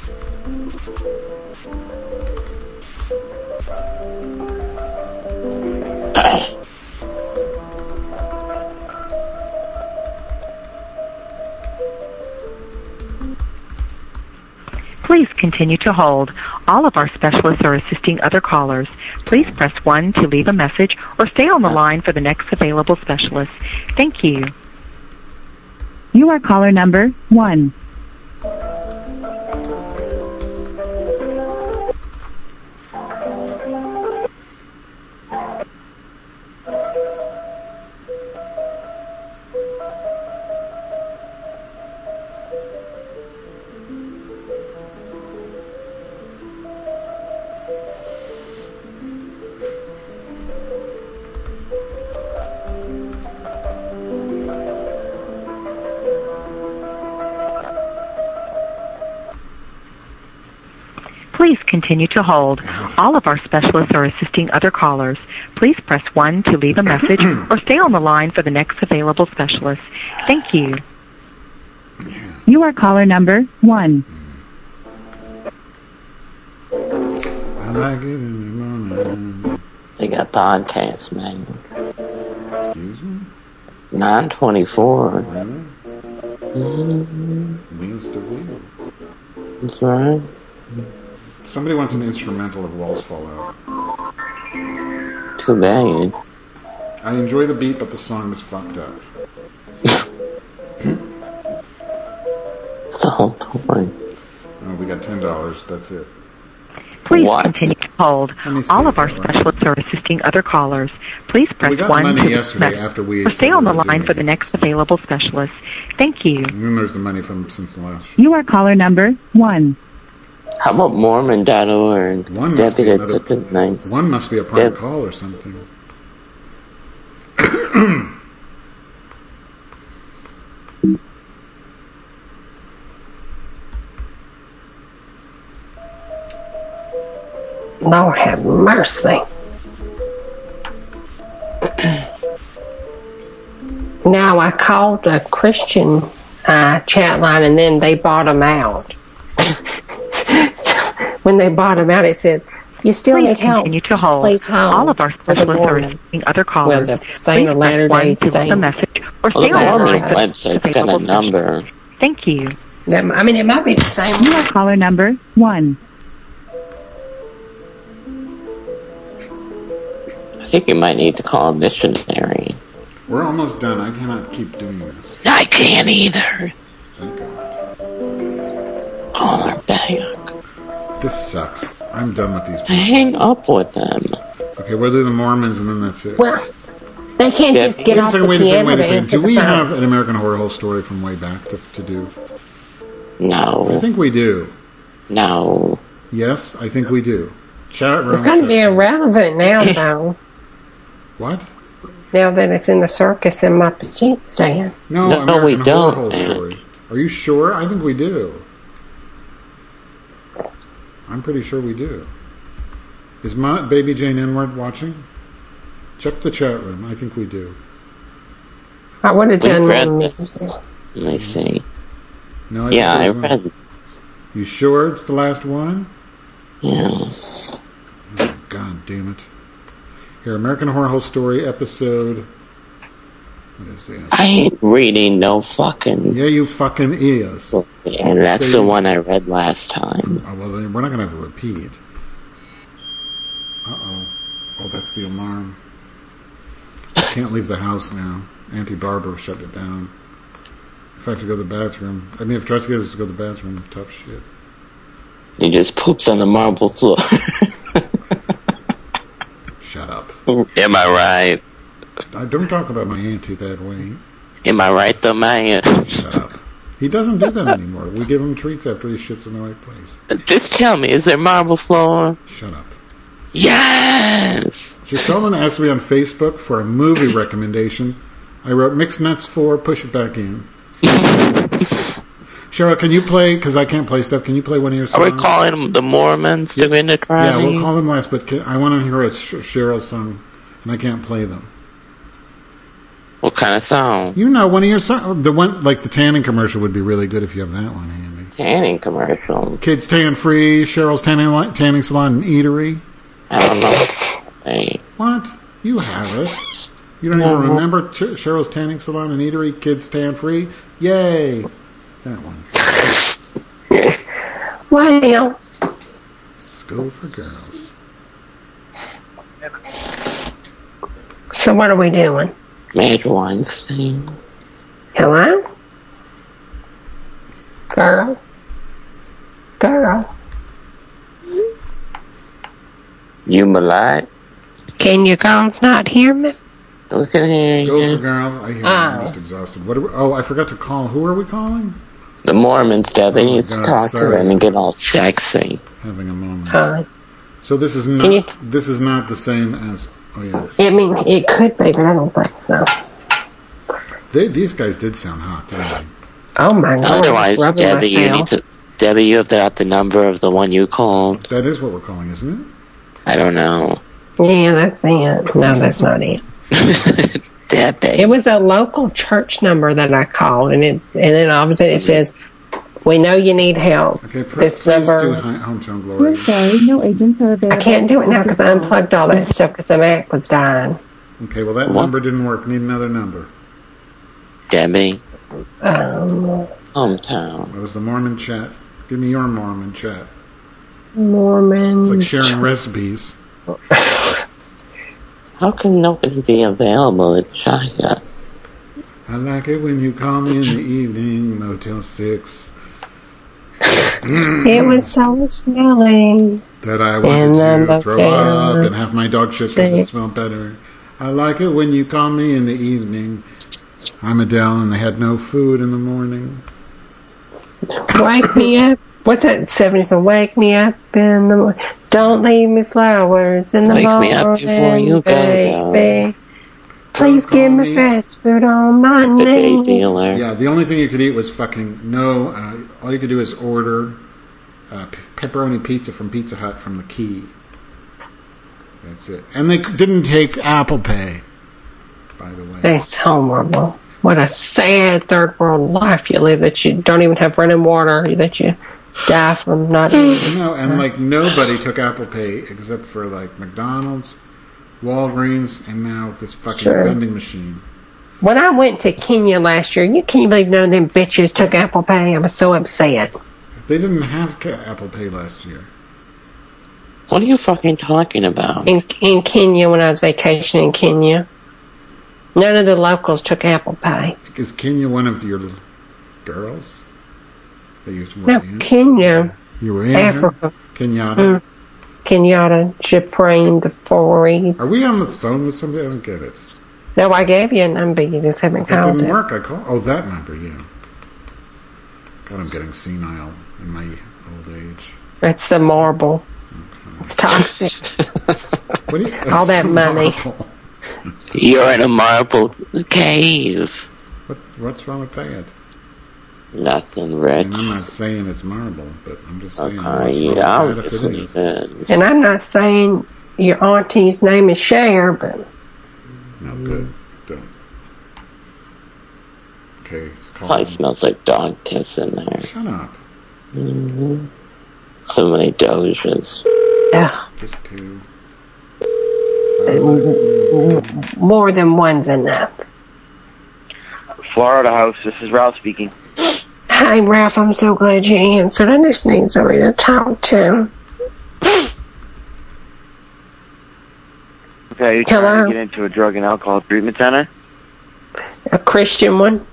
Please continue to hold. All of our specialists are assisting other callers. Please press 1 to leave a message or stay on the line for the next available specialist. Thank you. You are caller number 1. Please continue to hold. All of our specialists are assisting other callers. Please press 1 to leave a message or stay on the line for the next available specialist. Thank you. You are caller number 1. I like it in the morning. They got podcasts, man. Excuse me? 924. Really? Wheels to wheel. That's right. Somebody wants an instrumental of Walls Fall Out. Too bad. I enjoy the beat, but the song is fucked up. That's the whole point. Oh, we got $10. That's it. Please continue to hold. All of our specialists are assisting other callers. Please press 1 to or stay on the line for the next available specialist. Thank you. And then there's the money from since the last. You are caller number 1. How about Mormon.org? Debbie, that's a good nice. One must be a private call or something. Lord have mercy. Now, I called a Christian chat line, and then they bought them out. When they bought them out, it says, you still need help. Continue to hold. Please hold. All of our specialists are assisting other callers. Well, the Saint of Latter-day Saints. The message or Well, stay the on the Mormon line. website's got a number. Thank you. I mean, it might be the same. You are caller number 1. I think you might need to call a missionary. We're almost done. I cannot keep doing this. I can't either. Thank God. Call her back. This sucks. I'm done with these people. Hang up with them. Okay, we'll do the Mormons and then that's it. Well, they can't just get off the piano. Wait a second. Do we have an American Horror Hole story from way back to do? No. I think we do. No. Yes, I think we do. Chat room. It's going to be irrelevant now, though. What? Now that it's in the circus in my Pajit stand. No, No, we American don't, Horror Hole man. story. Are you sure? I think we do. I'm pretty sure we do. Is my Baby Jane Inward watching? Check the chat room. I think we do. I would have done read one. this. Let me see. No, Yeah, I think there's read one. You sure it's the last one? Yeah. Oh, God damn it. Here, American Horror Hole Story episode. What is this? I ain't reading no fucking... Yeah, you fucking is. And that's the one I read last time. Oh, well, then we're not going to have a repeat. Uh-oh. Oh, that's the alarm. I can't leave the house now. Auntie Barbara shut it down. If I have to go to the bathroom. I mean, if it tries to get us to go to the bathroom, tough shit. He just poops on the marble floor. Shut up. Am I right? I don't talk about my auntie that way. Am I right, though, man? Shut up. He doesn't do that anymore. We give him treats after he shits in the right place. Just tell me, is there marble floor? Shut up. Yes! Sheldon asked me on Facebook for a movie recommendation. I wrote Mixed Nuts 4, Push It Back In. Cheryl, can you play, because I can't play stuff, can you play one of your songs? Are we calling them the Mormons doing the driving? Yeah, we'll call them last, but I want to hear a Cheryl's song, and I can't play them. What kind of song? You know, one of your songs, the one, like the tanning commercial would be really good if you have that one handy. Tanning commercial? Kids Tan Free, Cheryl's Tanning Salon and Eatery. I don't know. Hey. What? You have it. You don't even remember Cheryl's Tanning Salon and Eatery, Kids Tan Free? Yay! That one. Wow. School for Girls. So what are we doing? Madge Weinstein. Hello? Girls? Girls? You Malite? Can you girls not hear me? We can hear you. School for Girls. I hear you. I'm just exhausted. What? I forgot to call. Who are we calling? The Mormons, Deb. They need to God, talk to sorry. them and get all sexy. Having a moment. Hi. So this is not. This is not the same as. Oh yeah. I mean, it could be, but I don't think so. These guys did sound hot, didn't they? Oh my God. Otherwise, Debbie, you need to. Debbie, you have got the number of the one you called. That is what we're calling, isn't it? I don't know. Yeah, that's it. No, that's not it. Debbie. It was a local church number that I called, and then all of a sudden it says, "We know you need help." Okay, this please number. do Hometown Glory. We're sorry, no agents are available. I can't do it now because I unplugged all that stuff because the Mac was dying. Okay, well that number didn't work. Need another number. Debbie. Hometown. It was the Mormon chat. Give me your Mormon chat. Mormon. It's like sharing recipes. How can nobody be available at China? I like it when you call me in the evening, Motel 6. It was so smelly. That I wanted to throw up and have my dog shit because it smelled better. I like it when you call me in the evening. I'm Adele and they had no food in the morning. Wake me up. What's that? 70s. So wake me up in the morning. Don't leave me flowers in the morning. Wake me up before you go. Baby. Please give me fast food on my name. Yeah, the only thing you could eat was fucking all you could do is order pepperoni pizza from Pizza Hut from the Key. That's it. And they didn't take Apple Pay, by the way. That's horrible. What a sad third world life you live, that you don't even have running water, that you die from not eating. No, and like nobody took Apple Pay except for like McDonald's, Walgreens, and now this fucking vending machine. When I went to Kenya last year, you can't believe none of them bitches took Apple Pay. I was so upset. They didn't have Apple Pay last year. What are you fucking talking about? In Kenya, when I was vacationing in Kenya, none of the locals took Apple Pay. Is Kenya one of your little girls? That used to work in? Kenya. You were in Africa. Kenyatta. Kenyatta, Supreme, the Four. Are we on the phone with somebody? I don't get it. No, I gave you a number. You just haven't called it. It didn't work. I called. Oh, that number, yeah. God, I'm getting senile in my old age. That's the marble. Okay. It's toxic. All that money. You're in a marble cave. What's wrong with that? Nothing, Rich. And I'm not saying it's marble, but I'm just saying what's wrong with that if it is. And I'm not saying your auntie's name is Cher, but... No good. Don't. Okay, it's called... Probably smells like dog piss in there. Shut up. Mm-hmm. So many doges. Yeah. Just two. More than one's enough. Florida House, this is Ralph speaking. Hi, Ralph. I'm so glad you answered. I just need somebody to talk to. Okay, you're trying to get into a drug and alcohol treatment center? A Christian one.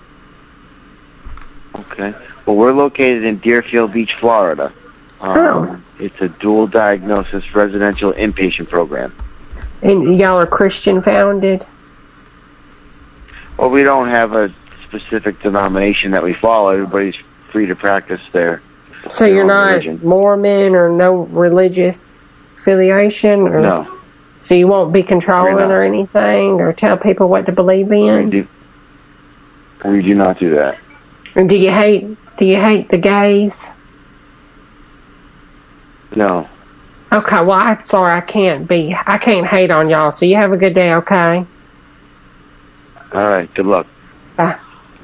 Okay. Well, we're located in Deerfield Beach, Florida. It's a dual diagnosis residential inpatient program. And y'all are Christian founded? Well, we don't have a specific denomination that we follow. Everybody's free to practice their So you're not religion. Mormon or no religious affiliation? Or, no. So you won't be controlling or anything or tell people what to believe in? We do not do that. And do you hate the gays? No. Okay, well, I'm sorry, I can't hate on y'all. So you have a good day, okay? All right, good luck. Bye.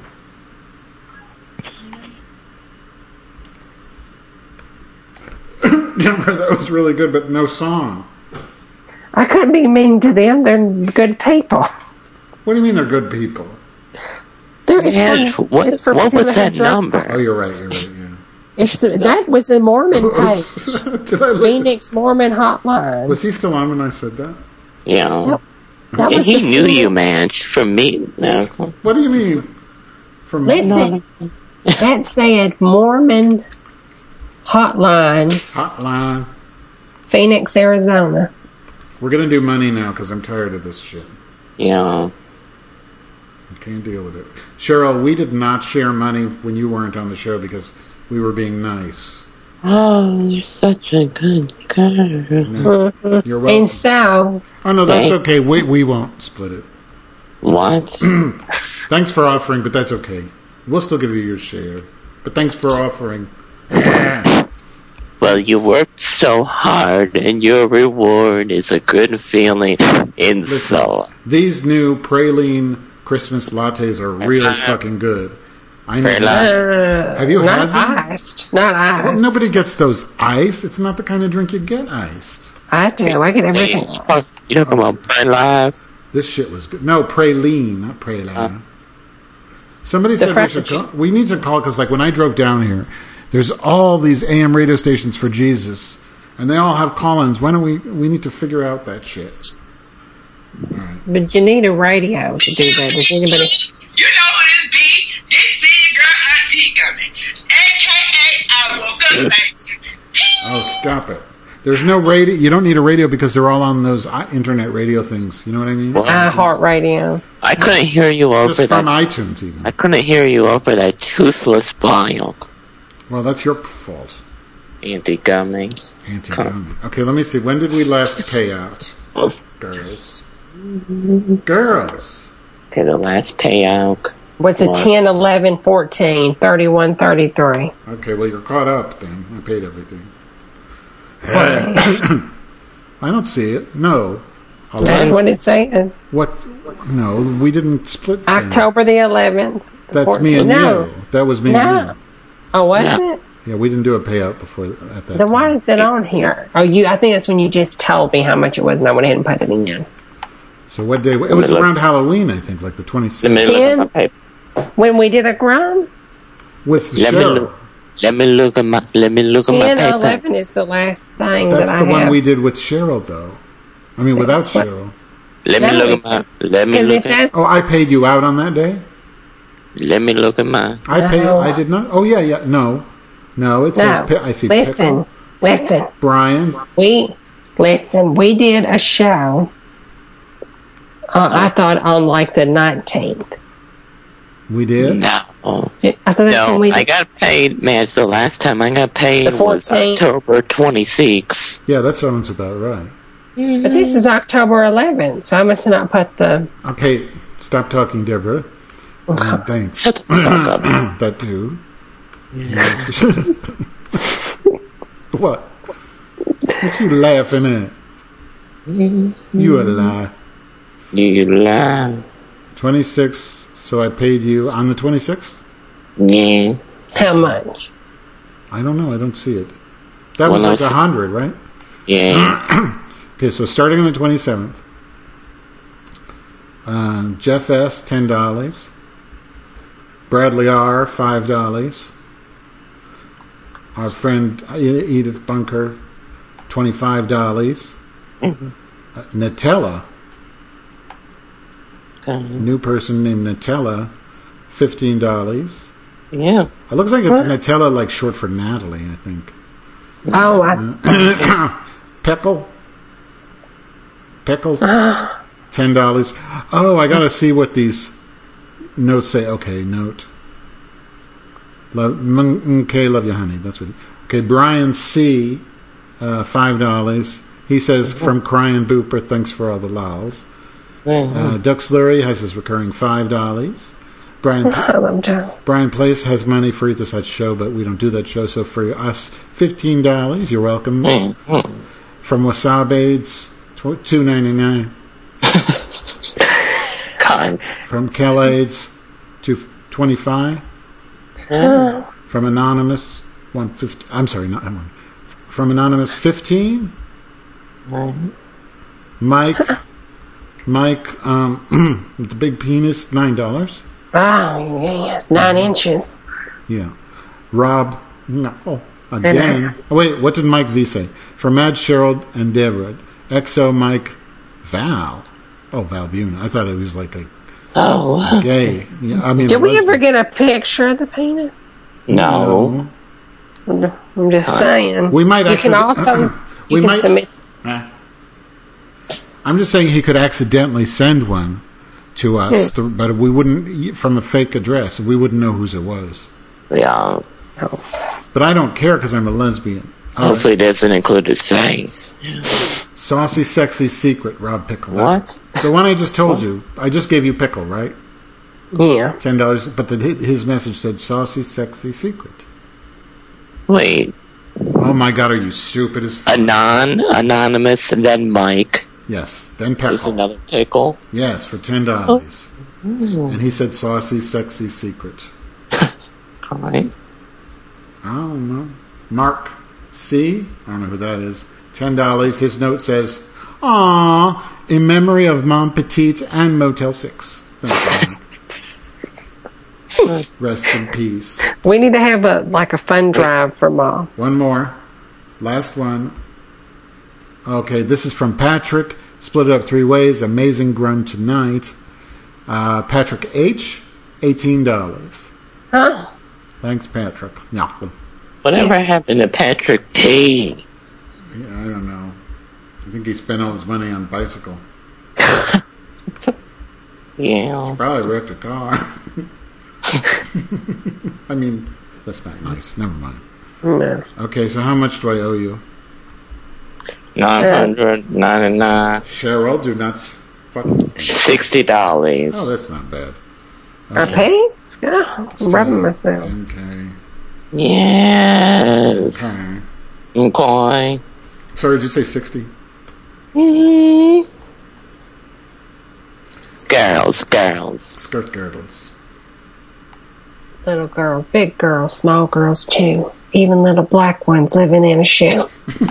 Denver, that was really good, but no song. I couldn't be mean to them. They're good people. What do you mean they're good people? What was that number? Oh, you're right, yeah. That was a Mormon page. Did I Phoenix Mormon Hotline. Was he still on when I said that? Yeah. That was he knew you, man. From me. No. What do you mean? From Listen, that said Mormon Hotline. Hotline. Phoenix, Arizona. We're going to do money now because I'm tired of this shit. Yeah. I can't deal with it. Cheryl, we did not share money when you weren't on the show because we were being nice. Oh, you're such a good girl. No, you're welcome. And so... Oh, no, that's okay. We won't split it. What? Thanks for offering, but that's okay. We'll still give you your share. But thanks for offering. Well, you worked so hard, and your reward is a good feeling in the soul. These new praline Christmas lattes are really fucking good. I know. Have you had them? Not iced. Well, nobody gets those iced. It's not the kind of drink you get iced. I do. I get everything. You talking about praline? This shit was good. No, praline, not praline. Somebody said we need to call because, like, when I drove down here, there's all these AM radio stations for Jesus, and they all have call-ins. When we need to figure out that shit. All right. But you need a radio to do that. Does anybody? You know who this be? This be your girl Auntie Gummy, a.k.a. I woke up like... Oh, stop it. There's no radio. You don't need a radio because they're all on those internet radio things. You know what I mean? iHeart Radio. I couldn't hear you over Just from iTunes, even. I couldn't hear you over that toothless bile. Well, that's your fault. Auntie Gummy. Auntie Gummy. Okay, let me see. When did we last pay out? Girls. Okay, the last payout was it 10, 11, 14, 31, 33. Okay, well, you're caught up then. I paid everything. I don't see it. No. That's what it says. What? No, we didn't split. October the 11th. That's 14th. me and you. That was me and you. Oh, was it? Yeah, we didn't do a payout before at that Then why is it on here? Oh, I think that's when you just told me how much it was and I went ahead and put it in. So what day? It was around Halloween, I think, like the 26th. 10? When we did a grind? With Cheryl. Let me look at my 10, 11 is the last thing That's that I have. That's the one we did with Cheryl, though. I mean, without Cheryl. Let me look at Oh, I paid you out on that day? Let me look at mine. I did not? Oh, yeah. No, it says... I see Listen. Brian. We did a show... I thought on like the 19th. We did? No. I thought that's when we did. I got paid, man. The last time I got paid was October 26th. Yeah, that sounds about right. But this is October 11th, so I must not put the... Okay, stop talking, Deborah. Thanks. Shut the fuck up. That too. What? What you laughing at? You a lie. You lie. 26, so I paid you on the 26th? Yeah. How much? I don't know, I don't see it. That was like 100, right? Yeah. Okay, so starting on the 27th. Jeff S., $10. Bradley R., $5. Our friend Edith Bunker, $25. Nutella. New person named Nutella, $15. Yeah. It looks like it's Nutella, like short for Natalie, I think. Oh, Pickles, $10. Oh, I gotta see what these notes say. Okay, note. Love you, honey. That's what. Okay, Brian C, $5. He says from Crying Booper, thanks for all the lols. Duck Slurry has his recurring $5. Brian Place has money for Eat This Hut show, but we don't do that show, so for us, $15. You're welcome. From Wasabades, $2.99. From Kelaids, $25. From Anonymous, $150. I'm sorry, not one. From Anonymous, $15. Mike, with the big penis, $9. Oh, yes, 9 inches. Yeah. Rob, no, again. Oh, wait, what did Mike V say? From Mad Cheryl and Deborah, XO Mike Val. Oh, Val Buna. I thought it was like a gay. Yeah, I mean, did we ever get a picture of the penis? No. I'm just saying. We might actually. You can submit. I'm just saying he could accidentally send one to us, but we wouldn't, from a fake address, we wouldn't know whose it was. Yeah. But I don't care because I'm a lesbian. Hopefully it doesn't include his face. Saucy Sexy Secret, Rob Pickle. What? The one I just told you. I just gave you Pickle, right? Yeah. $10, but his message said Saucy Sexy Secret. Wait. Oh my God, are you stupid as fuck? Anonymous, and then Mike. Yes, then Pickle. There's another Pickle. Yes, for $10. And he said Saucy Sexy Secret. Alright. I don't know. Mark C, I don't know who that is. $10. His note says, "Aww, in memory of Mom Petite and Motel 6. Thanks, Rest in peace. We need to have a fun drive for Mom. One more. Last one. Okay, this is from Patrick. Split it up 3 ways. Amazing Grunt tonight. Patrick H, $18. Huh? Thanks, Patrick. Yeah. Whatever happened to Patrick T? Yeah, I don't know. I think he spent all his money on bicycle. Yeah. He probably wrecked a car. I mean, that's not nice. Never mind. No. Okay, so how much do I owe you? $999. Cheryl, do not $60. Oh, that's not bad. Our pace? Oh, I'm rubbing myself. Okay. Yes. Okay. Sorry, did you say 60? Girls. Skirt girdles. Little girls, big girls, small girls too. Even little black ones living in a shoe.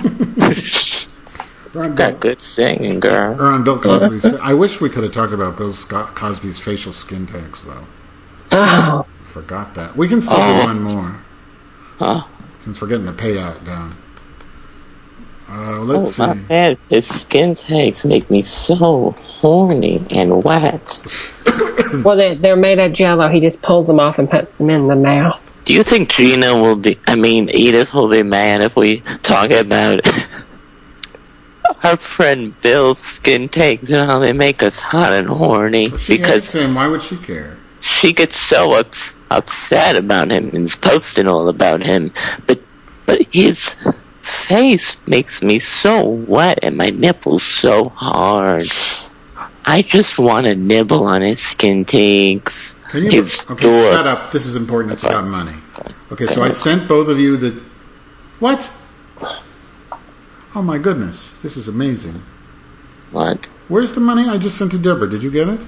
Got good singing, girl. Or on Bill Cosby's. I wish we could have talked about Bill Cosby's facial skin tags, though. Oh. Forgot that. We can still do one more. Huh? Since we're getting the payout down. Let's see. My bad. His skin tags make me so horny and wet. Well, they're made of jello. He just pulls them off and puts them in the mouth. Do you think Edith will be mad if we talk about our friend Bill's skin tags and how they make us hot and horny? She hates him. Why would she care? She gets so upset about him and is posting all about him, but his face makes me so wet and my nipples so hard. I just want to nibble on his skin tags. Can you? Okay, shut up. This is important. It's about money. Okay, so I sent both of you the... What? Oh my goodness. This is amazing. What? Where's the money I just sent to Deborah? Did you get it?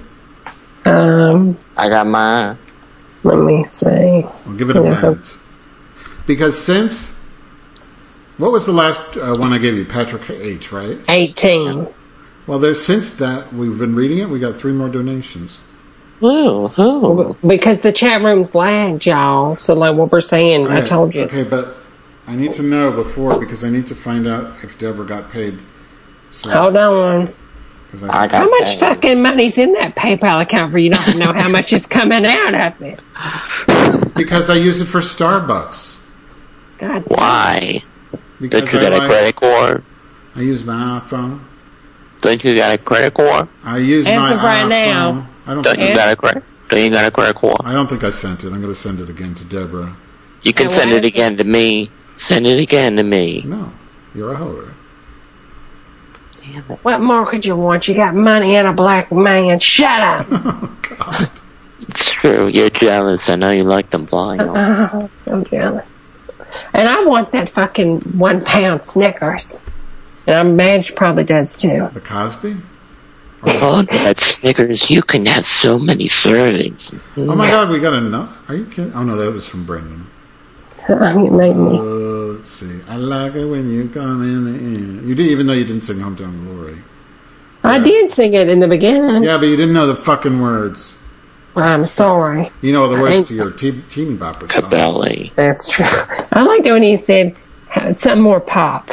I got mine. Let me see. Well, give it a minute. Because since... What was the last one I gave you? Patrick H, right? 18. Well, since that, we've been reading it. We got 3 more donations. Woo. Because the chat room's lagged, y'all. So, like what we're saying, I told you. Okay, but I need to know before, because I need to find out if Deborah got paid. So, hold on. How much paid. fucking money's in that PayPal account for you not to know how much is coming out of it? Because I use it for Starbucks. God damn. Why? Because Don't you got a credit card? I use my iPhone. Don't you got a credit card? I use my Answer right iPhone. now. Don't you got a credit card? I don't think I sent it. I'm going to send it again to Deborah. You can send it again to me. Send it again to me. No, you're a whore. Damn it. What more could you want? You got money and a black man. Shut up. Oh, God. It's true. You're jealous. I know you like them blind. Oh, so jealous. And I want that fucking 1 pound Snickers. And I'm mad she probably does too. The Cosby? Oh, that Snickers. You can have so many servings. Oh my God, we got enough. Are you kidding? Oh no, that was from Brendan. You made me. Let's see. I like it when you come in the end. You did, even though you didn't sing Hometown Glory. I did sing it in the beginning. Yeah, but you didn't know the fucking words. I'm sorry. You know the words to your teeny bopper songs. Cabelli. That's true. I liked it when he said something more pop.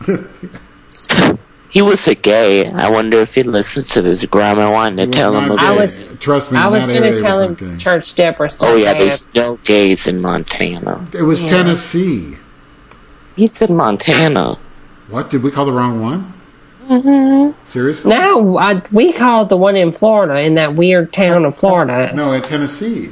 He was a gay. I wonder if he listens to this. Grandma wanted to tell him about it. Trust me, I was going to tell him Church Deborah. Oh yeah, there's no gays in Montana. It was Tennessee. He said Montana. What? Did we call the wrong one? Mm-hmm. Seriously? No, we called the one in Florida, in that weird town of Florida. No, in Tennessee.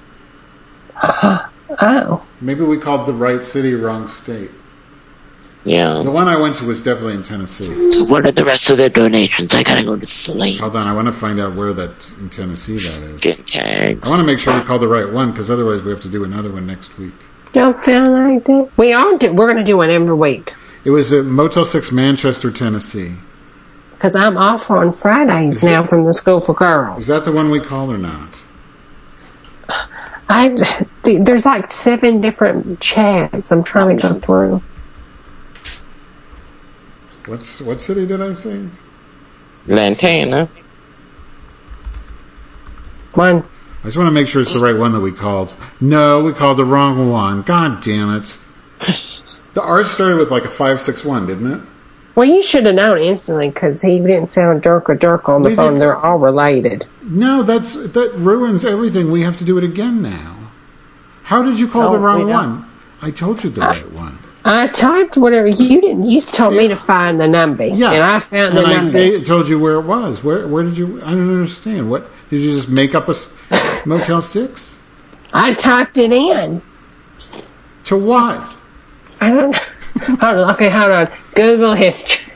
Oh. Maybe we called the right city, wrong state. Yeah. The one I went to was definitely in Tennessee. So what are the rest of their donations? I gotta go to sleep. Hold on, I want to find out where that in Tennessee that is. Skin tags. I want to make sure we call the right one, because otherwise we have to do another one next week. Don't feel like that. We're going to do one every week. It was at Motel 6, Manchester, Tennessee. Because I'm off on Fridays now from the School for Girls. Is that the one we call or not? There's like 7 different chats I'm trying to go through. What city did I say? Lantana. One. I just want to make sure it's the right one that we called. No, we called the wrong one. God damn it. The ours started with like a 561, didn't it? Well, you should have known instantly because he didn't sound Dirk on the phone. They're all related. No, that ruins everything. We have to do it again now. How did you call the wrong one? I told you the right one. I typed whatever you didn't. You told me to find the number, and I found the number. I told you where it was. Where did you? I don't understand. What did you just make up a Motel 6? I typed it in. To what? I don't know. Hold on. Google history.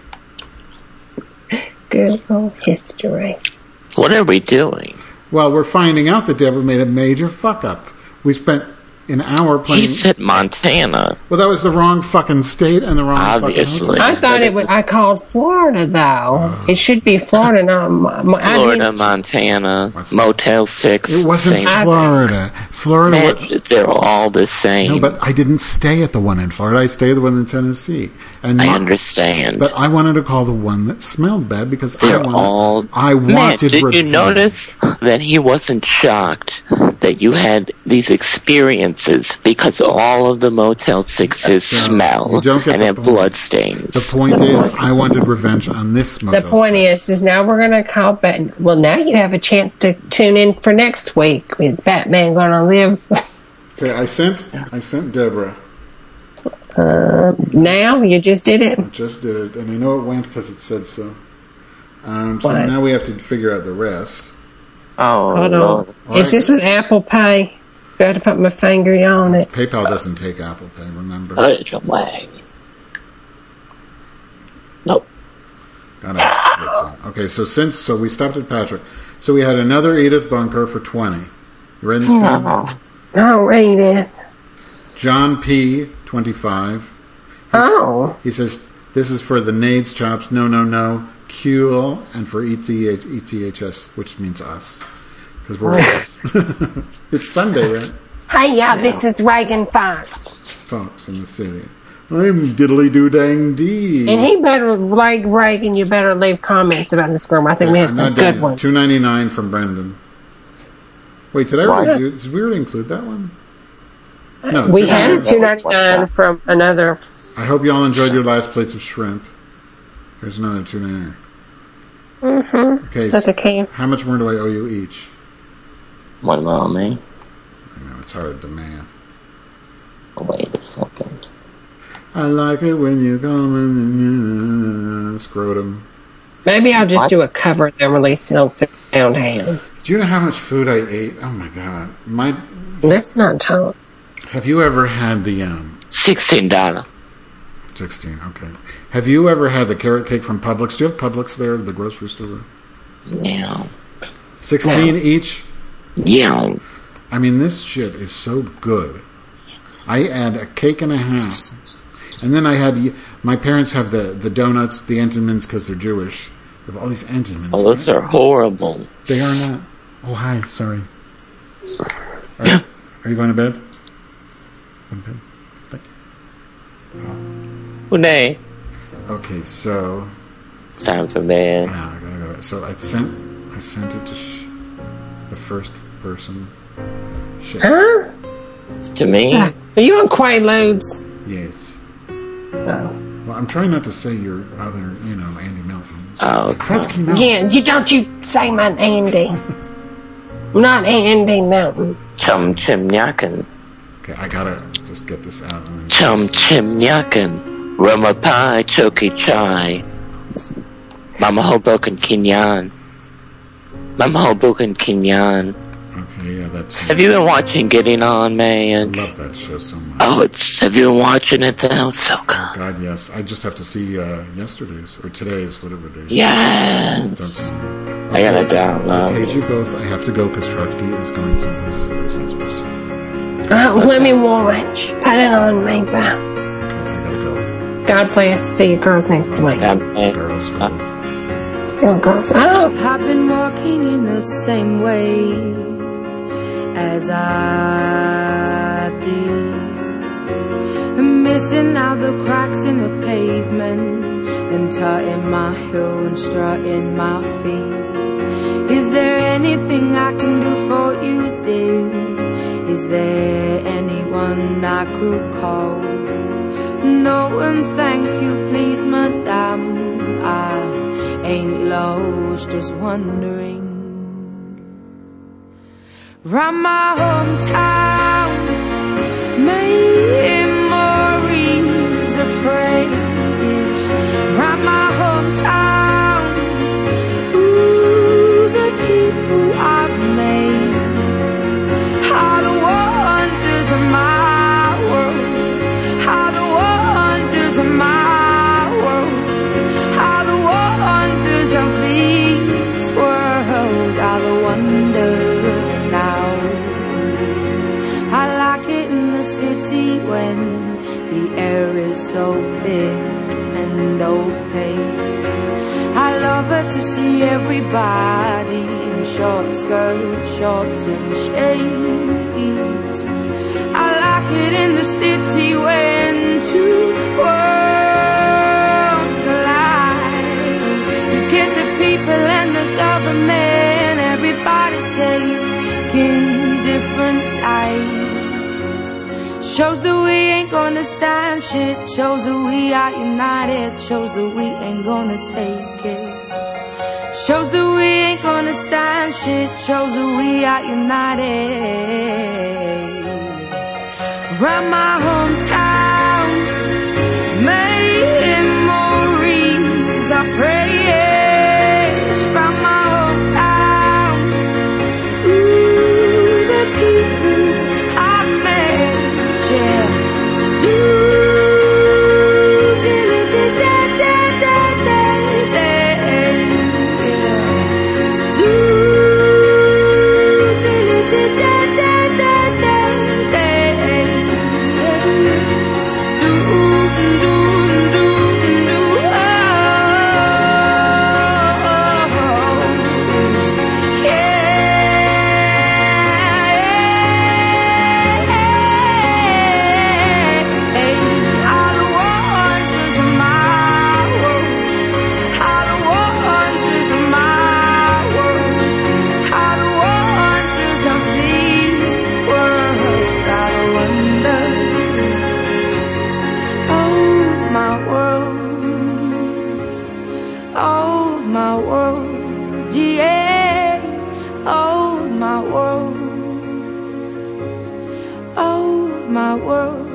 Google history. What are we doing? Well, we're finding out that Deborah made a major fuck up. We spent an hour playing. He said Montana. Well, that was the wrong fucking state and the wrong Obviously. fucking I thought it was. I called Florida though. It should be Florida, not Florida, Montana, Motel 6. It wasn't Florida. Florida. They're all the same. No, but I didn't stay at the one in Florida. I stayed at the one in Tennessee. And I understand. But I wanted to call the one that smelled bad because I wanted Matt, did revenge. you notice that he wasn't shocked that you had these experiences because all of the Motel 6s smell and have blood stains? The point is, I wanted revenge on this Motel The point is now we're going to call Batman. Well, now you have a chance to tune in for next week. Is Batman going to live? Okay, I sent Deborah. Now? You just did it? I just did it, and I know it went because it said so. So now we have to figure out the rest. Oh, hold on. Is this with Apple Pay? Do I have to put my finger on it? PayPal doesn't take Apple Pay, remember? Put it away. Nope. Okay, so we stopped at Patrick. So we had another Edith Bunker for 20. You ready this time? Oh, Edith. John P. 25. He says, this is for the Nades Chops, no, Q, and for ETHS, which means us. Because we're... It's Sunday, right? Hey, this is Reagan Fox. Fox in the city. I'm diddly-doo-dang-dee. And he better, like Reagan, you better leave comments about this girl. I think we had some good ones. $2.99 from Brendan. Wait, did we already include that one? No, we had $2.99 from another. I hope you all enjoyed your last plates of shrimp. Here's another $2.99. Mm-hmm. Okay, that's okay. How much more do I owe you each? What about me? I know, it's hard to math. Oh, wait a second. I like it when you come in scrotum. Maybe I'll just do a cover and then release it on Sound Hand. Do you know how much food I ate? Oh my god. That's not total. Have you ever had the $16? 16, okay. Have you ever had the carrot cake from Publix? Do you have Publix there, the grocery store? Yeah. 16 each? Yeah. I mean, this shit is so good. I had a cake and a half. And then I had... My parents have the donuts, the Entenmann's, because they're Jewish. They have all these Entenmann's. Oh, those are horrible. They are not. Oh, hi. Sorry. Are you going to bed? Good day. Okay, so... It's time for bed. Yeah, I gotta go. So I sent it to the first person. Shit. Huh? To me? Are you on Quaaludes? Yes. Oh. Well, I'm trying not to say your other, Andy Melton. Oh, Kratzky Melton. Yeah, don't you say my Andy. Not Andy Melton. Chum Chimnyakin. Okay, I gotta just get this out. Chum Chimnyakin. Roma Pie Choki Chai. Mama Hoboken Kinyan. Mama Hoboken Kinyan. Okay, yeah, that's... Have you been watching Getting On, man? I love that show so much. Oh, have you been watching it though? It's so good. Oh, God, yes. I just have to see yesterday's, or today's, whatever day. Yes. Okay. I gotta download. I paid you both. I have to go because Trotsky is going someplace he's not supposed to. Let me watch. Put it on me, bye. Okay, I gotta go. God bless. See you girls next week. God bless. Girls. Girls. Oh. I've been walking in the same way as I did. I'm missing out the cracks in the pavement and tutting my heel and strutting my feet. Is there anything I can do for you dear? Is there anyone I could call? No, and thank you, please, madame. I ain't lost, just wondering. Round my hometown, memories of phrase. Round my hometown, ooh, the people I've made. How the wonders of my world. How the wonders of my world. How the wonders of this world are the wonders of now. I like it in the city when the air is so thick and opaque. I love it to see everybody in short skirts, shorts and shades. I like it in the city when two worlds collide. You get the people and the government, everybody taking different sides. Shows that we ain't gonna stand shit. Shows that we are united. Shows that we ain't gonna take it. Shows that we ain't gonna stand shit. Shows that we are united. Round my hometown, memories are fresh. Round my hometown, ooh, the people I met, yeah. Do my world, yeah, oh my world, oh my world.